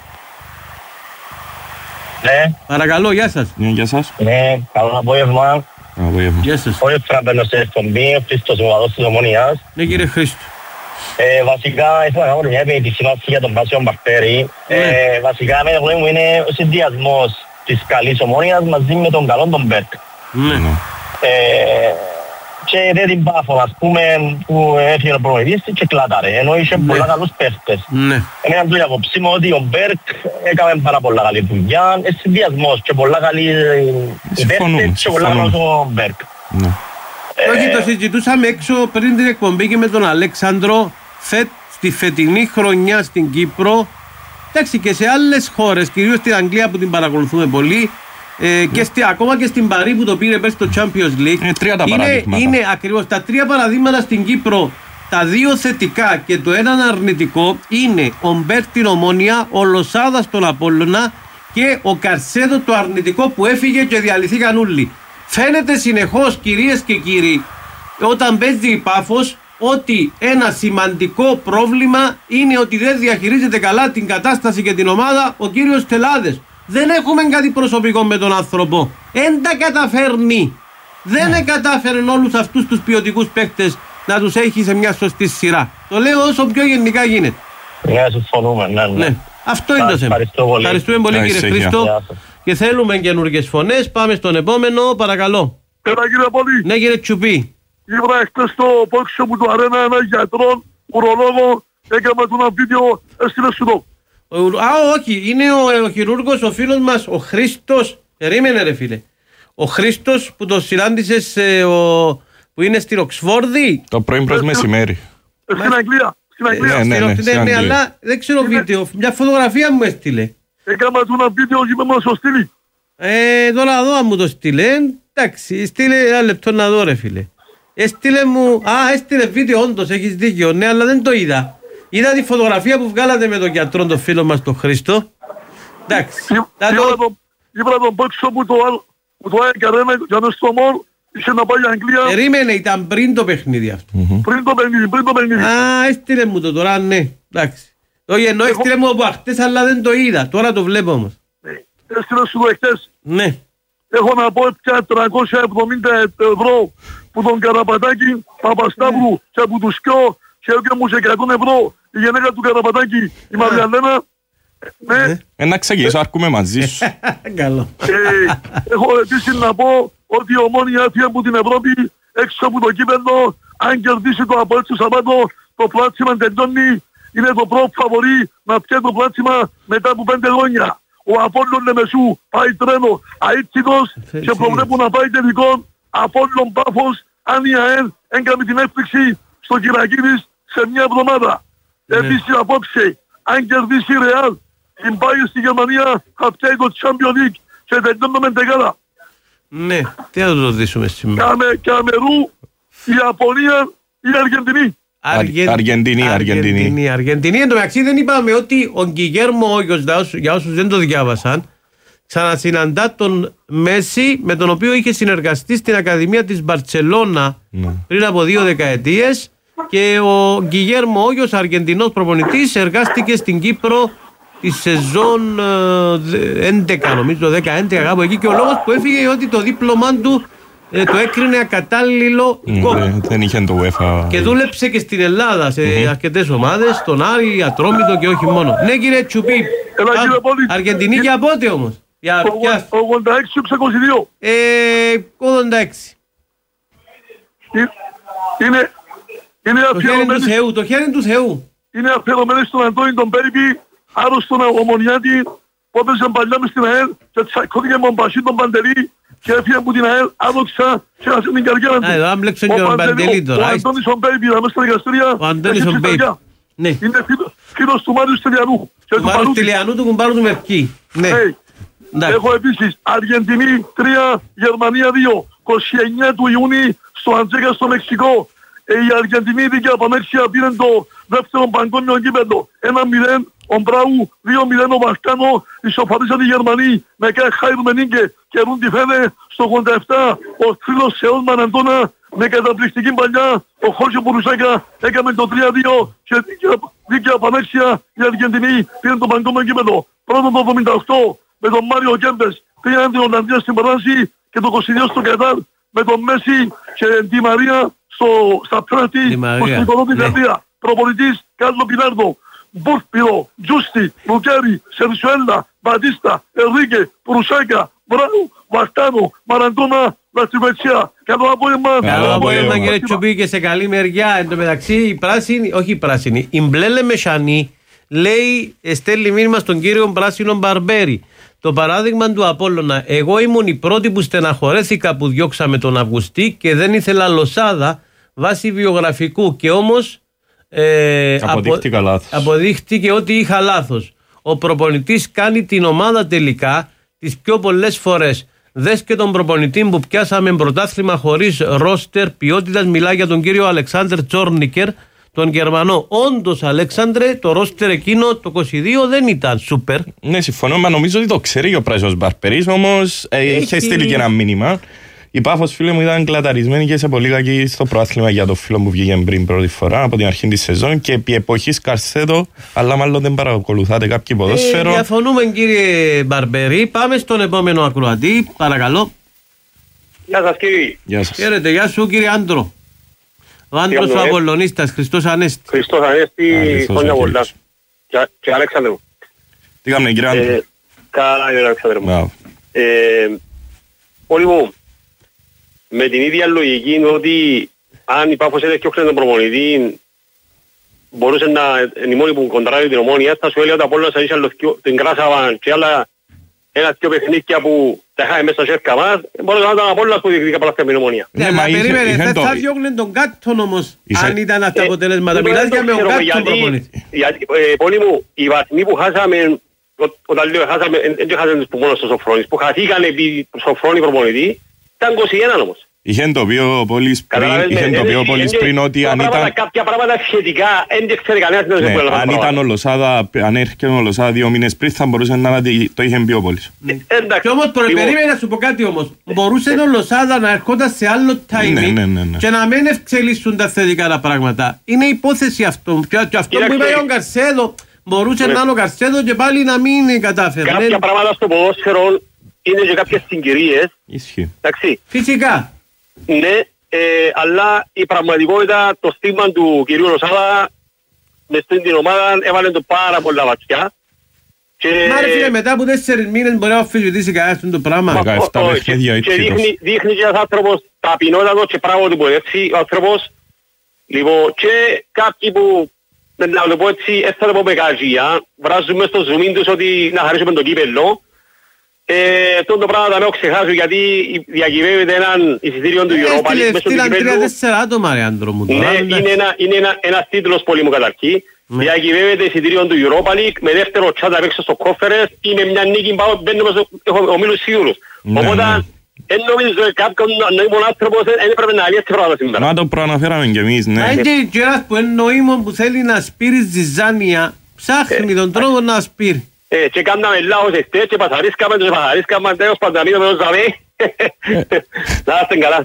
Ναι. Παρακαλώ, γεια σας. Ναι, γεια σας. Ναι, καλό απόγευμα. Γεια σας. Όχι φορά μπαίνω σε εκπομπή, ο Χρήστος Ομαδός της Ομονίας. Ναι, κύριε Χρήστο. Βασικά, ήθελα να κάνω μια επισήμανση για τον Πάσιο Μπαρτέρη. Βασικά, με το μου είναι ο συνδυασμός της καλής Ομόνοιας μαζί με τον καλό τον Μπέρκ. Ναι. Και δεν την Πάφο, ας πούμε, που έφυγε ο προπονητής και κλάταρε, ενώ είχε πολλά καλούς παίχτες. Εμένα του απόψη μου ότι ο Μπέρκ έκαμε πάρα πολλά καλή δουλειά, συνδυασμός και πολλά καλή παίχτες και πολλά καλός ο Μπέρκ. Όχι, το συζητούσαμε έξω πριν την εκπομπή και με τον Αλέξανδρο, στη φετινή χρονιά στην Κύπρο, εντάξει και σε άλλες χώρες, κυρίως στην Αγγλία που την παρακολουθούμε πολύ, και ακόμα και στην Παρί που το πήρε πέρσι στο Champions League. Είναι ακριβώς τα τρία παραδείγματα στην Κύπρο. Τα δύο θετικά και το έναν αρνητικό είναι ο Μπέρκ στην Ομόνοια, ο Λοσάδα στον Απόλλωνα και ο Καρσέδο το αρνητικό που έφυγε και διαλυθήκαν όλοι. Φαίνεται συνεχώς, κυρίες και κύριοι, όταν παίζει η Πάφος, ότι ένα σημαντικό πρόβλημα είναι ότι δεν διαχειρίζεται καλά την κατάσταση και την ομάδα ο κύριος Τελάδες. Δεν έχουμε κάτι προσωπικό με τον άνθρωπο. Εν τα καταφέρνει. Δεν κατάφερε όλους αυτούς τους ποιοτικούς παίκτες να τους έχει σε μια σωστή σειρά. Το λέω όσο πιο γενικά γίνεται. Ναι, συμφωνούμε. Ναι. Αυτό είναι το θέμα. Ευχαριστούμε πολύ κύριε Χρήστο. Και θέλουμε καινούργιες φωνές. Πάμε στον επόμενο, παρακαλώ. Έλα κύριε Πολύ. Ναι κύριε Τσουπί. Ήμουν χτες στο πόξο μου του Αρένα ένα γιατρό, ουρολόγο, έκανα του ένα βίντεο, έστειλε σου το. Όχι, είναι ο χειρούργος, ο φίλος μας, ο Χρήστος. Περίμενε ρε φίλε. Ο Χρήστος που το συνάντησες που είναι στην Οξφόρδη. Το πρωί προς μεσημέρι. Στην Αγγλία. Ναι, αλλά δεν ξέρω βίντεο. Μια φωτογραφία μου έστειλε. Έκανα του ένα βίντεο και με μας το στείλει. Τώρα δω αν μου το στείλε. Εντάξει, στείλε ένα λεπτό να δω ρε φίλε. Έστειλε μου. Έστειλε βίντεο, όντως έχεις δίκιο. Ναι, αλλά δεν το είδα. Είδα τη φωτογραφία που βγάλατε με τον γιατρό, τον φίλο μας τον Χρήστο. Εντάξει. Ήβρα τον πόξο που το έκανε για να στο μόλ. Είχε να πάει η Αγγλία. Περίμενε, ήταν πριν το παιχνίδι αυτό. Πριν το παιχνίδι. Έστειλε μου το τώρα, ναι. Εντάξει. Όχι, ενώ έστειλε μου από αχτές, αλλά δεν το είδα. Τώρα το βλέπω όμως. Έστειλε σου το εχτές. Ναι. Έχω να πω πια 370 ευρώ που τον Καραπατάκη, Παπασταύρου και από τους Κιό και μου σε 100 ευρώ η γυναίκα του Καραπατάκη, η Μαριαλένα. Ναι. Να ξεκινήσω, αρκούμε μαζί σου. Καλό. Έχω επίσης να πω ότι η Ομόνοια έφυγε από την Ευρώπη έξω από το κύπελλο. Αν κερδίσει το Αποέλ του Σαββάτο, το πλάτσιμα τελειώνει. Είναι το πρώτο φαβορί να πιέζει το πλάτσιμα μετά από 5 χρόνια. Ο Απόλλων Λεμεσού πάει τρένο αίτητος και προβλέπουν να πάει τελικό Απόλλων Πάφος αν η ΑΕΛ έκανε την έκπληξη στο Κυρακίδης σε μια εβδομάδα. Επίσης απόψε, αν κερδίσει η Ρεάλ, την πάει στη Γερμανία, θα πιάει το Champions League και τελειώνουμε δεκάδα. Ναι, τι θα το δίσουμε σήμερα. Καμερού, η Ιαπωνία, η Αργεντινή. Αργεντινή. Εν τω μεταξύ δεν είπαμε ότι ο Γκιγέρμο Όγιος, για όσους δεν το διάβασαν, ξανασυναντά τον Μέση, με τον οποίο είχε συνεργαστεί στην Ακαδημία της Μπαρτσελώνα πριν από 2 δεκαετίες, και ο Γκιγέρμο Όγιος, Αργεντινός προπονητής, εργάστηκε στην Κύπρο τη σεζόν 11, νομίζω 10-11 κάπου εκεί, και ο λόγος που έφυγε είναι ότι το δίπλωμά του το έκρινε ακατάλληλο. Δεν είχε το UEFA. Και δούλεψε και στην Ελλάδα σε αρκετές ομάδες, στον Άρη, Ατρόμητο και όχι μόνο. Ναι κύριε Τσουπί. Αργεντινή για πότε όμως? 86-22. 86. Είναι το χέρι του Θεού. Είναι αφιερωμένη στον Αντώνη τον Πέριπη, άρρωστον Ομονιάτη, που έπαιζε παλιά μες στην ΑΕΛ και τσακώθηκε με τον Πασί τον Παντελή και έφυγε από την ΑΕΛ άδοξα και έχασε την καριέρα του. Εδώ άμπλεξε και ο Παντελή τώρα. Ο Αντώνης ο Πέριπη, μέσα στα δικαστήρια, έχει ψηφιακά. Είναι φίλος του Μάριου Στυλιανού. Του Μάριου Στυλιανού, του κουμπάρου του Μερκή. Έχω επίσης Αργεντινή 3, Γερμανία 2, 29 του Ιούνιου στο Αντζέκα στο Μεξικό. Η Αργεντινή δίκαια από Μέξια πήρε το δεύτερο παγκόσμιο κύπελλο. 1-0 ο Μπράου, 2-0 ο Βαλκάνο, ισοφαρίσαν οι Γερμανοί με Χάιρ Μενίγκε και Ρούντι Φέδε στο 87. Ο θρύλος Σεόλ Μαναντώνα με καταπληκτική παλιά, ο Χόρχε Μπουρουσάκα έκαμε το 3-2 και δίκαια από Μέξια η Αργεντινή πήρε το παγκόσμιο κύπελλο. Πρώτο το 78 με τον Μάριο Κέμπες, πήγαν την Ολλανδία στην Παράση και το 22 στο Κατάρ με τον Μέση και τη Μαρία στα πέναλτι που στην οικονόμη Ιταλία. Προπονητής Κάρλο Πινάρδο, Μπούρπιρο, Τζούστι, Λουκέρι, Σερσουέλα, Μπατίστα, Ενρίκε, Προυσάκα, Μπράου, Βαρτάνο, Μαραντώνα, Λαστιβετσιά. Καλό απόγευμα. Καλό απόγευμα κύριε Τσουπί και σε καλή μεριά. Εν τω μεταξύ η πράσινη, όχι η πράσινη, η μπλε λεμεσανή λέει, στέλνει μήνυμα στον κύριο Πράσινο Μπαρμπέρι. Το παράδειγμα του Απόλλωνα. Εγώ ήμουν η πρώτη που στεναχωρέθηκα που διώξαμε τον Αυγουστή και δεν ήθελα λοσάδα βάσει βιογραφικού. Και όμως αποδείχτηκε ότι είχα λάθος. Ο προπονητής κάνει την ομάδα τελικά τις πιο πολλές φορές. Δες και τον προπονητή που πιάσαμε πρωτάθλημα χωρίς ρόστερ ποιότητας. Μιλάει για τον κύριο Αλεξάνδρ Τσόρνικερ, τον Γερμανό. Όντως, Αλέξανδρε, το ρόστερ εκείνο το 22 δεν ήταν σούπερ. Ναι, συμφωνώ, μα νομίζω ότι το ξέρει ο Πράσινος Μπαρπερής, όμως είχε στείλει και ένα μήνυμα. Η Πάφος, φίλε μου, ήταν κλαταρισμένη και σε πολύ κακή στο προάθλημα για το φίλο που βγήκε πριν πρώτη φορά από την αρχή της σεζόν και επί εποχής Καρσέτο, αλλά μάλλον δεν παρακολουθάτε κάποιο ποδόσφαιρο. Διαφωνούμε, κύριε Μπαρμπερή. Πάμε στον επόμενο ακροατή, παρακαλώ. Γεια σας, κύριε. Γεια σας. Χαίρετε, γεια σου, κύριε Άντρο. Ο Άντρος ο Απολλωνίστας, Χριστός Ανέστη. Χριστός Ανέστη, χρόνια πολλά. Και Αλέξανδρο. Τι κάνουμε, κύριε Άντρο? Καλά είναι, Αλέξανδρο. Όλοι μου, με την ίδια λογική ότι αν η Πάφος έδεχε τον προπονητή, μπορούσε να είναι η μόνη που κοντράρει την Ομόνια, θα σου έλεγε ότι από όλα σας είχε την Κράσαβαν και άλλα ένα-δυο παιχνίδια που τα είχαμε μέσα στα σέρκα μας, μπορούσε να ήταν από όλα που διεκδικά παλάθια με την Ομόνια. Ναι, μα περίμενε, δεν θα διώχνουν τον Κάττον όμως, αν ήταν αυτά αποτελέσματα. Μιλάς για με τον Κάττον προπονητή. Πολύ μου, οι βαθμοί που χάσαμε, όταν λέω χάσαμε, δεν χάσαμε τους που μόνο στο Σοφρόνης, που χαθήκαν επί Σοφρόνη προπονητή, ήταν 21 όμως. Είχε το πει ο Πόλης πριν ότι αν ήταν... Κάποια πράγματα σχετικά, δεν ξέρει κανένας δεν μπορεί να πει. Αν ήταν ο Λοσάδα, αν έρχεται ο Λοσάδα 2 μήνες πριν θα μπορούσε να το είχε πει ο Πόλης. Και όμως περίμενε να σου πω κάτι όμως. Μπορούσε ο Λοσάδα να ερχόταν σε άλλο timing και να μην ευξελίσσουν τα θετικά τα πράγματα. Είναι υπόθεση αυτό. Και αυτό που είπε ο Καρσέδο, μπορούσε να είναι ο Καρσέδο και πάλι να μην κατάφερε. Κάποια πράγματα στο ποδόσφαιρο είναι και κάποιες συγκυρίες. Ισχύει. Φυσικά. Ναι, αλλά η πραγματικότητα, το στίγμα του κυρίου Λοσάδα μες στην ομάδα έβαλε το πάρα πολλά βαθιά. Μα ρε φίλε, μετά από 4 μήνες μπορεί να αφισβητήσει κανένας το πράγμα. 17 παιχνίδια και δείχνει και ένας άνθρωπος ταπεινότατος και πράγματι που έτσι ο άνθρωπος. Λοιπόν, και κάποιοι που, να το πω έτσι, έστω από πεκαζία, βράζουν μες στο zoom τους ότι να χαρίσουμε τον κύπελλο. Αυτό το πράγμα θα με ξεχάσω γιατί διακυβεύεται έναν εισιτήριο του Europa League μέσω του κυπέλλου. 3-4 άτομα ρε άντρο μου. Ναι, είναι ένας τίτλος πολύ μου καταρχή. Διακυβεύεται εισιτήριο του Europa League με δεύτερο τσάτα παίξω στο Conference ή με μια νίκη μπαίνουμε στο ομίλους σίγουρους. Οπότε δεν νομίζω κάποιον νοήμων άνθρωπος δεν έπρεπε να αλλιέσει πράγματα σήμερα. Να το προαναφέραμε κι εμείς, ναι. Αν και ένας που είναι νοήμων που θέλει να σπείρει ζυζάνια, ψάχνει τον τρόπο να σπείρει. Και κάναμε λάθος εχθές και πασαρίσκαμε τέλος πανταμίνο με τον Ζαβέ. Να είστε καλά.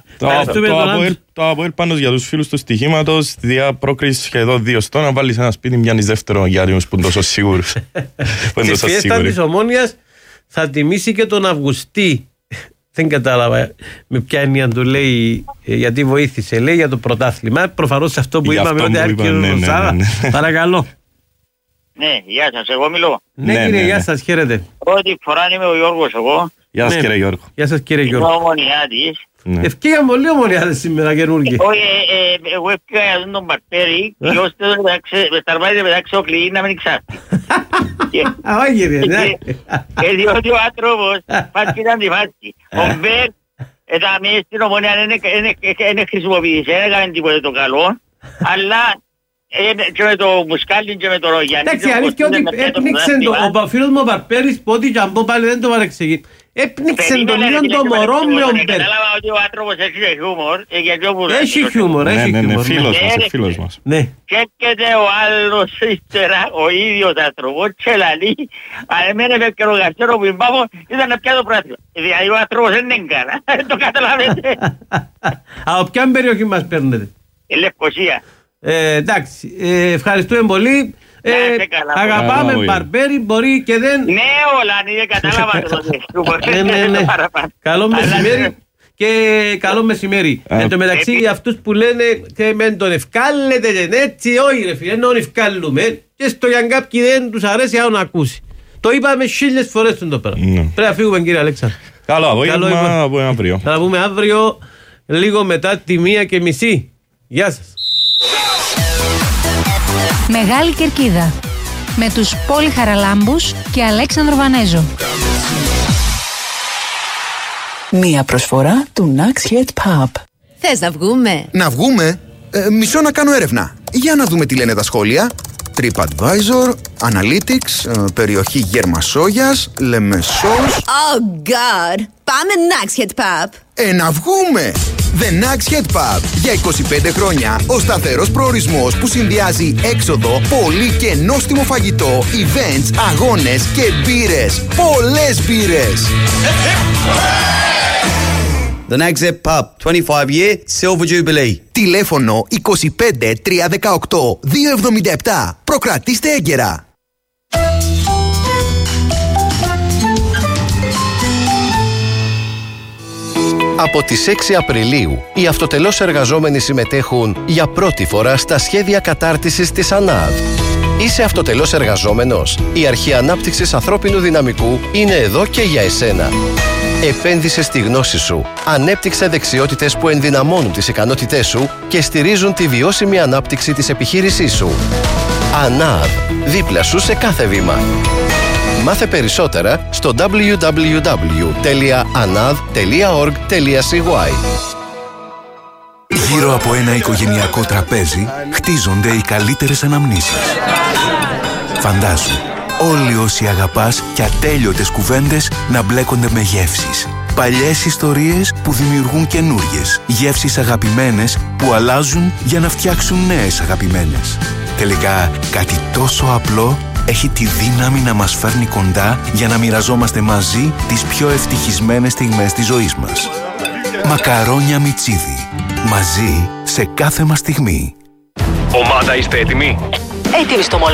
Το ΑΠΟΕΛ πάνω για τους φίλους του στοιχήματος, δια πρόκριση σχεδόν 2 στών, να βάλεις ένα σπίτι μιάνεις δεύτερο για τους που είναι τόσο σίγουρους. Στη φιέστα της Ομόνοιας θα τιμήσει και τον Αυγουστή. Δεν κατάλαβα με ποια έννοια του λέει, γιατί βοήθησε. Λέει για το πρωτάθλημα. Προφανώς αυτό που είπαμε ότι άρχισε ο Ρωσάδα. Παρακαλώ. Ναι, γεια σας, εγώ μιλώ. Ναι, κύριε, γεια σας, χαίρετε. Πρώτη φορά είμαι ο Γιώργος εγώ. Γεια σας, κύριε Γιώργο. Γεια σας, κύριε Γιώργο. Είμαι ομονιάτης. Ευκήγαν πολύ ομονιάτες σήμερα, καινούργοι. Όχι, εγώ έφυγα για τον Παρτέρι και ώστε με σταρβάζεται μεταξύ ο κλειή να μην εξάρτει. Όχι, ρε, ναι. Διότι ο άνθρωπος φάσκει ήταν τη φάσκει. Ο Μπέρ, τα μέσα στην Ομονία δεν χρησιμοποιήσε, δεν έκανε τίποτε το καλό, αλλά και με το Μουσκάλι και με το Ρογιάννη. Εντάξει, αλήθεια ότι έπνιξε ο φίλος μου ο Παπέρης που ό,τι και αν πω πάλι δεν το παρεξηγεί. Έπνιξε τον λίγο το μωρό με ο Μπέρ. Κατάλαβα ότι ο άνθρωπος έχει χιούμορ. Έχει χιούμορ, έχει χιούμορ. Φίλος μας. Και έρχεται ο άλλος ύστερα, ο ίδιος άνθρωπος και λαλεί, αν εμένα έφευκε ο Γαρσέρο που μπάβω ήταν να πιάτω πράσινο. Δηλαδή ο άνθρωπος δεν έκανα, το καταλαβαίνετε. Από ποια περιοχή μας παίρνετε? Λευκοσία. Εντάξει, ευχαριστούμε πολύ. Αγαπάμε Μπαρμπέρι, μπορεί και δεν. Ναι, όλα, δεν κατάλαβα το. Καλό μεσημέρι και καλό μεσημέρι. Εν τω μεταξύ, αυτούς που λένε μεν τον ευκάλλετε και έτσι, όχι ρε φίλε, τον ευκάλλουμε. Και στο για κάποιοι δεν τους αρέσει να ακούσει. Το είπαμε 1000 φορές το πέρα. Πρέπει να φύγουμε, κύριε Αλέξανδρο. Καλό απόγευμα, από αύριο. Θα τα πούμε αύριο, λίγο μετά τη 1:30. Γεια σας. Μεγάλη Κερκίδα με τους Πόλη Χαραλάμπους και Αλέξανδρο Βανέζο. Μία προσφορά του Nax Head Pub. Θες να βγούμε? Να βγούμε? Μισό να κάνω έρευνα. Για να δούμε τι λένε τα σχόλια. TripAdvisor, Analytics, περιοχή Γερμασόγιας, Λεμεσός. Oh God! Πάμε Nax Head Pub. Να βγούμε! The Nax Head Pub. Για 25 χρόνια ο σταθερός προορισμός που συνδυάζει έξοδο, πολύ και νόστιμο φαγητό, events, αγώνες και μπύρες. Πολλές μπύρες. The Nags Head Pub, 25-year Silver Jubilee. Τηλέφωνο 25 318 277. Προκρατήστε έγκαιρα. Από τις 6 Απριλίου, οι αυτοτελώς εργαζόμενοι συμμετέχουν για πρώτη φορά στα σχέδια κατάρτισης της ΑΝΑΔ. Είσαι αυτοτελώς εργαζόμενος? Η Αρχή Ανάπτυξης Ανθρώπινου Δυναμικού είναι εδώ και για εσένα. Επένδυσε στη γνώση σου. Ανέπτυξε δεξιότητες που ενδυναμώνουν τις ικανότητές σου και στηρίζουν τη βιώσιμη ανάπτυξη της επιχείρησής σου. ΑΝΑΔ. Δίπλα σου σε κάθε βήμα. Μάθε περισσότερα στο www.anad.org.cy. Γύρω από ένα οικογενειακό τραπέζι χτίζονται οι καλύτερες αναμνήσεις. Φαντάσου, όλοι όσοι αγαπάς και ατέλειωτες κουβέντες να μπλέκονται με γεύσεις. Παλιές ιστορίες που δημιουργούν καινούριες. Γεύσεις αγαπημένες που αλλάζουν για να φτιάξουν νέες αγαπημένες. Τελικά, κάτι τόσο απλό έχει τη δύναμη να μας φέρνει κοντά για να μοιραζόμαστε μαζί τις πιο ευτυχισμένες στιγμές της ζωής μας. Μακαρόνια Μιτσίδη. Μαζί σε κάθε μας στιγμή. Ομάδα, είστε έτοιμοι? Έτοιμοι στο μολ.